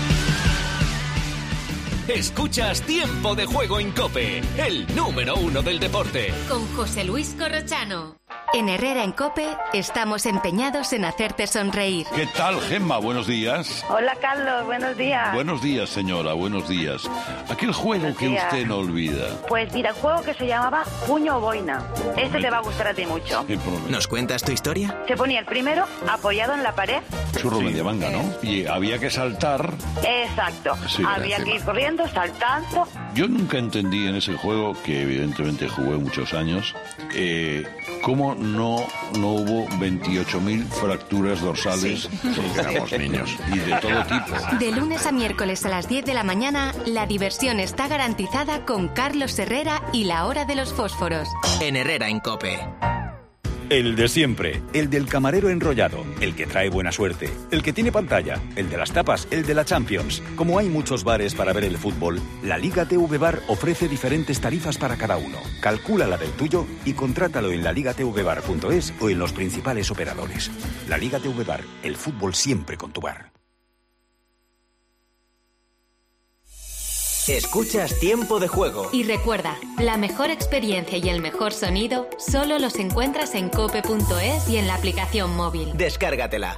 Escuchas Tiempo de Juego en COPE, el número 1 del deporte. Con José Luis Corrochano. En Herrera en COPE estamos empeñados en hacerte sonreír. ¿Qué tal, Gemma? Buenos días. Hola, Carlos. Buenos días. Buenos días, señora. Buenos días. Aquel juego que usted no olvida. Pues mira, el juego que se llamaba Puño o Boina. Este te va a gustar a ti mucho. ¿Nos cuentas tu historia? Se ponía el primero apoyado en la pared Churro media manga, ¿no? Y había que saltar. Exacto. Sí, Había que ir corriendo, saltando. Yo nunca entendí en ese juego, que evidentemente jugué muchos años, cómo no hubo 28.000 fracturas dorsales porque éramos niños y de todo tipo. De lunes a miércoles a las 10 de la mañana, la diversión está garantizada con Carlos Herrera y la hora de los fósforos. En Herrera en COPE. El de siempre, el del camarero enrollado, el que trae buena suerte, el que tiene pantalla, el de las tapas, el de la Champions. Como hay muchos bares para ver el fútbol, la Liga TV Bar ofrece diferentes tarifas para cada uno. Calcula la del tuyo y contrátalo en laligatvbar.es o en los principales operadores. La Liga TV Bar, el fútbol siempre con tu bar. Escuchas Tiempo de Juego. Y recuerda, la mejor experiencia y el mejor sonido solo los encuentras en cope.es y en la aplicación móvil. Descárgatela.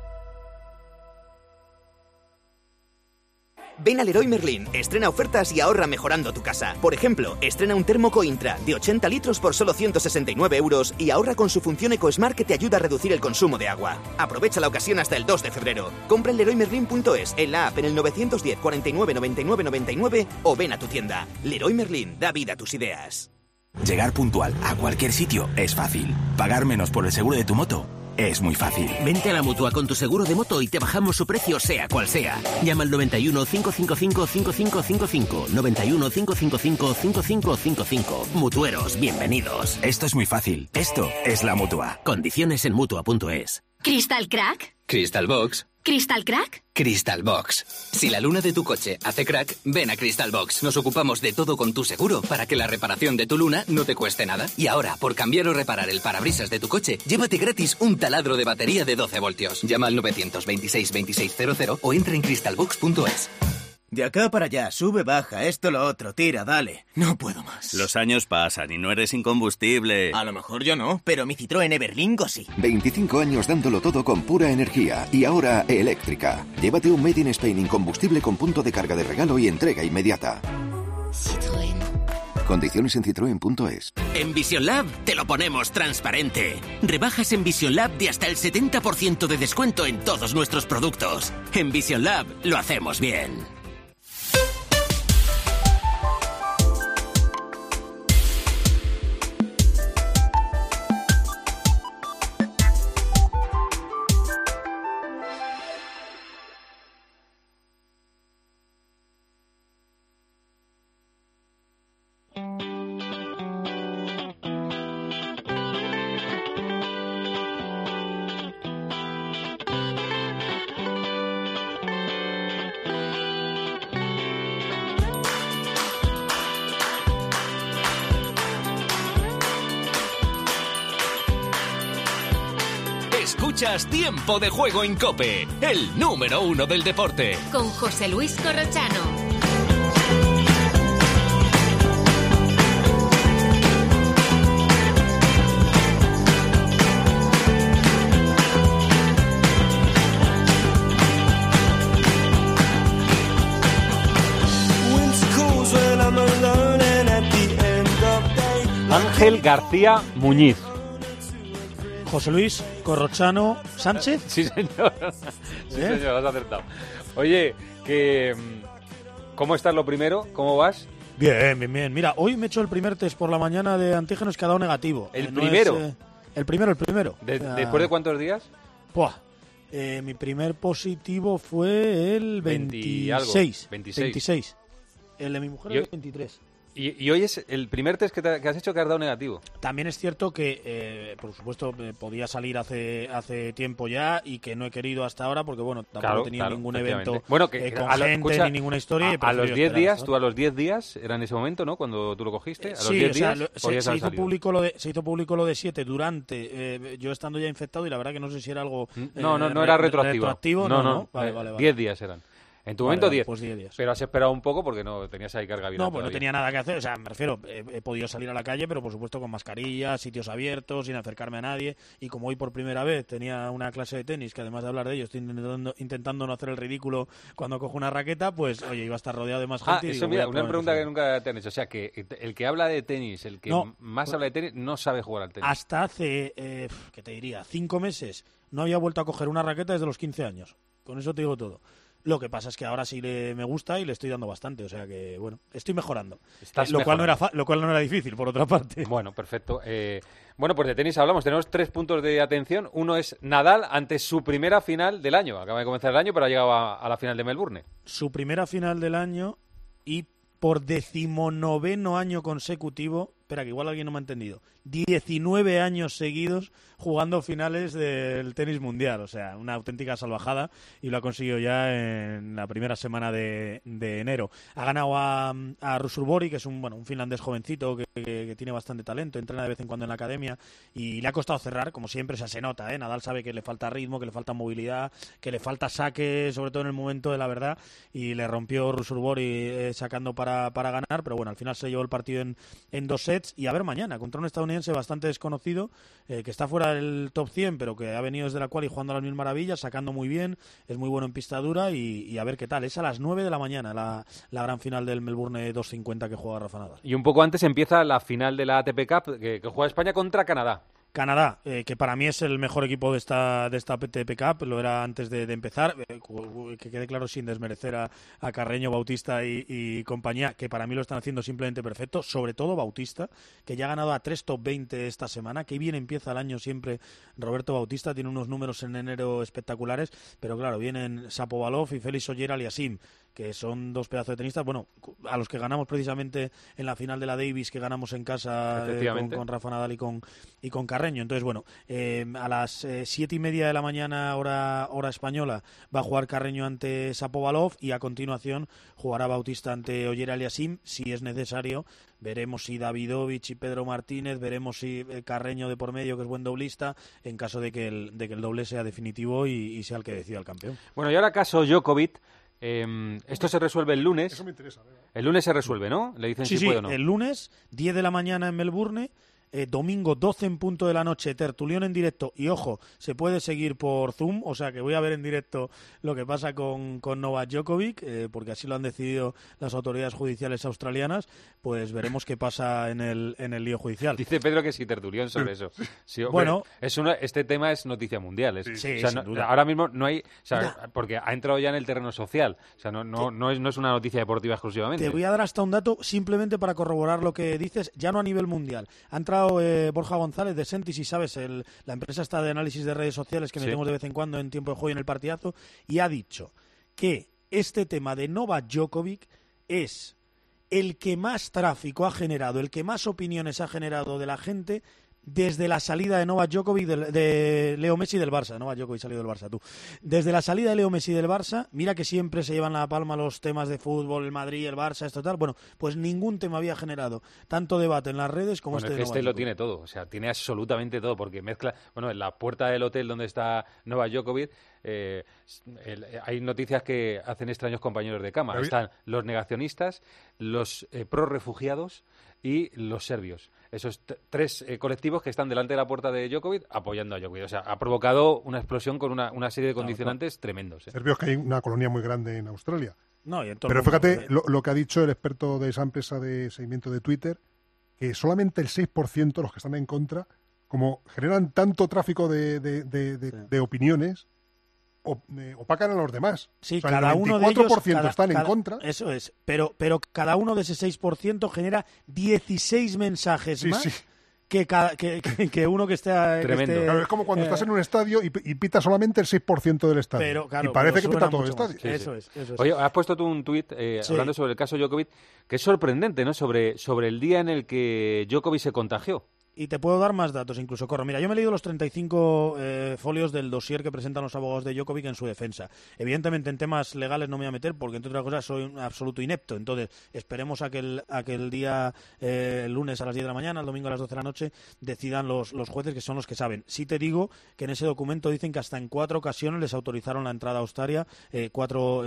Ven a Leroy Merlin, estrena ofertas y ahorra mejorando tu casa. Por ejemplo, estrena un termo Cointra de 80 litros por solo 169 euros y ahorra con su función EcoSmart que te ayuda a reducir el consumo de agua. Aprovecha la ocasión hasta el 2 de febrero. Compra en leroymerlin.es, en la app en el 910 49 99 99 o ven a tu tienda. Leroy Merlin, da vida a tus ideas. Llegar puntual a cualquier sitio es fácil. Pagar menos por el seguro de tu moto es muy fácil. Vente a la Mutua con tu seguro de moto y te bajamos su precio sea cual sea. Llama al 91 555 5555. 91 555 5555. Mutueros, bienvenidos. Esto es muy fácil. Esto es la Mutua. Condiciones en Mutua.es. ¿Crystal Crack? Crystal Box. ¿Crystal Crack? Crystal Box. Si la luna de tu coche hace crack, ven a Crystal Box. Nos ocupamos de todo con tu seguro para que la reparación de tu luna no te cueste nada. Y ahora, por cambiar o reparar el parabrisas de tu coche, llévate gratis un taladro de batería de 12 voltios. Llama al 926 2600 o entra en crystalbox.es. De acá para allá, sube, baja, esto, lo otro, tira, dale. No puedo más. Los años pasan y no eres incombustible. A lo mejor yo no, pero mi Citroën Everlingo sí. 25 años dándolo todo con pura energía y ahora eléctrica. Llévate un Made in Spain incombustible con punto de carga de regalo y entrega inmediata. Citroën. Condiciones en citroen.es. En Vision Lab te lo ponemos transparente. Rebajas en Vision Lab de hasta el 70% de descuento en todos nuestros productos. En Vision Lab lo hacemos bien. Escuchas Tiempo de Juego en COPE, el número 1 del deporte. Con José Luis Corrochano. Ángel García Muñiz. José Luis Corrochano Sánchez. Sí, señor. Sí, señor, has acertado. Oye, ¿cómo estás lo primero? ¿Cómo vas? Bien, bien, bien. Mira, hoy me he hecho el primer test por la mañana de antígenos que ha dado negativo. ¿El primero? El primero. ¿Después de cuántos días? Mi primer positivo fue el 26. 26. El de mi mujer el 23. Y hoy es el primer test que has hecho que has dado negativo. También es cierto que, por supuesto, podía salir hace tiempo ya y que no he querido hasta ahora porque, bueno, tampoco he tenido ningún evento con gente ni ninguna historia. A los 10 días, tú a los 10 días, era en ese momento, ¿no? Cuando tú lo cogiste. A los 10 días se hizo público lo de 7 durante yo estando ya infectado y la verdad que no sé si era algo... No era retroactivo. ¿Retroactivo? No. Vale. 10 días eran. En tu momento 10. Pues 10 días. Pero has esperado un poco porque no tenías ahí carga viral. No, pues no tenía nada que hacer. O sea, me refiero, he podido salir a la calle, pero por supuesto con mascarilla, sitios abiertos, sin acercarme a nadie. Y como hoy por primera vez tenía una clase de tenis, que además de hablar de ello, estoy intentando no hacer el ridículo cuando cojo una raqueta, pues oye, iba a estar rodeado de más gente. Eso, mira, una pregunta que nunca te han hecho. O sea, que el que habla de tenis, el que más habla de tenis, no sabe jugar al tenis. Hasta hace, ¿qué te diría? 5 meses no había vuelto a coger una raqueta desde los 15 años. Con eso te digo todo. Lo que pasa es que ahora sí me gusta y le estoy dando bastante, o sea que, bueno, estoy mejorando. Lo cual no era difícil, por otra parte. Bueno, perfecto. Bueno, pues de tenis hablamos. Tenemos 3 puntos de atención. Uno es Nadal ante su primera final del año. Acaba de comenzar el año, pero ha llegado a la final de Melbourne. Su primera final del año y por 19º año consecutivo. Espera, que igual alguien no me ha entendido. 19 años seguidos jugando finales del tenis mundial. O sea, una auténtica salvajada. Y lo ha conseguido ya en la primera semana de enero. Ha ganado a Ruusuvuori, que es un finlandés jovencito que tiene bastante talento. Entrena de vez en cuando en la academia. Y le ha costado cerrar, como siempre. Se nota, ¿eh? Nadal sabe que le falta ritmo, que le falta movilidad, que le falta saque, sobre todo en el momento de la verdad. Y le rompió Ruusuvuori sacando para ganar. Pero bueno, al final se llevó el partido en 2 sets. Y a ver mañana, contra un estadounidense bastante desconocido, que está fuera del top 100, pero que ha venido desde la quali jugando a las mil maravillas, sacando muy bien, es muy bueno en pista dura y a ver qué tal. Es a las 9 de la mañana la gran final del Melbourne 250 que juega Rafa Nadal. Y un poco antes empieza la final de la ATP Cup que juega España contra Canadá. Canadá, que para mí es el mejor equipo de esta ATP Cup, lo era antes de empezar, que quede claro sin desmerecer a Carreño, Bautista y compañía, que para mí lo están haciendo simplemente perfecto, sobre todo Bautista, que ya ha ganado a 3 top 20 esta semana, que bien empieza el año siempre Roberto Bautista, tiene unos números en enero espectaculares, pero claro, vienen Shapovalov y Félix Auger-Aliassime, que son 2 pedazos de tenistas, bueno, a los que ganamos precisamente en la final de la Davis, que ganamos en casa con Rafa Nadal y con Carreño. Entonces, bueno, a las 7:30 de la mañana, hora española, va a jugar Carreño ante Shapovalov y a continuación jugará Bautista ante Auger-Aliassime, si es necesario. Veremos si Davidovich y Pedro Martínez, veremos si Carreño de por medio, que es buen doblista, en caso de que el doble sea definitivo y sea el que decida el campeón. Bueno, y ahora caso Djokovic. Esto se resuelve el lunes. Eso me interesa. El lunes se resuelve, ¿no? Le dicen si puede o no. El lunes, 10 de la mañana en Melbourne. Domingo 12 en punto de la noche, tertulión en directo y ojo, se puede seguir por Zoom, o sea que voy a ver en directo lo que pasa con Novak Djokovic, porque así lo han decidido las autoridades judiciales australianas, pues veremos qué pasa en el lío judicial. Dice Pedro que sí, tertulión sobre eso. Sí, bueno, este tema es noticia mundial. Sí, o sea, ahora mismo no hay, o sea, porque ha entrado ya en el terreno social, o sea, no es una noticia deportiva exclusivamente. Te voy a dar hasta un dato simplemente para corroborar lo que dices, ya no a nivel mundial. Ha entrado Borja González de Sentis y sabes, la empresa está de análisis de redes sociales que metemos de vez en cuando en tiempo de juego y en el partidazo, y ha dicho que este tema de Novak Djokovic es el que más tráfico ha generado, el que más opiniones ha generado de la gente desde la salida de Novak Djokovic de Leo Messi del Barça. Novak Djokovic salido del Barça, tú. Desde la salida de Leo Messi del Barça, mira que siempre se llevan la palma los temas de fútbol, el Madrid, el Barça, esto tal. Bueno, pues ningún tema había generado tanto debate en las redes como este de Novak Djokovic. Lo tiene todo, o sea, tiene absolutamente todo, porque mezcla, en la puerta del hotel donde está Novak Djokovic, hay noticias que hacen extraños compañeros de cama. Están los negacionistas, los pro refugiados y los serbios. Esos 3 colectivos que están delante de la puerta de Djokovic apoyando a Djokovic. O sea, ha provocado una explosión con una serie de condicionantes tremendos. Serbios, que hay una colonia muy grande en Australia. Pero fíjate lo que ha dicho el experto de esa empresa de seguimiento de Twitter, que solamente el 6% de los que están en contra, como generan tanto tráfico de opiniones, opacan a los demás. Sí, o sea, cada el 24% uno de ellos están en contra. Eso es, pero cada uno de ese 6% genera 16 mensajes más que uno que esté... Tremendo. Claro, es como cuando estás en un estadio y pita solamente el 6% del estadio. Pero, claro, y parece que pita todo el estadio. Eso es. Oye, has puesto tú un tuit hablando sobre el caso Djokovic, que es sorprendente, ¿no? Sobre el día en el que Djokovic se contagió. Y te puedo dar más datos, incluso, Corro. Mira, yo me he leído los 35 folios del dossier que presentan los abogados de Djokovic en su defensa. Evidentemente, en temas legales no me voy a meter porque, entre otras cosas, soy un absoluto inepto. Entonces, esperemos a que el día, el lunes a las 10 de la mañana, el domingo a las 12 de la noche, decidan los jueces, que son los que saben. Sí te digo que en ese documento dicen que hasta en 4 ocasiones les autorizaron la entrada a Australia, 4,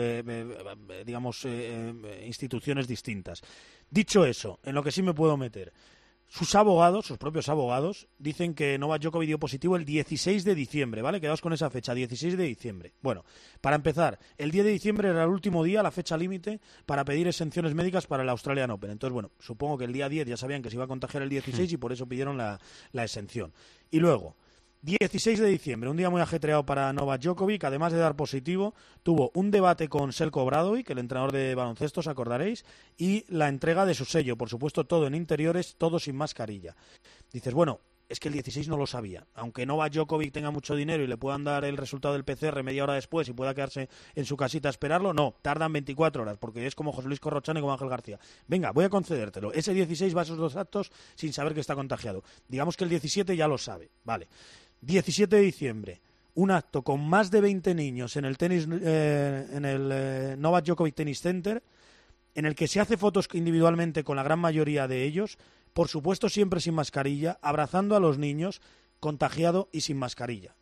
instituciones distintas. Dicho eso, en lo que sí me puedo meter... Sus abogados, sus propios abogados, dicen que Novak Djokovic dio positivo el 16 de diciembre, ¿vale? Quedaos con esa fecha, 16 de diciembre. Bueno, para empezar, el 10 de diciembre era el último día, la fecha límite, para pedir exenciones médicas para el Australian Open. Entonces, bueno, supongo que el día 10 ya sabían que se iba a contagiar el 16 y por eso pidieron la exención. Y luego... 16 de diciembre, un día muy ajetreado para Novak Djokovic. Además de dar positivo, tuvo un debate con Željko Obradović, el entrenador de baloncesto, os acordaréis, y la entrega de su sello, por supuesto todo en interiores, todo sin mascarilla. Dices, bueno, es que el 16 no lo sabía. Aunque Novak Djokovic tenga mucho dinero y le puedan dar el resultado del PCR media hora después y pueda quedarse en su casita a esperarlo, no, tardan 24 horas, porque es como José Luis Corrochano y como Ángel García. Venga, voy a concedértelo. Ese 16 va a esos 2 actos sin saber que está contagiado. Digamos que el 17 ya lo sabe, vale. 17 de diciembre, un acto con más de 20 niños en el tenis, Novak Djokovic Tennis Center, en el que se hace fotos individualmente con la gran mayoría de ellos, por supuesto siempre sin mascarilla, abrazando a los niños, contagiado y sin mascarilla.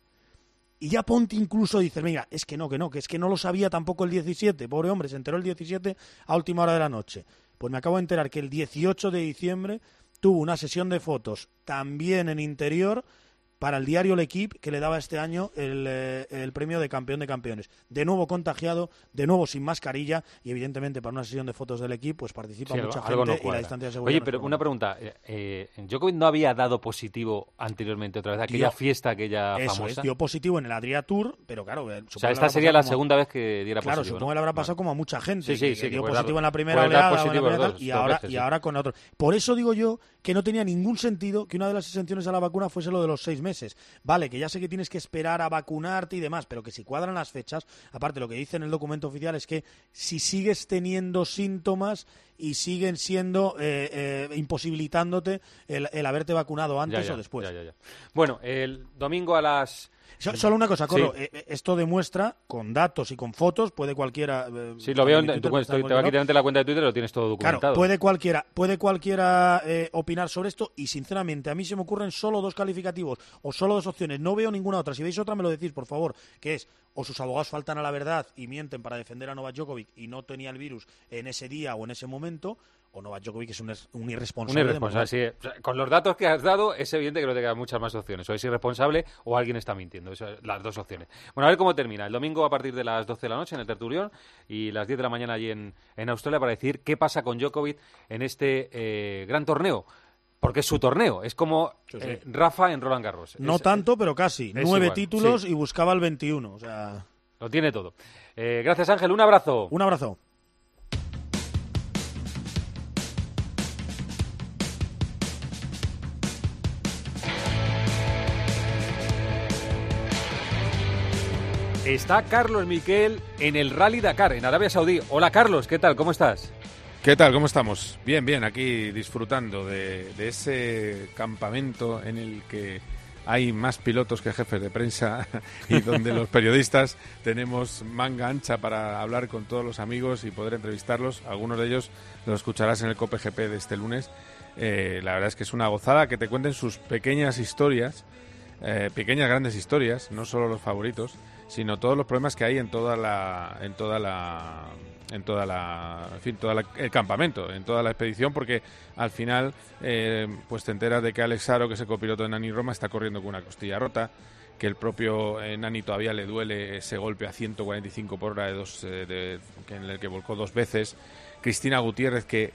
Y ya Ponti incluso dice, mira, es que no lo sabía tampoco el 17, pobre hombre, se enteró el 17 a última hora de la noche. Pues me acabo de enterar que el 18 de diciembre tuvo una sesión de fotos también en interior para el diario L'Equipe, que le daba este año el premio de campeón de campeones. De nuevo contagiado, de nuevo sin mascarilla, y evidentemente para una sesión de fotos del L'Equipe pues participa mucha gente y la distancia de seguridad. Oye, pero una pregunta, ¿Djokovic no había dado positivo anteriormente otra vez, aquella fiesta, aquella famosa? Eso es, dio positivo en el Adria Tour, pero claro... O sea, esta sería la segunda vez que diera positivo. Claro, supongo que le habrá pasado como a mucha gente, que dio positivo en la primera oleada, y ahora con otro. Por eso digo yo que no tenía ningún sentido que una de las exenciones a la vacuna fuese lo de los 6 meses. Vale, que ya sé que tienes que esperar a vacunarte y demás, pero que si cuadran las fechas, aparte lo que dice en el documento oficial es que si sigues teniendo síntomas y siguen siendo imposibilitándote el haberte vacunado antes o después. Ya. Bueno, el domingo a las... Solo una cosa, Corro, esto demuestra, con datos y con fotos, puede cualquiera... sí, lo veo en tu cuenta, te va aquí delante la cuenta de Twitter, lo tienes todo documentado. Claro, puede cualquiera opinar sobre esto y, sinceramente, a mí se me ocurren solo 2 calificativos o solo 2 opciones, no veo ninguna otra. Si veis otra, me lo decís, por favor, que es, o sus abogados faltan a la verdad y mienten para defender a Novak Djokovic y no tenía el virus en ese día o en ese momento, o Novak Djokovic es un irresponsable. Un irresponsable, sí. O sea, con los datos que has dado, es evidente que no te quedan muchas más opciones. O es irresponsable o alguien está mintiendo. Esas son las 2 opciones. Bueno, a ver cómo termina. El domingo a partir de las 12 de la noche en el Tertulión y las 10 de la mañana allí en Australia para decir qué pasa con Djokovic en este gran torneo. Porque es su torneo. Es como Rafa en Roland Garros. No tanto, pero casi. 9 títulos y buscaba el 21. O sea... Lo tiene todo. Gracias, Ángel. Un abrazo. Un abrazo. Está Carlos Miquel en el Rally Dakar, en Arabia Saudí. Hola, Carlos, ¿qué tal? ¿Cómo estás? ¿Qué tal? ¿Cómo estamos? Bien, aquí disfrutando de ese campamento en el que hay más pilotos que jefes de prensa y donde los periodistas tenemos manga ancha para hablar con todos los amigos y poder entrevistarlos. Algunos de ellos los escucharás en el COPE GP de este lunes. La verdad es que es una gozada que te cuenten sus pequeñas historias, pequeñas grandes historias, no solo los favoritos, sino todos los problemas que hay en todo el campamento, en toda la expedición, porque al final pues te enteras de que Alex Saro, que es el copiloto de Nani Roma, está corriendo con una costilla rota, que el propio Nani todavía le duele ese golpe a 145 por hora en el que volcó 2 veces. Cristina Gutiérrez, que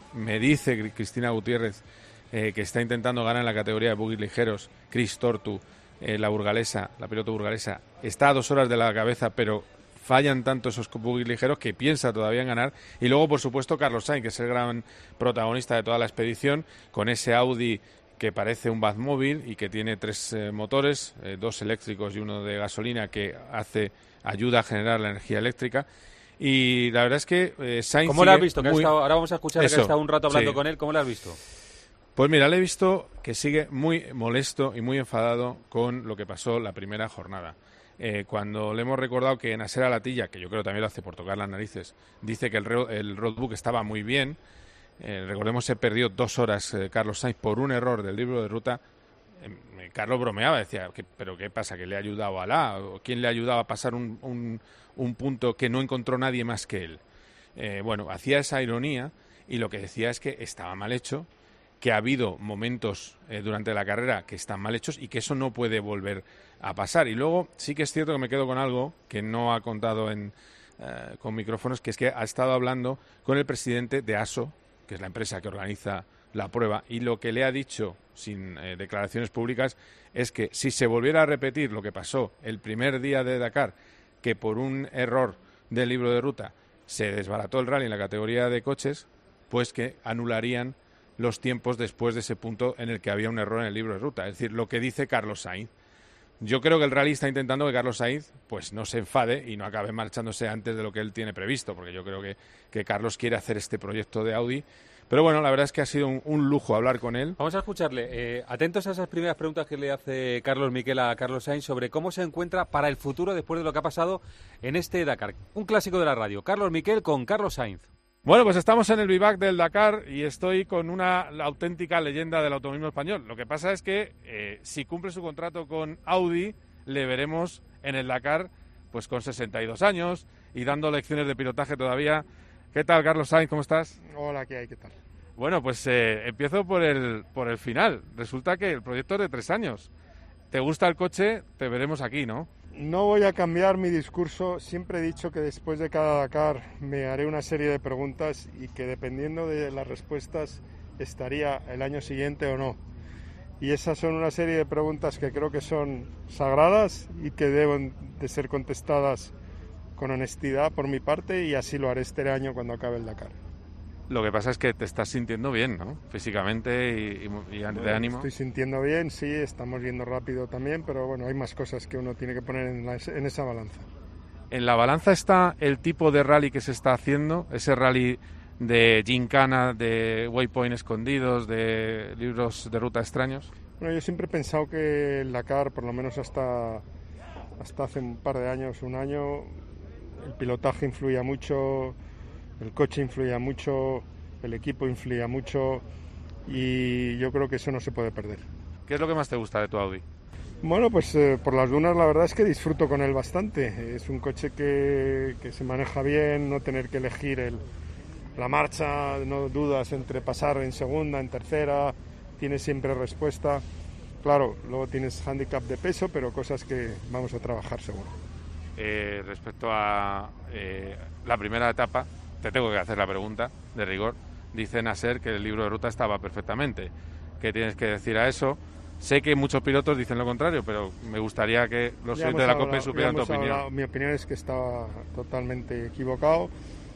está intentando ganar en la categoría de buggies ligeros. Chris Tortu, la piloto burgalesa, está a 2 horas de la cabeza, pero fallan tanto esos buggies ligeros que piensa todavía en ganar. Y luego, por supuesto, Carlos Sainz, que es el gran protagonista de toda la expedición, con ese Audi que parece un Batmóvil y que tiene 3 motores, 2 eléctricos y 1 de gasolina, que ayuda a generar la energía eléctrica. Y la verdad es que Sainz... ¿Cómo lo has visto? Ahora vamos a escuchar que ha estado un rato hablando con él. ¿Cómo lo has visto? Pues mira, le he visto que sigue muy molesto y muy enfadado con lo que pasó la primera jornada. Cuando le hemos recordado que Nasser Al-Attiyah, que yo creo también lo hace por tocar las narices, dice que el roadbook estaba muy bien. Recordemos, se perdió 2 horas Carlos Sainz por un error del libro de ruta. Carlos bromeaba, decía, ¿pero qué pasa? ¿Que le ha ayudado Alá? ¿O quién le ha ayudado a pasar un punto que no encontró nadie más que él? Bueno, hacía esa ironía y lo que decía es que estaba mal hecho, que ha habido momentos durante la carrera que están mal hechos y que eso no puede volver a pasar. Y luego sí que es cierto que me quedo con algo que no ha contado con micrófonos, que es que ha estado hablando con el presidente de ASO, que es la empresa que organiza la prueba, y lo que le ha dicho sin declaraciones públicas es que si se volviera a repetir lo que pasó el primer día de Dakar, que por un error del libro de ruta se desbarató el rally en la categoría de coches, pues que anularían los tiempos después de ese punto en el que había un error en el libro de ruta. Es decir, lo que dice Carlos Sainz. Yo creo que el rally está intentando que Carlos Sainz pues no se enfade y no acabe marchándose antes de lo que él tiene previsto, porque yo creo que Carlos quiere hacer este proyecto de Audi. Pero bueno, la verdad es que ha sido un lujo hablar con él. Vamos a escucharle. Atentos a esas primeras preguntas que le hace Carlos Miquel a Carlos Sainz sobre cómo se encuentra para el futuro después de lo que ha pasado en este Dakar. Un clásico de la radio. Carlos Miquel con Carlos Sainz. Bueno, pues estamos en el vivac del Dakar y estoy con la auténtica leyenda del automovilismo español. Lo que pasa es que si cumple su contrato con Audi, le veremos en el Dakar pues con 62 años y dando lecciones de pilotaje todavía. ¿Qué tal, Carlos Sainz? ¿Cómo estás? Hola, ¿qué hay? ¿Qué tal? Bueno, pues empiezo por el final. Resulta que el proyecto es de 3 años. ¿Te gusta el coche? Te veremos aquí, ¿no? No voy a cambiar mi discurso. Siempre he dicho que después de cada Dakar me haré una serie de preguntas y que dependiendo de las respuestas estaría el año siguiente o no. Y esas son una serie de preguntas que creo que son sagradas y que deben de ser contestadas con honestidad por mi parte, y así lo haré este año cuando acabe el Dakar. Lo que pasa es que te estás sintiendo bien, ¿no? Físicamente y de ánimo. Estoy sintiendo bien, sí, estamos yendo rápido también, pero bueno, hay más cosas que uno tiene que poner en esa balanza. ¿En la balanza está el tipo de rally que se está haciendo? Ese rally de gincana, de waypoint escondidos, de libros de ruta extraños. Bueno, yo siempre he pensado que el Dakar, por lo menos hasta hace un par de años, un año, el pilotaje influía mucho, el coche influía mucho, el equipo influía mucho, y yo creo que eso no se puede perder. ¿Qué es lo que más te gusta de tu Audi? Bueno, pues por las dunas la verdad es que disfruto con él bastante. Es un coche que se maneja bien, no tener que elegir la marcha, no dudas entre pasar en segunda, en tercera, tienes siempre respuesta. Claro, luego tienes hándicap de peso, pero cosas que vamos a trabajar seguro. Respecto a la primera etapa, te tengo que hacer la pregunta de rigor. Dice Nasser que el libro de ruta estaba perfectamente. ¿Qué tienes que decir a eso? Sé que muchos pilotos dicen lo contrario, pero me gustaría que los oyentes de la COPE supieran tu opinión. Mi opinión es que estaba totalmente equivocado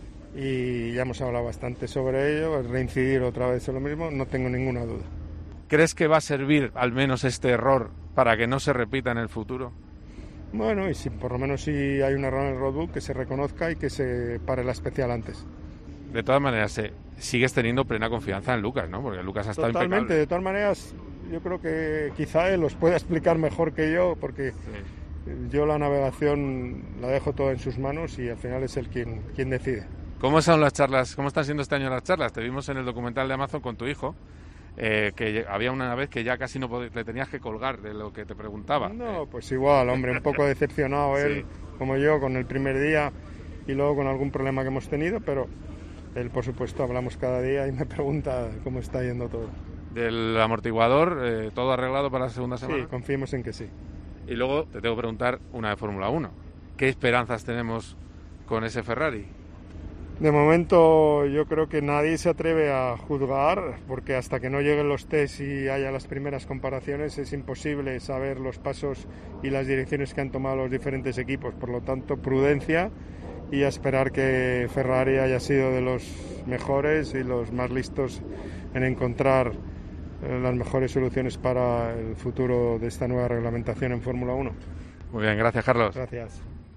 y ya hemos hablado bastante sobre ello. Reincidir otra vez en lo mismo, no tengo ninguna duda. ¿Crees que va a servir al menos este error para que no se repita en el futuro? Bueno, y si por lo menos si hay un error en el roadbook, que se reconozca y que se pare la especial antes. De todas maneras, sigues teniendo plena confianza en Lucas, ¿no? Porque Lucas ha estado impecable. Totalmente, de todas maneras, yo creo que quizá él los pueda explicar mejor que yo, porque yo la navegación la dejo todo en sus manos y al final es él quien decide. ¿Cómo son las charlas? ¿Cómo están siendo este año las charlas? Te vimos en el documental de Amazon con tu hijo, que había una vez que ya casi no le tenías que colgar de lo que te preguntaba. No, pues igual, hombre, un poco decepcionado él, como yo, con el primer día y luego con algún problema que hemos tenido, pero él, por supuesto, hablamos cada día y me pregunta cómo está yendo todo. ¿Del amortiguador, todo arreglado para la segunda semana? Sí, confiemos en que sí. Y luego te tengo que preguntar una de Fórmula 1. ¿Qué esperanzas tenemos con ese Ferrari? De momento yo creo que nadie se atreve a juzgar, porque hasta que no lleguen los tests y haya las primeras comparaciones es imposible saber los pasos y las direcciones que han tomado los diferentes equipos. Por lo tanto, prudencia y a esperar que Ferrari haya sido de los mejores y los más listos en encontrar las mejores soluciones para el futuro de esta nueva reglamentación en Fórmula 1. Muy bien, gracias, Carlos. Gracias.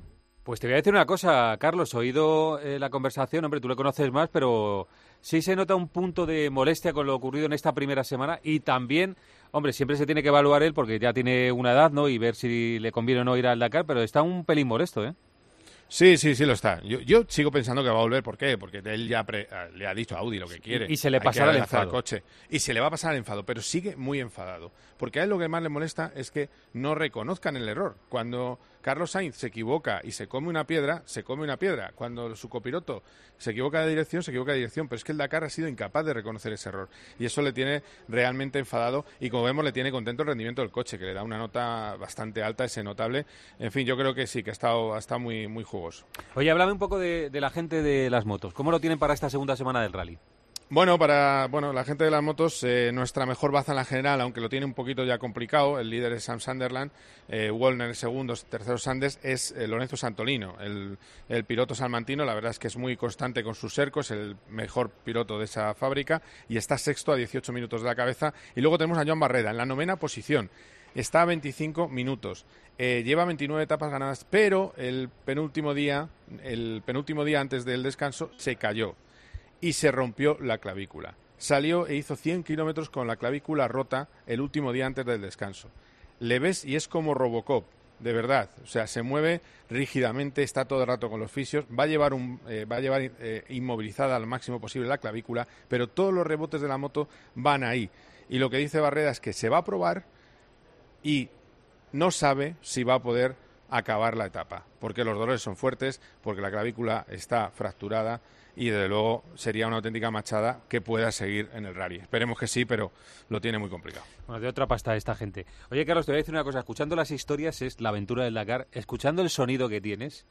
Pues te voy a decir una cosa, Carlos, he oído la conversación, hombre, tú le conoces más, pero sí se nota un punto de molestia con lo ocurrido en esta primera semana y también, hombre, siempre se tiene que evaluar él porque ya tiene una edad, ¿no? Y ver si le conviene o no ir al Dakar, pero está un pelín molesto, ¿eh? Sí, lo está. Yo sigo pensando que va a volver. ¿Por qué? Porque él ya le ha dicho a Audi lo que quiere. Y se le pasará el enfado. Coche. Y se le va a pasar el enfado, pero sigue muy enfadado. Porque a él lo que más le molesta es que no reconozcan el error. Cuando Carlos Sainz se equivoca y se come una piedra, se come una piedra. Cuando su copiloto se equivoca de dirección, se equivoca de dirección. Pero es que el Dakar ha sido incapaz de reconocer ese error. Y eso le tiene realmente enfadado. Y como vemos, le tiene contento el rendimiento del coche, que le da una nota bastante alta, ese notable. En fin, yo creo que sí, que ha estado muy, muy jugoso. Oye, háblame un poco de la gente de las motos. ¿Cómo lo tienen para esta segunda semana del rally? Bueno, la gente de las motos, nuestra mejor baza en la general, aunque lo tiene un poquito ya complicado, el líder es Sam Sunderland, Wallner segundo, tercero Sanders, es Lorenzo Santolino, el piloto salmantino, la verdad es que es muy constante con sus cercos, el mejor piloto de esa fábrica, y está sexto a 18 minutos de la cabeza, y luego tenemos a Joan Barreda en la 9ª posición. Está a 25 minutos, lleva 29 etapas ganadas, pero el penúltimo día antes del descanso se cayó y se rompió la clavícula. Salió e hizo 100 kilómetros con la clavícula rota el último día antes del descanso. Le ves y es como Robocop, de verdad. O sea, se mueve rígidamente, está todo el rato con los fisios, va a llevar inmovilizada al máximo posible la clavícula, pero todos los rebotes de la moto van ahí. Y lo que dice Barreda es que se va a probar y no sabe si va a poder acabar la etapa, porque los dolores son fuertes, porque la clavícula está fracturada y desde luego sería una auténtica machada que pueda seguir en el rally. Esperemos que sí, pero lo tiene muy complicado. Bueno, de otra pasta esta gente. Oye, Carlos, te voy a decir una cosa. Escuchando las historias es la aventura del Dakar. Escuchando el sonido que tienes,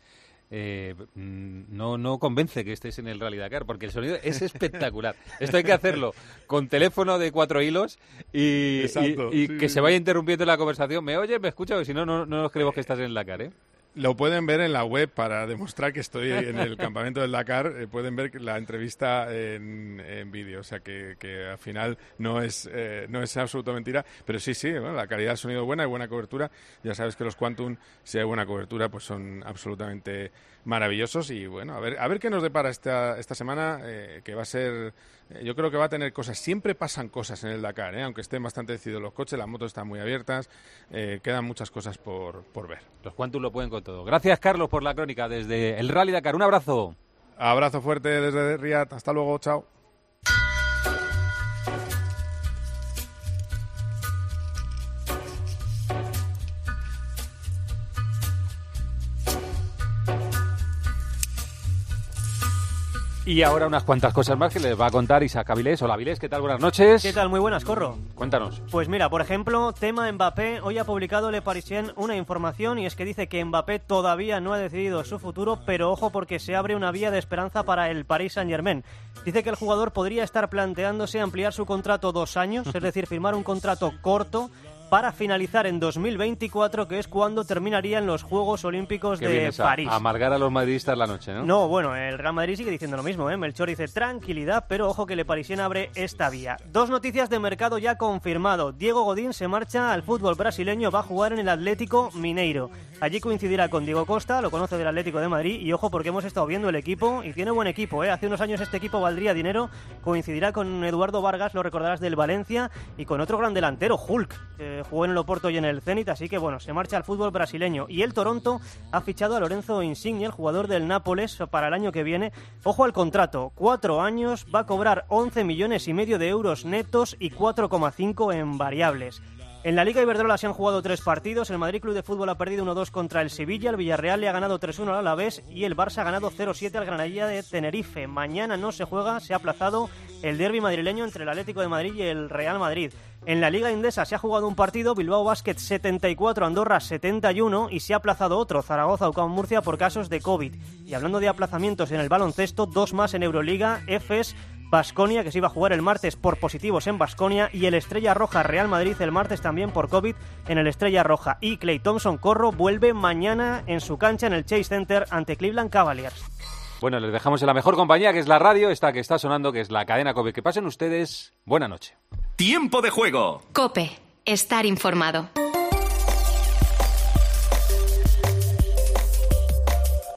no convence que estés en el Rally Dakar, porque el sonido es espectacular. Esto hay que hacerlo con teléfono de 4 hilos y que se vaya interrumpiendo la conversación. ¿Me oye? ¿Me escucha? Porque si no, no nos creemos que estás en el Dakar, ¿eh? Lo pueden ver en la web para demostrar que estoy en el campamento del Dakar. Pueden ver la entrevista en vídeo. O sea que al final no es absoluta mentira. Pero sí, bueno, la calidad de sonido es buena, hay buena cobertura. Ya sabes que los Quantum, si hay buena cobertura, pues son absolutamente maravillosos. Y bueno, a ver qué nos depara esta semana, que va a ser... yo creo que va a tener cosas. Siempre pasan cosas en el Dakar, aunque estén bastante decididos los coches, las motos están muy abiertas. Quedan muchas cosas por ver. Los Quantum lo pueden con todo. Gracias, Carlos, por la crónica desde el Rally Dakar. Un abrazo. Abrazo fuerte desde Riad. Hasta luego. Chao. Y ahora unas cuantas cosas más que les va a contar Isaac Avilés. Hola, Avilés, ¿qué tal? Buenas noches. ¿Qué tal? Muy buenas, Corro. Cuéntanos. Pues mira, por ejemplo, tema Mbappé. Hoy ha publicado Le Parisien una información y es que dice que Mbappé todavía no ha decidido su futuro, pero ojo porque se abre una vía de esperanza para el Paris Saint-Germain. Dice que el jugador podría estar planteándose ampliar su contrato 2 años, es decir, firmar un contrato corto para finalizar en 2024, que es cuando terminarían los Juegos Olímpicos de París. A amargar a los madridistas la noche, ¿no? No, bueno, el Real Madrid sigue diciendo lo mismo, ¿eh? Melchor dice tranquilidad, pero ojo que Le Parisien abre esta vía. 2 noticias de mercado ya confirmado. Diego Godín se marcha al fútbol brasileño, va a jugar en el Atlético Mineiro. Allí coincidirá con Diego Costa, lo conoce del Atlético de Madrid, y ojo porque hemos estado viendo el equipo y tiene buen equipo, ¿eh? Hace unos años este equipo valdría dinero, coincidirá con Eduardo Vargas, lo recordarás del Valencia, y con otro gran delantero, Hulk, que jugó en el Oporto y en el Zenit, así que bueno, se marcha al fútbol brasileño. Y el Toronto ha fichado a Lorenzo Insigne, el jugador del Nápoles, para el año que viene. Ojo al contrato, 4 años, va a cobrar 11,5 millones de euros netos y 4,5 en variables. En la Liga Iberdrola se han jugado 3 partidos. El Madrid Club de Fútbol ha perdido 1-2 contra el Sevilla. El Villarreal le ha ganado 3-1 al Alavés y el Barça ha ganado 0-7 al Granadilla de Tenerife. Mañana no se juega, se ha aplazado el derbi madrileño entre el Atlético de Madrid y el Real Madrid. En la Liga Endesa se ha jugado un partido, Bilbao Basket 74, Andorra 71 y se ha aplazado otro, Zaragoza UCAM Murcia por casos de COVID. Y hablando de aplazamientos en el baloncesto, 2 más en Euroliga, Efes Baskonia, que se iba a jugar el martes por positivos en Baskonia, y el Estrella Roja Real Madrid el martes también por COVID en el Estrella Roja. Y Klay Thompson Corro vuelve mañana en su cancha en el Chase Center ante Cleveland Cavaliers. Bueno, les dejamos en la mejor compañía, que es la radio, esta que está sonando, que es la cadena COPE. Que pasen ustedes buena noche. Tiempo de juego. COPE. Estar informado.